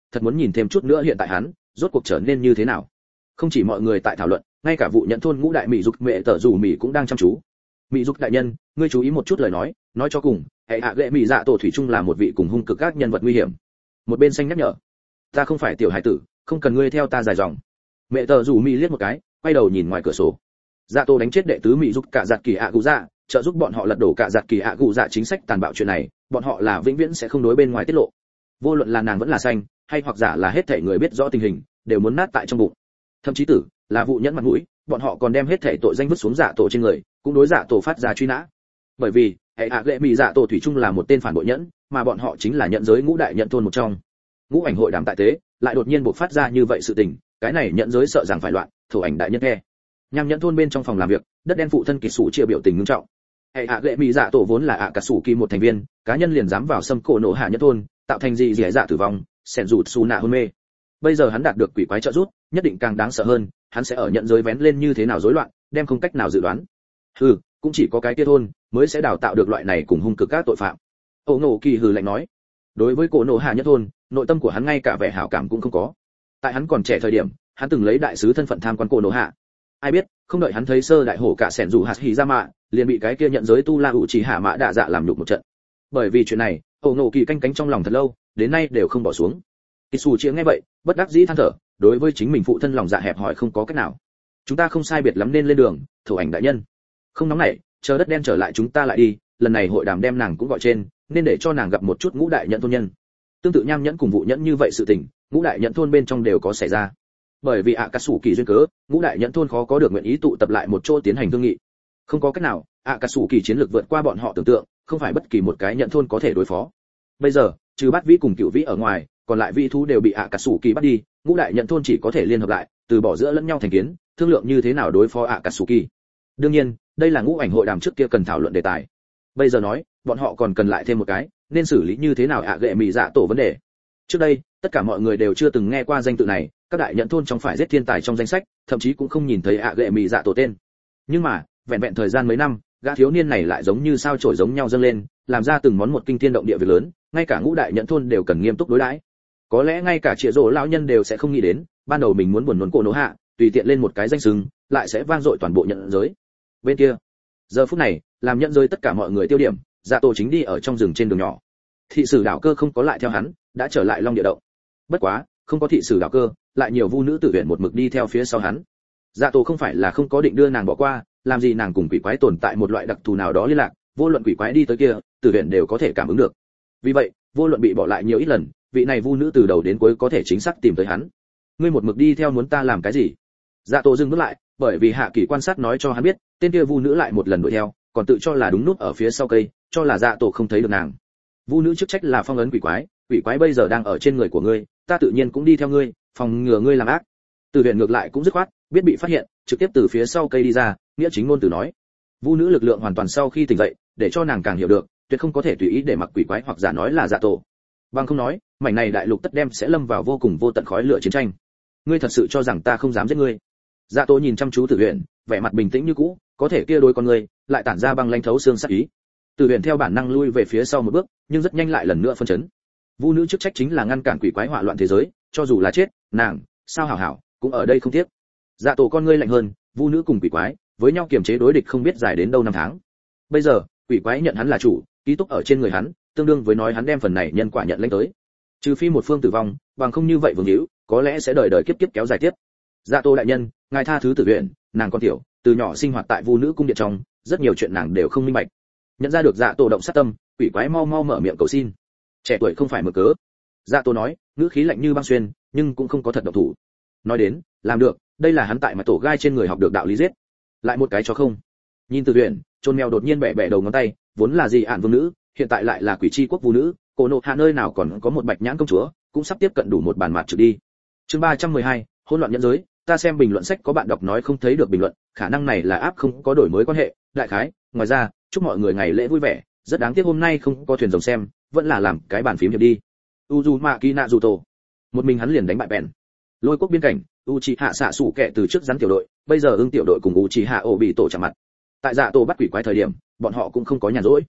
A: thật muốn nhìn thêm chút nữa hiện tại hắn rốt cuộc trở nên như thế nào. Không chỉ mọi người tại thảo luận, ngay cả vụ nhận thôn ngũ đại mỹ dục mẹ tở dù mỹ cũng đang chăm chú. Mỹ dục đại nhân, ngươi chú ý một chút lời nói cho cùng, hệ hạ lệ mỹ dạ tổ thủy chung là một vị cùng hung cực các nhân vật nguy hiểm. Một bên xanh nhắc nhở, ta không phải tiểu hải tử, không cần ngươi theo ta dài dòng. Mẹ tở dù mỹ liếc một cái, quay đầu nhìn ngoài cửa sổ. Dạ tổ đánh chết đệ tứ mỹ dục cả giặt kỳ ạ cụ dạ, trợ giúp bọn họ lật đổ cả giặt kỳ ạ cụ dạ chính sách tàn bạo chuyện này, bọn họ là vĩnh viễn sẽ không đối bên ngoài tiết lộ. Vô luận là nàng vẫn là xanh, hay hoặc giả là hết thảy người biết rõ tình hình, đều muốn nát tại trong bụng. Thậm chí tử là vụ nhẫn mặt mũi, bọn họ còn đem hết thảy tội danh vứt xuống dạ tổ trên người, cũng đối dạ tổ phát ra truy nã. Bởi vì hệ hạ lệ mỹ dạ tổ thủy chung là một tên phản bội nhẫn, mà bọn họ chính là nhận giới ngũ đại nhận thôn một trong. Ngũ ảnh hội đàm tại tế lại đột nhiên bộc phát ra như vậy sự tình, cái này nhận giới sợ rằng phải loạn. Thủ ảnh đại nhân nghe nham nhẫn thôn bên trong phòng làm việc, đất đen phụ thân kỳ sủ chia biểu tình nghiêm trọng. Hệ hạ lệ mỹ dạ tổ vốn là ạ cả sủ kỳ một thành viên, cá nhân liền dám vào xâm cổ nổ hạ nhẫn thôn, tạo thành gì dẻ dạ tử vong, sẻn rụt su nạ hôn mê. Bây giờ hắn đạt được quỷ quái trợ giúp, nhất định càng đáng sợ hơn, hắn sẽ ở nhận giới vén lên như thế nào rối loạn, đem không cách nào dự đoán. Cũng chỉ có cái kia thôn mới sẽ đào tạo được loại này cùng hung cực các tội phạm. Ổ Ngộ Kỳ hừ lạnh nói. Đối với cổ nổ hạ nhất thôn, nội tâm của hắn ngay cả vẻ hảo cảm cũng không có. Tại hắn còn trẻ thời điểm, hắn từng lấy đại sứ thân phận tham quan cổ nổ hạ. Ai biết, không đợi hắn thấy sơ đại hổ cả sẻn dù hạt hỉ ra mạ, liền bị cái kia nhận giới tu la hữu chỉ hạ mã đạ dạ làm nhục một trận. Bởi vì chuyện này, Ổ Ngộ Kỳ canh cánh trong lòng thật lâu, đến nay đều không bỏ xuống. Kisu chia nghe vậy, bất đắc dĩ than thở, đối với chính mình phụ thân lòng dạ hẹp hòi không có cách nào. Chúng ta không sai biệt lắm nên lên đường, Thủ ảnh đại nhân. Không nóng nảy, chờ đất đen trở lại chúng ta lại đi, lần này hội đàm đem nàng cũng gọi trên, nên để cho nàng gặp một chút ngũ đại nhận thôn nhân. Tương tự nham nhẫn cùng vụ nhẫn như vậy sự tình, ngũ đại nhận thôn bên trong đều có xảy ra. Bởi vì ạ cà sủ kỳ duyên cớ, ngũ đại nhận thôn khó có được nguyện ý tụ tập lại một chỗ tiến hành thương nghị. Không có cách nào, ạ cà sủ kỳ chiến lược vượt qua bọn họ tưởng tượng, không phải bất kỳ một cái nhận thôn có thể đối phó. Bây giờ, trừ Bát Vĩ cùng Cửu Vĩ ở ngoài, còn lại vị thú đều bị ạ cà sủ kỳ bắt đi, ngũ đại nhận thôn chỉ có thể liên hợp lại, từ bỏ giữa lẫn nhau thành kiến, thương lượng như thế nào đối phó ạ cà sủ kỳ. Đương nhiên, đây là ngũ ảnh hội đàm trước kia cần thảo luận đề tài. Bây giờ nói, bọn họ còn cần lại thêm một cái, nên xử lý như thế nào ạ gệ mì dạ tổ vấn đề. Trước đây, tất cả mọi người đều chưa từng nghe qua danh tự này, các đại nhận thôn trong phải giết thiên tài trong danh sách, thậm chí cũng không nhìn thấy ạ gệ mì dạ tổ tên. Nhưng mà, vẹn vẹn thời gian mấy năm, gã thiếu niên này lại giống như sao chổi giống nhau dâng lên, làm ra từng món một kinh thiên động địa việc lớn, ngay cả ngũ đại nhận thôn đều cần nghiêm túc đối đãi. Có lẽ ngay cả Triệu Dỗ lão nhân đều sẽ không nghĩ đến, ban đầu mình muốn buồn nôn cổ nổ hạ, tùy tiện lên một cái danh xưng, lại sẽ vang dội toàn bộ nhận giới. Bên kia, giờ phút này, làm nhận giới tất cả mọi người tiêu điểm, Dạ Tổ chính đi ở trong rừng trên đường nhỏ. Thị sử đảo cơ không có lại theo hắn, đã trở lại Long Địa động. Bất quá, không có thị sử đảo cơ, lại nhiều vu nữ tử viện một mực đi theo phía sau hắn. Dạ Tổ không phải là không có định đưa nàng bỏ qua, làm gì nàng cùng quỷ quái tồn tại một loại đặc thù nào đó liên lạc, vô luận quỷ quái đi tới kia, tử viện đều có thể cảm ứng được. Vì vậy, vô luận bị bỏ lại nhiều ít lần, vị này vu nữ từ đầu đến cuối có thể chính xác tìm tới hắn. Ngươi một mực đi theo muốn ta làm cái gì? Dạ Tổ dừng bước lại, bởi vì Hạ Kỳ quan sát nói cho hắn biết, tên kia vu nữ lại một lần đuổi theo, còn tự cho là đúng nút ở phía sau cây, cho là Dạ Tổ không thấy được nàng. Vu nữ chức trách là phong ấn quỷ quái bây giờ đang ở trên người của ngươi, ta tự nhiên cũng đi theo ngươi, phòng ngừa ngươi làm ác. Từ viện ngược lại cũng dứt khoát, biết bị phát hiện, trực tiếp từ phía sau cây đi ra, nghĩa chính ngôn từ nói. Vu nữ lực lượng hoàn toàn sau khi tỉnh dậy, để cho nàng càng hiểu được, tuyệt không có thể tùy ý để mặc quỷ quái hoặc giả nói là Dạ Tổ. Bằng không nói, mảnh này đại lục tất đem sẽ lâm vào vô cùng vô tận khói lửa chiến tranh. Ngươi thật sự cho rằng ta không dám giết ngươi? Dạ Tổ nhìn chăm chú Tử Huyền, vẻ mặt bình tĩnh như cũ, có thể kia đôi con ngươi lại tản ra băng lãnh thấu xương sát ý. Tử Huyền theo bản năng lui về phía sau một bước, nhưng rất nhanh lại lần nữa phân chấn. Vu nữ chức trách chính là ngăn cản quỷ quái hỏa loạn thế giới, cho dù là chết, nàng, sao hảo hảo, cũng ở đây không tiếc. Dạ Tổ con ngươi lạnh hơn, vu nữ cùng quỷ quái, với nhau kiềm chế đối địch không biết dài đến đâu năm tháng. Bây giờ, quỷ quái nhận hắn là chủ, ký túc ở trên người hắn, tương đương với nói hắn đem phần này nhân quả nhận lãnh tới. Trừ phi một phương tử vong, bằng không như vậy vương hữu, có lẽ sẽ đời đời kiếp kiếp kéo dài tiếp. Dạ Tô đại nhân, ngài tha thứ Tử Huyền, nàng con tiểu, từ nhỏ sinh hoạt tại vu nữ cung điện trong, rất nhiều chuyện nàng đều không minh bạch. Nhận ra được Dạ Tô động sát tâm, quỷ quái mau mau mở miệng cầu xin. Trẻ tuổi không phải mở cớ. Dạ Tô nói, ngữ khí lạnh như băng xuyên, nhưng cũng không có thật động thủ. Nói đến, làm được, đây là hắn tại mà tổ gai trên người học được đạo lý giết. Lại một cái cho không. Nhìn Tử Huyền, chôn mèo đột nhiên bẻ bẻ đầu ngón tay, vốn là gì ản vương nữ, hiện tại lại là quỷ chi quốc vu nữ, cổ nộ hạ nơi nào còn có một bạch nhãn công chúa, cũng sắp tiếp cận đủ một bàn mặt trừ đi. Chương 312, hỗn loạn nhân giới, ta xem bình luận sách có bạn đọc nói không thấy được bình luận, khả năng này là áp không có đổi mới quan hệ, đại khái, ngoài ra, chúc mọi người ngày lễ vui vẻ, rất đáng tiếc hôm nay không có thuyền rồng xem, vẫn là làm cái bàn phím hiệp đi. Uzumaki Naruto. Một mình hắn liền đánh bại bèn. Lôi quốc biên cảnh, Uchiha xạ sủ kẻ từ trước rắn tiểu đội, bây giờ ưng tiểu đội cùng Uchiha Obito chạm mặt. Tại Dạ Tổ bắt quỷ quái thời điểm, bọn họ cũng không có nhàn rỗi.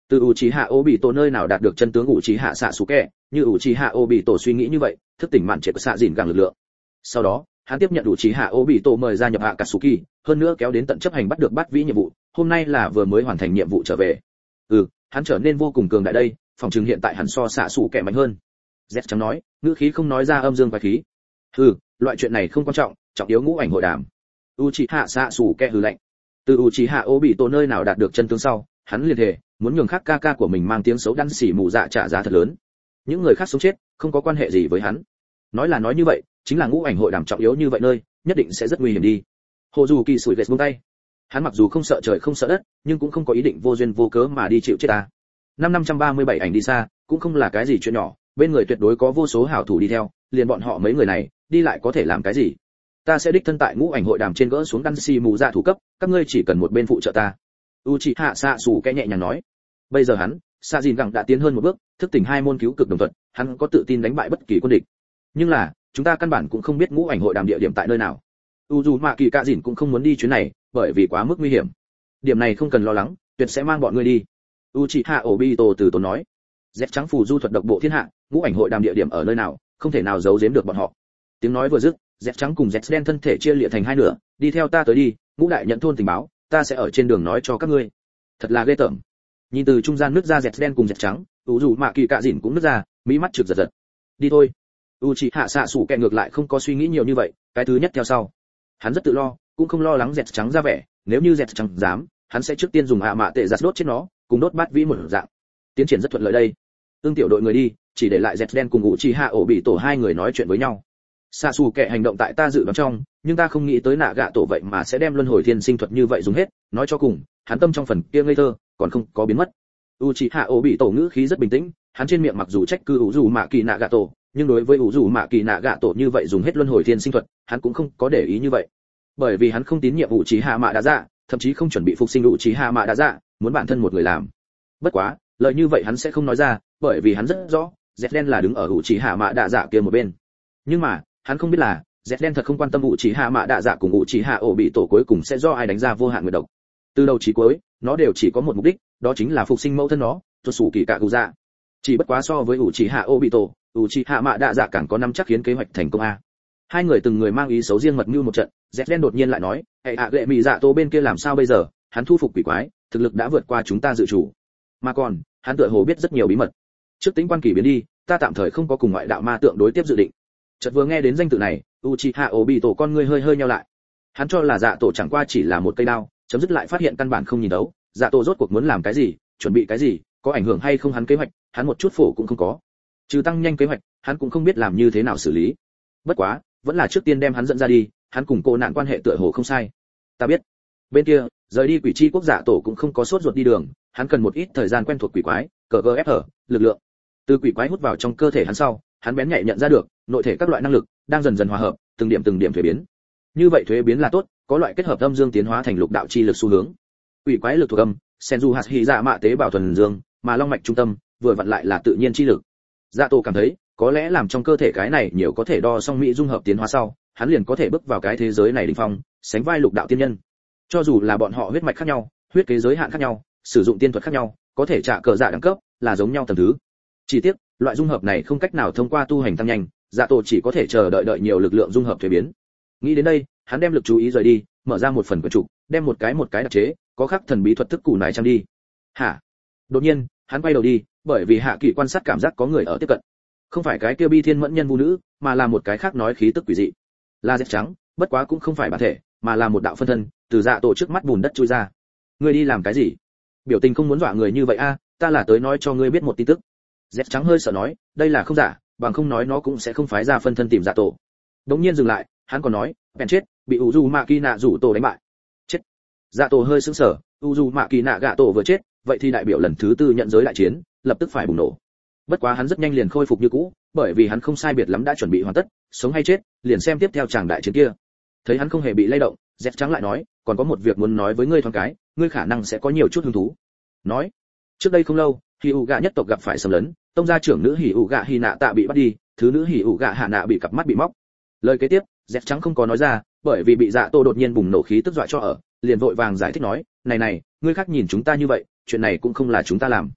A: Từ Uchiha Obito nơi nào đạt được chân tướng Uchiha Sasuke, như Uchiha Obito suy nghĩ như vậy, thức tỉnh mạn triệt xạ dìn gẳng lực lượng. Sau đó, hắn tiếp nhận Uchiha Obito mời gia nhập Akatsuki, hơn nữa kéo đến tận chấp hành bắt được Bát Vĩ nhiệm vụ, hôm nay là vừa mới hoàn thành nhiệm vụ trở về. Hắn trở nên vô cùng cường đại đây, phòng trường hiện tại hắn so Sasuke mạnh hơn. Z trắng nói, ngữ khí không nói ra âm dương quái khí. Loại chuyện này không quan trọng, trọng yếu ngũ ảnh hội đàm. Uchiha Sasuke hừ lạnh. Từ Uchiha Obito nơi nào đạt được chân tướng sau, hắn liền thề, muốn nhường khác ca của mình mang tiếng xấu đăn xỉ mù dạ trả giá thật lớn. Những người khác sống chết, không có quan hệ gì với hắn. Nói là nói như vậy, chính là ngũ ảnh hội đàm trọng yếu như vậy nơi, nhất định sẽ rất nguy hiểm đi. Hồ dù kỳ sủi gậy buông tay. Hắn mặc dù không sợ trời không sợ đất, nhưng cũng không có ý định vô duyên vô cớ mà đi chịu chết ta. Năm 537 ảnh đi xa, cũng không là cái gì chuyện nhỏ, bên người tuyệt đối có vô số hảo thủ đi theo, liền bọn họ mấy người này, đi lại có thể làm cái gì? Ta sẽ đích thân tại ngũ ảnh hội đàm trên gỡ xuống đan xì mù dạ thủ cấp, các ngươi chỉ cần một bên phụ trợ ta. Uchiha Sasuke nhẹ nhàng nói. Bây giờ hắn, Sa Jin Gẳng đã tiến hơn một bước, thức tỉnh hai môn cứu cực đồng thuận, hắn có tự tin đánh bại bất kỳ quân địch. Nhưng là, chúng ta căn bản cũng không biết ngũ ảnh hội đàm địa điểm tại nơi nào. Uzumaki Kajin cũng không muốn đi chuyến này, bởi vì quá mức nguy hiểm. Điểm này không cần lo lắng, tuyệt sẽ mang bọn ngươi đi. Uchiha Obito từ tốn nói. Z trắng phù du thuật độc bộ thiên hạ, ngũ ảnh hội đàm địa điểm ở nơi nào, không thể nào giấu giếm được bọn họ. Tiếng nói vừa dứt, Z trắng cùng Z đen thân thể chia liệt thành hai nửa, đi theo ta tới đi, ngũ đại nhận thôn tình báo, ta sẽ ở trên đường nói cho các ngươi. Thật là ghê tởm. Nhìn từ trung gian nứt ra Z đen cùng Z trắng, Uzumaki Kajin cũng nứt ra, mỹ mắt trực giật giật. Đi thôi. Uchiha Sasuke ngược lại không có suy nghĩ nhiều như vậy, cái thứ nhất theo sau. Hắn rất tự lo, cũng không lo lắng dẹt trắng ra vẻ, nếu như dẹt trắng dám, hắn sẽ trước tiên dùng hạ mạ tệ giặt đốt chết nó, cùng đốt Bát Vĩ một dạng. Tiến triển rất thuận lợi đây. Tương tiểu đội người đi, chỉ để lại dẹt đen cùng Uchiha Obito hai người nói chuyện với nhau. Sasuke hành động tại ta dự đoán trong, nhưng ta không nghĩ tới nạ gạ tổ vậy mà sẽ đem luân hồi thiên sinh thuật như vậy dùng hết, nói cho cùng, hắn tâm trong phần kia ngây thơ, còn không có biến mất. Uchiha Obito ngữ khí rất bình tĩnh, hắn trên miệng mặc dù trách cứ Uzumaki Nagato, nhưng đối với Uzumaki Nagato như vậy dùng hết luân hồi thiên sinh thuật, hắn cũng không có để ý như vậy. Bởi vì hắn không tín nhiệm Uchiha Mạ Dạ, thậm chí không chuẩn bị phục sinh Uchiha Mạ Dạ, muốn bản thân một người làm. Bất quá, lời như vậy hắn sẽ không nói ra, bởi vì hắn rất rõ, Z đen là đứng ở Uchiha Mạ Dạ kia một bên. Nhưng mà, hắn không biết là, Z đen thật không quan tâm Uchiha Mạ Dạ cùng Uchiha Obito cuối cùng sẽ do ai đánh ra vô hạn nguyệt độc. Từ đầu chí cuối, nó đều chỉ có một mục đích, đó chính là phục sinh mẫu thân nó, Totsuki Kaguya. Chỉ bất quá so với Uchiha Obito, Uchiha Mạ Dạ càng có nắm chắc khiến kế hoạch thành công a. Hai người từng người mang ý xấu riêng mật mưu một trận, Z đen đột nhiên lại nói, "Hệ ạ lệ mị dạ tô bên kia làm sao bây giờ, hắn thu phục quỷ quái, thực lực đã vượt qua chúng ta dự chủ. Mà còn, hắn tựa hồ biết rất nhiều bí mật. Trước tính quan kỳ biến đi, ta tạm thời không có cùng ngoại đạo ma tượng đối tiếp dự định." Chợt vừa nghe đến danh tự này, Uchiha Obito con người hơi nheo lại. Hắn cho là dạ tổ chẳng qua chỉ là một cây đao, chấm dứt lại phát hiện căn bản không nhìn đấu, dạ tổ rốt cuộc muốn làm cái gì, chuẩn bị cái gì, có ảnh hưởng hay không hắn kế hoạch, hắn một chút phổ cũng không có. Trừ tăng nhanh kế hoạch, hắn cũng không biết làm như thế nào xử lý. Bất quá, vẫn là trước tiên đem hắn dẫn ra đi, hắn cùng cô nạn quan hệ tựa hồ không sai. Ta biết. Bên kia, rời đi quỷ chi quốc giả tổ cũng không có sốt ruột đi đường, hắn cần một ít thời gian quen thuộc quỷ quái, CGFR, lực lượng. Từ quỷ quái hút vào trong cơ thể hắn sau, hắn bén nhạy nhận ra được, nội thể các loại năng lực đang dần dần hòa hợp, từng điểm thuế biến. Như vậy thuế biến là tốt, có loại kết hợp âm dương tiến hóa thành lục đạo chi lực xu hướng. Quỷ quái lực thuộc âm, Senju hạt hy dạ mạ tế bào thuần dương, mà long mạch trung tâm, vừa vặn lại là tự nhiên chi lực. Dạ tổ cảm thấy, có lẽ làm trong cơ thể cái này nhiều có thể đo song mỹ dung hợp tiến hóa sau, hắn liền có thể bước vào cái thế giới này đỉnh phong, sánh vai lục đạo tiên nhân. Cho dù là bọn họ huyết mạch khác nhau, huyết kế giới hạn khác nhau, sử dụng tiên thuật khác nhau, có thể trả cờ dạ đẳng cấp là giống nhau tầng thứ. Chỉ tiếc, loại dung hợp này không cách nào thông qua tu hành tăng nhanh, dạ tổ chỉ có thể chờ đợi nhiều lực lượng dung hợp thuế biến. Nghĩ đến đây, hắn đem lực chú ý rời đi, mở ra một phần quyển trục, đem một cái đặc chế, có khắc thần bí thuật thức củ nải trang đi. Hả? Đột nhiên, hắn quay đầu đi, bởi vì hạ kỳ quan sát cảm giác có người ở tiếp cận. Không phải cái kia bi thiên mẫn nhân vu nữ, mà là một cái khác nói khí tức quỷ dị. Là dệt trắng, bất quá cũng không phải bản thể, mà là một đạo phân thân, từ dạ tổ trước mắt bùn đất chui ra. Ngươi đi làm cái gì? Biểu tình không muốn dọa người như vậy a, ta là tới nói cho ngươi biết một tin tức. Dệt trắng hơi sợ nói, đây là không giả, bằng không nói nó cũng sẽ không phái ra phân thân tìm dạ tổ. Đống nhiên dừng lại, hắn còn nói, bèn chết, bị Uzumaki nạ rủ tổ đánh bại. Chết. Dạ tổ hơi sững sờ, Uzumaki nạ gạ tổ vừa chết, vậy thì đại biểu lần thứ tư nhận giới đại chiến, lập tức phải bùng nổ. Bất quá hắn rất nhanh liền khôi phục như cũ, bởi vì hắn không sai biệt lắm đã chuẩn bị hoàn tất, sống hay chết, liền xem tiếp theo chàng đại chiến kia. Thấy hắn không hề bị lay động, Dẹt trắng lại nói, còn có một việc muốn nói với ngươi thoáng cái, ngươi khả năng sẽ có nhiều chút hứng thú. Nói, trước đây không lâu, Hỉ ủ gạ nhất tộc gặp phải xâm lấn, tông gia trưởng nữ Hỉ ủ gạ Hy nạ tạ bị bắt đi, thứ nữ Hỉ ủ gạ Hạ nạ bị cặp mắt bị móc. Lời kế tiếp, Dẹt trắng không có nói ra, bởi vì bị dạ tô đột nhiên bùng nổ khí tức dọa cho ở, liền vội vàng giải thích nói, này, ngươi khác nhìn chúng ta như vậy, chuyện này cũng không là chúng ta làm.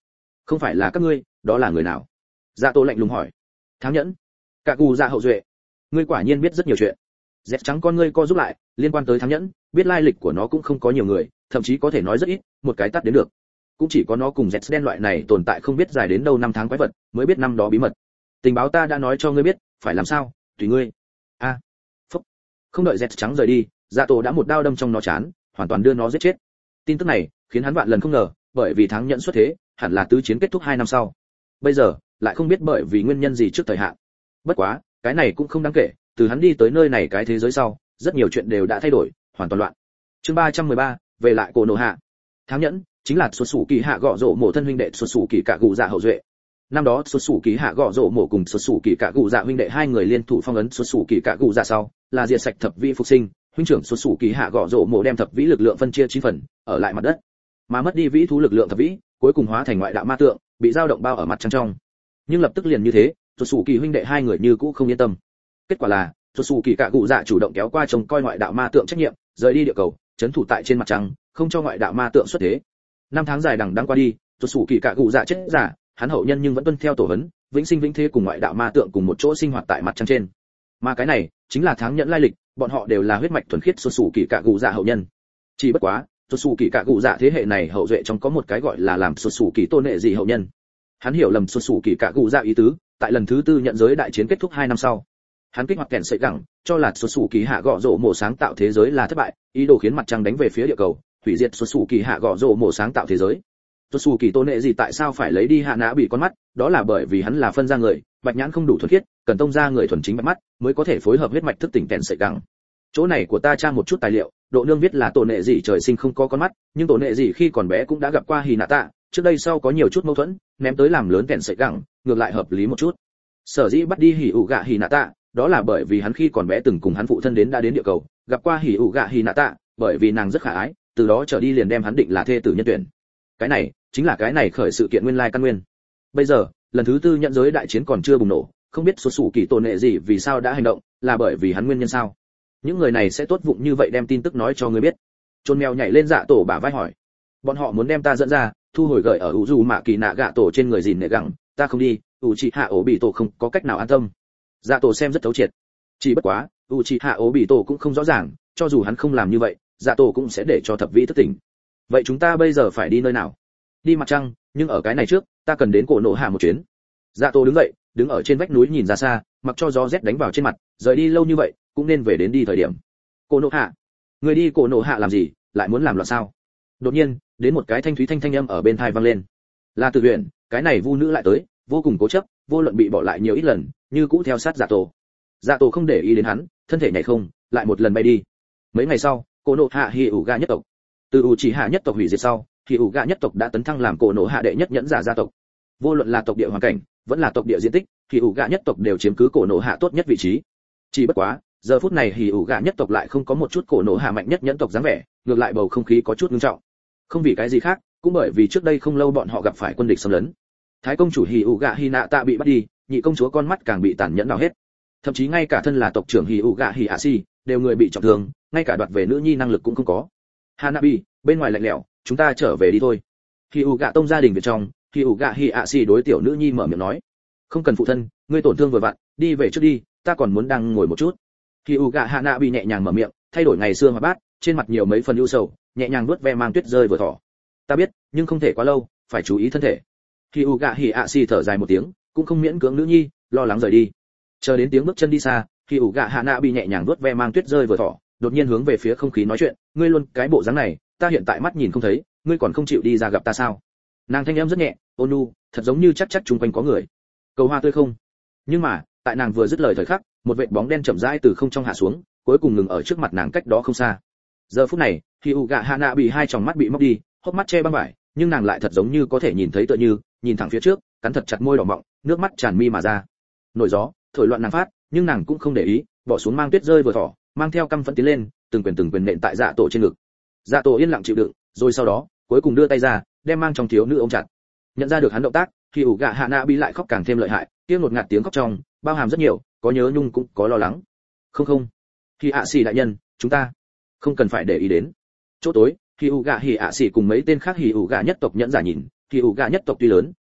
A: Không phải là các ngươi, đó là người nào? Dạ Tô lạnh lùng hỏi. Tháng Nhẫn. Cả Cù Dạ hậu duệ. Ngươi quả nhiên biết rất nhiều chuyện. Z trắng con ngươi co rút lại, liên quan tới Tháng Nhẫn, biết lai lịch của nó cũng không có nhiều người, thậm chí có thể nói rất ít, một cái tắt đến được. Cũng chỉ có nó cùng Z đen loại này tồn tại không biết dài đến đâu năm tháng quái vật, mới biết năm đó bí mật. Tình báo ta đã nói cho ngươi biết, phải làm sao, tùy ngươi. A. Phúc. Không đợi Z trắng rời đi, Dạ Tô đã một đao đâm trong nó chán, hoàn toàn đưa nó giết chết. Tin tức này khiến hắn vạn lần không ngờ, bởi vì Tháng Nhẫn xuất thế, hẳn là tứ chiến kết thúc 2 năm sau. Bây giờ, lại không biết bởi vì nguyên nhân gì trước thời hạn. Bất quá, cái này cũng không đáng kể, từ hắn đi tới nơi này cái thế giới sau, rất nhiều chuyện đều đã thay đổi, hoàn toàn loạn. Chương 313, về lại Cổ Nổ Hạ. Tháng Nhẫn chính là xuất xù kỳ hạ gọ rổ mổ thân huynh đệ xuất xù kỳ cả gù dạ hậu duệ. Năm đó xuất xù kỳ hạ gọ rổ mổ cùng xuất xù kỳ cả gù dạ huynh đệ hai người liên thủ phong ấn xuất xù kỳ cả gù dạ sau, là diệt sạch thập vĩ phục sinh, huynh trưởng xuất xù kỳ hạ gọ rổ mổ đem thập vĩ lực lượng phân chia 9 phần, ở lại mặt đất. Mà mất đi vĩ thú lực lượng thập vĩ, cuối cùng hóa thành ngoại đạo ma tượng, bị dao động bao ở mặt trăng trong. Nhưng lập tức liền như thế, xuất xù kỳ huynh đệ hai người như cũ không yên tâm. Kết quả là xuất xù kỳ cả gù dạ chủ động kéo qua trông coi ngoại đạo ma tượng trách nhiệm, rời đi địa cầu, trấn thủ tại trên mặt trăng, không cho ngoại đạo ma tượng xuất thế. Năm tháng dài đằng đẵng qua đi, xuất xù kỳ cả gù dạ chết giả, hắn hậu nhân nhưng vẫn tuân theo tổ huấn, vĩnh sinh vĩnh thế cùng ngoại đạo ma tượng cùng một chỗ sinh hoạt tại mặt trăng trên. Mà cái này chính là Tháng Nhẫn lai lịch, bọn họ đều là huyết mạch thuần khiết xuất xù kỳ cả gù dạ hậu nhân. Chỉ bất quá, xuất xù kỳ cả gù dạ thế hệ này hậu duệ trong có một cái gọi là làm xuất xù kỳ tôn nệ gì hậu nhân. Hắn hiểu lầm xuất xù kỳ cả gù dạ ý tứ, tại lần thứ tư nhận giới đại chiến kết thúc 2 năm sau, hắn kích hoạt kèn sợi gẳng, cho là xuất xù kỳ hạ gọ rổ mổ sáng tạo thế giới là thất bại, ý đồ khiến mặt trăng đánh về phía địa cầu, hủy diệt xuất xù kỳ hạ gọ rổ mổ sáng tạo thế giới. Xuất xù kỳ tôn nệ gì tại sao phải lấy đi hạ nã bị con mắt, đó là bởi vì hắn là phân ra người, bạch nhãn không đủ thuần khiết, cần tông ra người thuần chính bạch mắt mới có thể phối hợp huyết mạch thức tỉnh kèn sợi gẳng. Chỗ này của ta tra một chút tài liệu, độ nương viết là tổ nệ gì trời sinh không có con mắt, nhưng tổ nệ gì khi còn bé cũng đã gặp qua hì nạ tạ, trước đây sau có nhiều chút mâu thuẫn, ném tới làm lớn kèn sợi gẳng, ngược lại hợp lý một chút. Sở dĩ bắt đi hỉ ủ gạ hì nạ tạ, đó là bởi vì hắn khi còn bé từng cùng hắn phụ thân đã đến địa cầu, gặp qua hỉ ủ gạ hì nạ tạ, bởi vì nàng rất khả ái, từ đó trở đi liền đem hắn định là thê tử nhân tuyển. Cái này chính là cái này khởi sự kiện nguyên lai căn nguyên. Bây giờ, lần thứ tư nhận giới đại chiến còn chưa bùng nổ, không biết xuất xù kỳ tổ nệ gì vì sao đã hành động, là bởi vì hắn nguyên nhân sao? Những người này sẽ tốt vụng như vậy đem tin tức nói cho ngươi biết. Chôn mèo nhảy lên Dạ Tổ bả vai hỏi. Bọn họ muốn đem ta dẫn ra, thu hồi gửi ở ủ dù mạ kỳ nạ gạ tổ trên người gìn nệ gẳng, ta không đi, ủ trị hạ ổ bị tổ không có cách nào an tâm. Dạ Tổ xem rất thấu triệt. Chỉ bất quá, ủ trị hạ ổ bị tổ cũng không rõ ràng, cho dù hắn không làm như vậy, Dạ Tổ cũng sẽ để cho thập vĩ thức tỉnh. Vậy chúng ta bây giờ phải đi nơi nào? Đi mặt trăng, nhưng ở cái này trước, ta cần đến Cổ Nổ Hạ một chuyến. Dạ Tổ đứng dậy, đứng ở trên vách núi nhìn ra xa, mặc cho gió rét đánh vào trên mặt, rời đi lâu như vậy, cũng nên về đến đi thời điểm. Cổ Nổ Hạ, người đi Cổ Nổ Hạ làm gì, lại muốn làm loạn sao? Đột nhiên, đến một cái thanh thúy thanh âm ở bên tai vang lên. Là Từ Huyền, cái này vu nữ lại tới, vô cùng cố chấp, vô luận bị bỏ lại nhiều ít lần, như cũ theo sát Dạ Tổ. Dạ Tổ không để ý đến hắn, thân thể nhảy không, lại một lần bay đi. Mấy ngày sau, Cổ Nổ Hạ Hỉ ủ gạ nhất tộc, từ Uchiha nhất tộc hủy diệt sau, Hỉ ủ gạ nhất tộc đã tấn thăng làm Cổ Nổ Hạ đệ nhất nhẫn giả gia tộc. Vô luận là tộc địa hoàn cảnh, vẫn là tộc địa diện tích, Hỉ ủ gạ nhất tộc đều chiếm cứ Cổ Nổ Hạ tốt nhất vị trí. Chỉ bất quá, giờ phút này Hỉ ủ gạ nhất tộc lại không có một chút Cổ Nổ Hạ mạnh nhất nhẫn tộc dáng vẻ, ngược lại bầu không khí có chút nghiêm trọng. Không vì cái gì khác, cũng bởi vì trước đây không lâu bọn họ gặp phải quân địch xâm lấn. Thái công chủ Hỉ ủ gạ Hy Nạ Tạ bị bắt đi, nhị công chúa con mắt càng bị tàn nhẫn đào hết. Thậm chí ngay cả thân là tộc trưởng Hỉ ủ gạ Hỉ Ạ Si đều người bị trọng thương, ngay cả đoạt về nữ nhi năng lực cũng không có. Hanabi, bên ngoài lạnh lẽo, chúng ta trở về đi thôi. Hỉ ủ gạ tông gia đình bên trong, Hỉ ủ gạ Hỉ Ạ Si đối tiểu nữ nhi mở miệng nói, không cần phụ thân, ngươi tổn thương vừa vặn, đi về trước đi, ta còn muốn đang ngồi một chút. Hỉ ủ gạ Hanabi nhẹ nhàng mở miệng, thay đổi ngày xưa mà bát, trên mặt nhiều mấy phần ưu sầu, nhẹ nhàng vuốt ve mang tuyết rơi vừa thỏ. Ta biết, nhưng không thể quá lâu, phải chú ý thân thể. Hỉ ủ gạ Hỉ Ạ Si thở dài một tiếng, cũng không miễn cưỡng nữ nhi, lo lắng rời đi. Chờ đến tiếng bước chân đi xa, Hỉ ủ gạ Hanabi nhẹ nhàng vuốt ve mang tuyết rơi vừa thỏ, đột nhiên hướng về phía không khí nói chuyện, ngươi luôn cái bộ dáng này, ta hiện tại mắt nhìn không thấy, ngươi còn không chịu đi ra gặp ta sao? Nàng thanh âm rất nhẹ, ôn nhu, thật giống như chắc chung quanh có người. Cầu hoa tươi không? Nhưng mà, tại nàng vừa dứt lời thời khắc, một vệt bóng đen chậm rãi từ không trong hạ xuống, cuối cùng ngừng ở trước mặt nàng cách đó không xa. Giờ phút này, Hỉ ủ gạ Hanabi hai tròng mắt bị móc đi, hốc mắt che băng vải, nhưng nàng lại thật giống như có thể nhìn thấy tựa như, nhìn thẳng phía trước, cắn thật chặt môi đỏ mọng, nước mắt tràn mi mà ra. Nổi gió, thổi loạn nàng phát, nhưng nàng cũng không để ý, bỏ xuống mang tuyết rơi vừa thỏ, mang theo căm phẫn tiến lên, từng quyền nện tại Dạ Tổ trên ngực. Dạ Tổ yên lặng chịu đựng, rồi sau đó, cuối cùng đưa tay ra, đem mang trong thiếu nữ ôm chặt. Nhận ra được hắn động tác, Hỉ ủ gạ Hanabi lại khóc càng thêm lợi hại, tiếng ngột ngạt tiếng khóc trong, bao hàm rất nhiều, có nhớ nhung cũng có lo lắng. Không, Hỉ Ạ Si đại nhân, chúng ta không cần phải để ý đến. Chỗ tối, Hỉ ủ gạ Hỉ Ạ Si cùng mấy tên khác Hỉ ủ gạ nhất tộc nhẫn giả nhìn, Hỉ ủ gạ nhất tộc tuy lớn,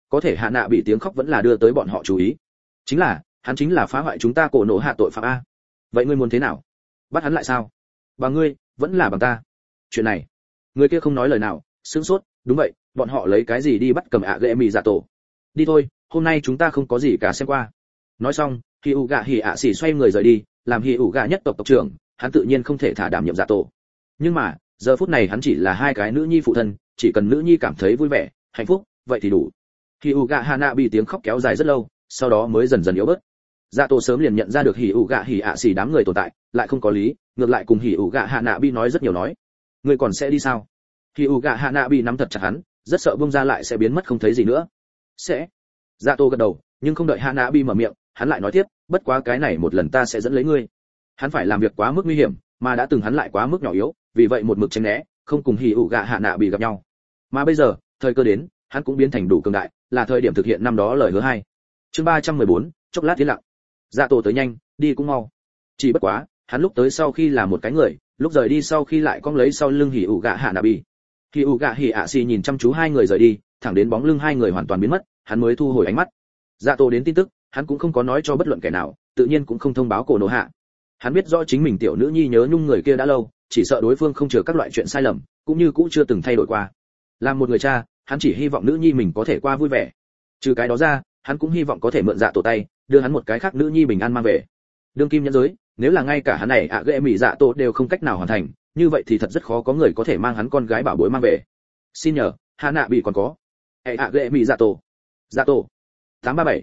A: có thể hạ nạ bị tiếng khóc vẫn là đưa tới bọn họ chú ý. Chính là hắn chính là phá hoại chúng ta cổ nổ hạ tội phạm a. Vậy ngươi muốn thế nào? Bắt hắn lại sao? Bằng ngươi vẫn là bằng ta? Chuyện này người kia không nói lời nào, sững sốt. Đúng vậy, bọn họ lấy cái gì đi bắt cầm ạ ghệ mì dạ tổ? Đi thôi, hôm nay chúng ta không có gì cả xem qua. Nói xong hỉ ủ gạ hỉ ạ xỉ xoay người rời đi. Làm hỉ ủ gạ nhất tộc tộc trưởng, hắn tự nhiên không thể thả đảm nhiệm dạ tổ. Nhưng mà giờ phút này hắn chỉ là hai cái nữ nhi phụ thân, chỉ cần nữ nhi cảm thấy vui vẻ hạnh phúc vậy thì đủ. Hỉ ủ gạ Hana bị tiếng khóc kéo dài rất lâu, sau đó mới dần dần yếu bớt. Dạ tổ sớm liền nhận ra được hỉ ủ gạ hỉ ạ xỉ đám người tồn tại, lại không có lý, ngược lại cùng hỉ ủ gạ Hana bị nói rất nhiều nói. Ngươi còn sẽ đi sao? Hỉ ủ gạ Hana bị nắm thật chặt hắn, rất sợ buông ra lại sẽ biến mất không thấy gì nữa. Sẽ. Dạ tổ gật đầu, nhưng không đợi Hana bị mở miệng, hắn lại nói tiếp, bất quá cái này một lần ta sẽ dẫn lấy ngươi. Hắn phải làm việc quá mức nguy hiểm, mà đã từng hắn lại quá mức nhỏ yếu, vì vậy một mực tránh né, không cùng hỉ ủ gạ Hana bị gặp nhau. Mà bây giờ, thời cơ đến, hắn cũng biến thành đủ cường đại, là thời điểm thực hiện năm đó lời hứa hai. Chương 314, chốc lát tiến lặng. Dạ tổ tới nhanh, đi cũng mau. Chỉ bất quá, hắn lúc tới sau khi là một cái người, lúc rời đi sau khi lại cong lấy sau lưng hỉ ủ gạ Hana bị. Hỉ ủ gạ hỉ ạ xì nhìn chăm chú hai người rời đi, thẳng đến bóng lưng hai người hoàn toàn biến mất, hắn mới thu hồi ánh mắt. Dạ tổ đến tin tức, hắn cũng không có nói cho bất luận kẻ nào, tự nhiên cũng không thông báo cổ nổ hạ. Hắn biết rõ chính mình tiểu nữ nhi nhớ nhung người kia đã lâu, chỉ sợ đối phương không chừa các loại chuyện sai lầm, cũng như cũ chưa từng thay đổi qua. Làm một người cha, hắn chỉ hy vọng nữ nhi mình có thể qua vui vẻ. Trừ cái đó ra, hắn cũng hy vọng có thể mượn dạ tổ tay, đưa hắn một cái khác nữ nhi bình an mang về. Đương kim nhẫn giới, nếu là ngay cả hắn này ạ ghệ mỉ dạ tổ đều không cách nào hoàn thành, như vậy thì thật rất khó có người có thể mang hắn con gái bảo bối mang về. Xin nhờ, hạ nạ bị còn có. ạ ghệ mỉ dạ tổ. Dạ tổ. 837.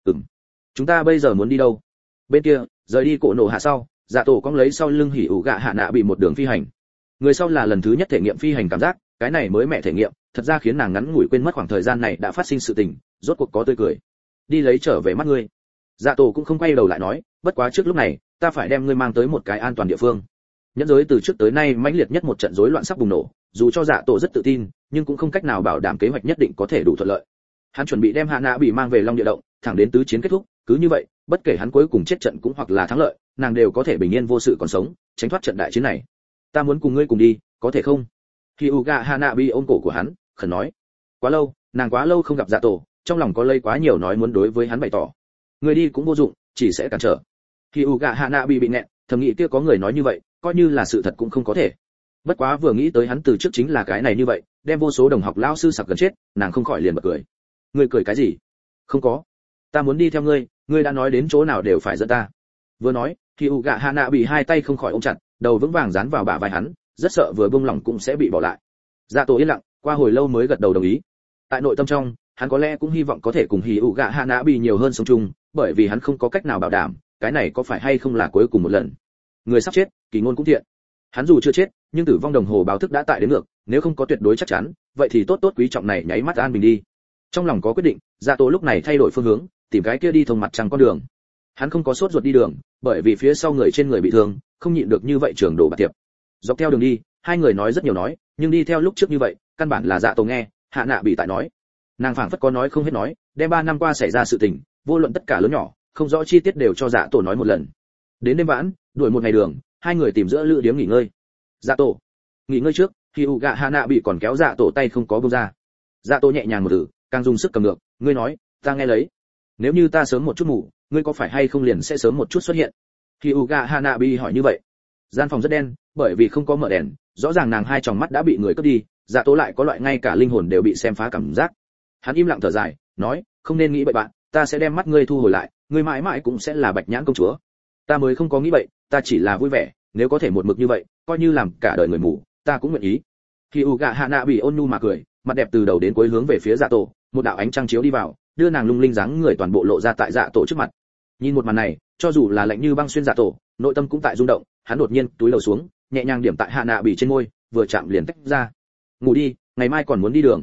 A: Chúng ta bây giờ muốn đi đâu? Bên kia, rời đi cổ nổ hạ sau, dạ tổ cong lấy sau lưng hỉ ủ gạ hạ nạ bị một đường phi hành. Người sau là lần thứ nhất thể nghiệm phi hành cảm giác, cái này mới mẹ thể nghiệm, thật ra khiến nàng ngắn ngủi quên mất khoảng thời gian này đã phát sinh sự tình, rốt cuộc có tươi cười. Đi lấy trở về mắt ngươi. Dạ tổ cũng không quay đầu lại nói, bất quá trước lúc này, ta phải đem ngươi mang tới một cái an toàn địa phương. Nhẫn giới từ trước tới nay mãnh liệt nhất một trận rối loạn sắp bùng nổ, dù cho dạ tổ rất tự tin, nhưng cũng không cách nào bảo đảm kế hoạch nhất định có thể đủ thuận lợi. Hắn chuẩn bị đem hạ nạ bị mang về Long Địa động, thẳng đến tứ chiến kết thúc, cứ như vậy, bất kể hắn cuối cùng chết trận cũng hoặc là thắng lợi, nàng đều có thể bình yên vô sự còn sống, tránh thoát trận đại chiến này. Ta muốn cùng ngươi cùng đi, có thể không? Hyuga Hanabi ôm cổ của hắn, khẩn nói. Quá lâu, nàng quá lâu không gặp dạ tổ, trong lòng có lây quá nhiều nói muốn đối với hắn bày tỏ. Người đi cũng vô dụng, chỉ sẽ cản trở. Hyuga Hanabi bị nghẹn, thầm nghĩ kia có người nói như vậy, coi như là sự thật cũng không có thể. Bất quá vừa nghĩ tới hắn từ trước chính là cái này như vậy, đem vô số đồng học lão sư sặc gần chết, nàng không khỏi liền bật cười. Ngươi cười cái gì? Không có. Ta muốn đi theo ngươi, ngươi đã nói đến chỗ nào đều phải dẫn ta. Vừa nói, Hyuga Hanabi hai tay không khỏi ôm chặt, đầu vững vàng dán vào bả vai hắn, rất sợ vừa buông lỏng cũng sẽ bị bỏ lại. Dạ tổ yên lặng, qua hồi lâu mới gật đầu đồng ý. Tại nội tâm trong, hắn có lẽ cũng hy vọng có thể cùng Hyuga Hanabi nhiều hơn sống chung, bởi vì hắn không có cách nào bảo đảm, cái này có phải hay không là cuối cùng một lần. Người sắp chết, kỳ ngôn cũng thiện. Hắn dù chưa chết, nhưng tử vong đồng hồ báo thức đã tại đến ngược, nếu không có tuyệt đối chắc chắn, vậy thì tốt tốt quý trọng này nháy mắt an bình đi. Trong lòng có quyết định, Dạ tổ lúc này thay đổi phương hướng, tìm cái kia đi thông mặt trăng con đường. Hắn không có sốt ruột đi đường, bởi vì phía sau người trên người bị thương, không nhịn được như vậy trường đổ bạc tiệp. Dọc theo đường đi, hai người nói rất nhiều nói, nhưng đi theo lúc trước như vậy, căn bản là Dạ tổ nghe, hạ nạ bị tại nói. Nàng phảng phất có nói không hết nói, đem 3 năm qua xảy ra sự tình, vô luận tất cả lớn nhỏ, không rõ chi tiết đều cho Dạ tổ nói một lần. Đến đêm vãn, đuổi một ngày đường, hai người tìm giữa lữ điếm nghỉ ngơi. Dạ tổ, nghỉ ngơi trước, Hyuga Hana bị còn kéo Dạ tổ tay không có buông ra. Dạ tổ nhẹ nhàng một từ, càng dùng sức cầm ngược, ngươi nói, ta nghe lấy. Nếu như ta sớm một chút ngủ, ngươi có phải hay không liền sẽ sớm một chút xuất hiện? Hyuga Hanabi hỏi như vậy. Gian phòng rất đen, bởi vì không có mở đèn, rõ ràng nàng hai tròng mắt đã bị người cướp đi, Dạ tổ lại có loại ngay cả linh hồn đều bị xem phá cảm giác. Hắn im lặng thở dài, nói, không nên nghĩ bậy bạn, ta sẽ đem mắt ngươi thu hồi lại, ngươi mãi mãi cũng sẽ là Bạch Nhãn công chúa. Ta mới không có nghĩ vậy, ta chỉ là vui vẻ, nếu có thể một mực như vậy, coi như làm cả đời người mù, ta cũng nguyện ý. Hyuga Hanabi ôn nhu mà cười, mặt đẹp từ đầu đến cuối hướng về phía Dạ tổ, một đạo ánh trăng chiếu đi vào, đưa nàng lung linh dáng người toàn bộ lộ ra tại Dạ tổ trước mặt. Nhìn một màn này, cho dù là lạnh như băng xuyên Dạ tổ, nội tâm cũng tại rung động, hắn đột nhiên túi lầu xuống, nhẹ nhàng điểm tại Hanabi trên môi, vừa chạm liền tách ra. Ngủ đi, ngày mai còn muốn đi đường.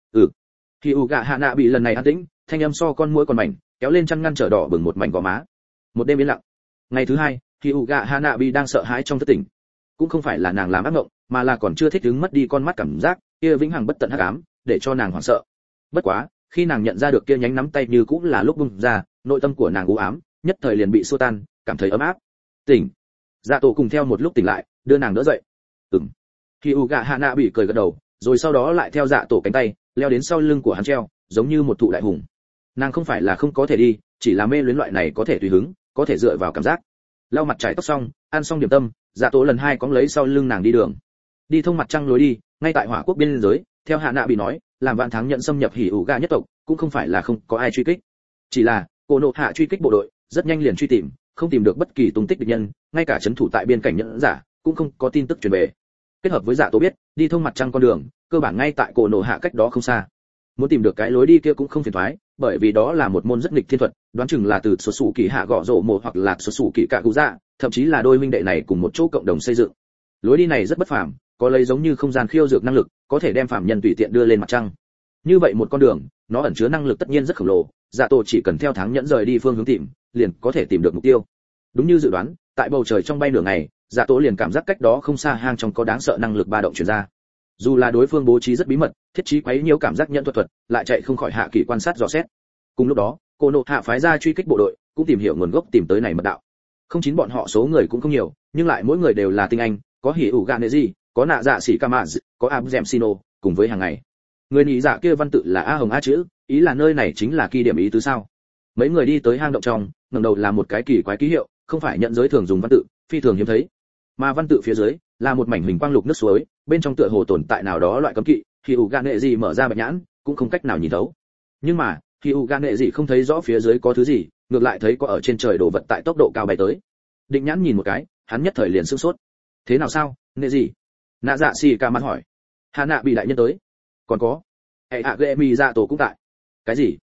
A: Hyuga Hanabi lần này an tĩnh, thanh âm so con muỗi còn mảnh, kéo lên chăn ngăn trở đỏ bừng một mảnh gò má. Một đêm yên lặng. Ngày thứ hai, Hyuga Hanabi đang sợ hãi trong thất tỉnh. Cũng không phải là nàng làm ác mộng, mà là còn chưa thích ứng mất đi con mắt cảm giác, kia vĩnh hằng bất tận hắc ám, để cho nàng hoảng sợ. Bất quá, khi nàng nhận ra được kia nhánh nắm tay như cũng là lúc bung ra, nội tâm của nàng u ám, nhất thời liền bị xua tan, cảm thấy ấm áp. Tỉnh. Dạ tổ cùng theo một lúc tỉnh lại, đưa nàng đỡ dậy. Hyuga Hanabi cười gật đầu, rồi sau đó lại theo Dạ tổ cánh tay, leo đến sau lưng của hắn treo, giống như một thụ đại hùng. Nàng không phải là không có thể đi, chỉ là mê luyến loại này có thể tùy hứng, có thể dựa vào cảm giác. Lau mặt trải tóc xong, ăn xong điểm tâm, Dạ Tố lần hai cóng lấy sau lưng nàng đi đường. Đi thông mặt trăng lối đi, ngay tại Hỏa Quốc biên giới, theo Hạ Nạ bị nói, làm vạn thắng nhận xâm nhập Hỉ ủ gà nhất tộc, cũng không phải là không có ai truy kích. Chỉ là, Cổ Nộ Hạ truy kích bộ đội, rất nhanh liền truy tìm, không tìm được bất kỳ tung tích địch nhân, ngay cả trấn thủ tại biên cảnh nhẫn giả, cũng không có tin tức truyền về. Kết hợp với Dạ Tố biết, đi thông mặt trăng con đường, cơ bản ngay tại Cổ Nộ Hạ cách đó không xa. Muốn tìm được cái lối đi kia cũng không phiền toái, bởi vì đó là một môn rất nghịch thiên thuật, đoán chừng là từ xuất xù kỳ hạ gõ rổ một hoặc là xuất xù kỳ cả cụ dạ, thậm chí là đôi huynh đệ này cùng một chỗ cộng đồng xây dựng. Lối đi này rất bất phàm, có lấy giống như không gian khiêu dược năng lực, có thể đem phàm nhân tùy tiện đưa lên mặt trăng. Như vậy một con đường, nó ẩn chứa năng lực tất nhiên rất khổng lồ, Dạ Tổ chỉ cần theo tháng nhẫn rời đi phương hướng tìm, liền có thể tìm được mục tiêu. Đúng như dự đoán, tại bầu trời trong bay nửa ngày, Dạ Tổ liền cảm giác cách đó không xa hang trong có đáng sợ năng lực ba động truyền ra. Dù là đối phương bố trí rất bí mật, thiết trí quấy nhiễu cảm giác nhận thuật, lại chạy không khỏi hạ kỳ quan sát dò xét. Cùng lúc đó, Cổ Nộ Hạ phái ra truy kích bộ đội, cũng tìm hiểu nguồn gốc tìm tới này mật đạo. Không chín bọn họ số người cũng không nhiều, nhưng lại mỗi người đều là tinh anh, có hỉ ủ gạ nệ gì, có nạ dạ sĩ Kamaz, có Abzem Sino, cùng với hàng ngày. Người nhị dạ kia văn tự là A Hồng A chữ, ý là nơi này chính là kỳ điểm ý tứ sao? Mấy người đi tới hang động trong, ngẩng đầu là một cái kỳ quái ký hiệu, không phải nhận giới thường dùng văn tự, phi thường hiếm thấy. Mà văn tự phía dưới là một mảnh huỳnh quang lục nước suối, bên trong tựa hồ tồn tại nào đó loại cấm kỵ, khi ủ gạ nệ gì mở ra bạch nhãn, cũng không cách nào nhìn thấu. Nhưng mà, khi ủ gạ nệ gì không thấy rõ phía dưới có thứ gì, ngược lại thấy có ở trên trời đồ vật tại tốc độ cao bay tới. Định nhãn nhìn một cái, hắn nhất thời liền sửng sốt. Thế nào sao, nệ gì? Nạ dạ xì ca mặt hỏi. Hà nạ bị đại nhân tới. Còn có, hệ hạ ghệ mì dạ tổ cũng tại. Cái gì?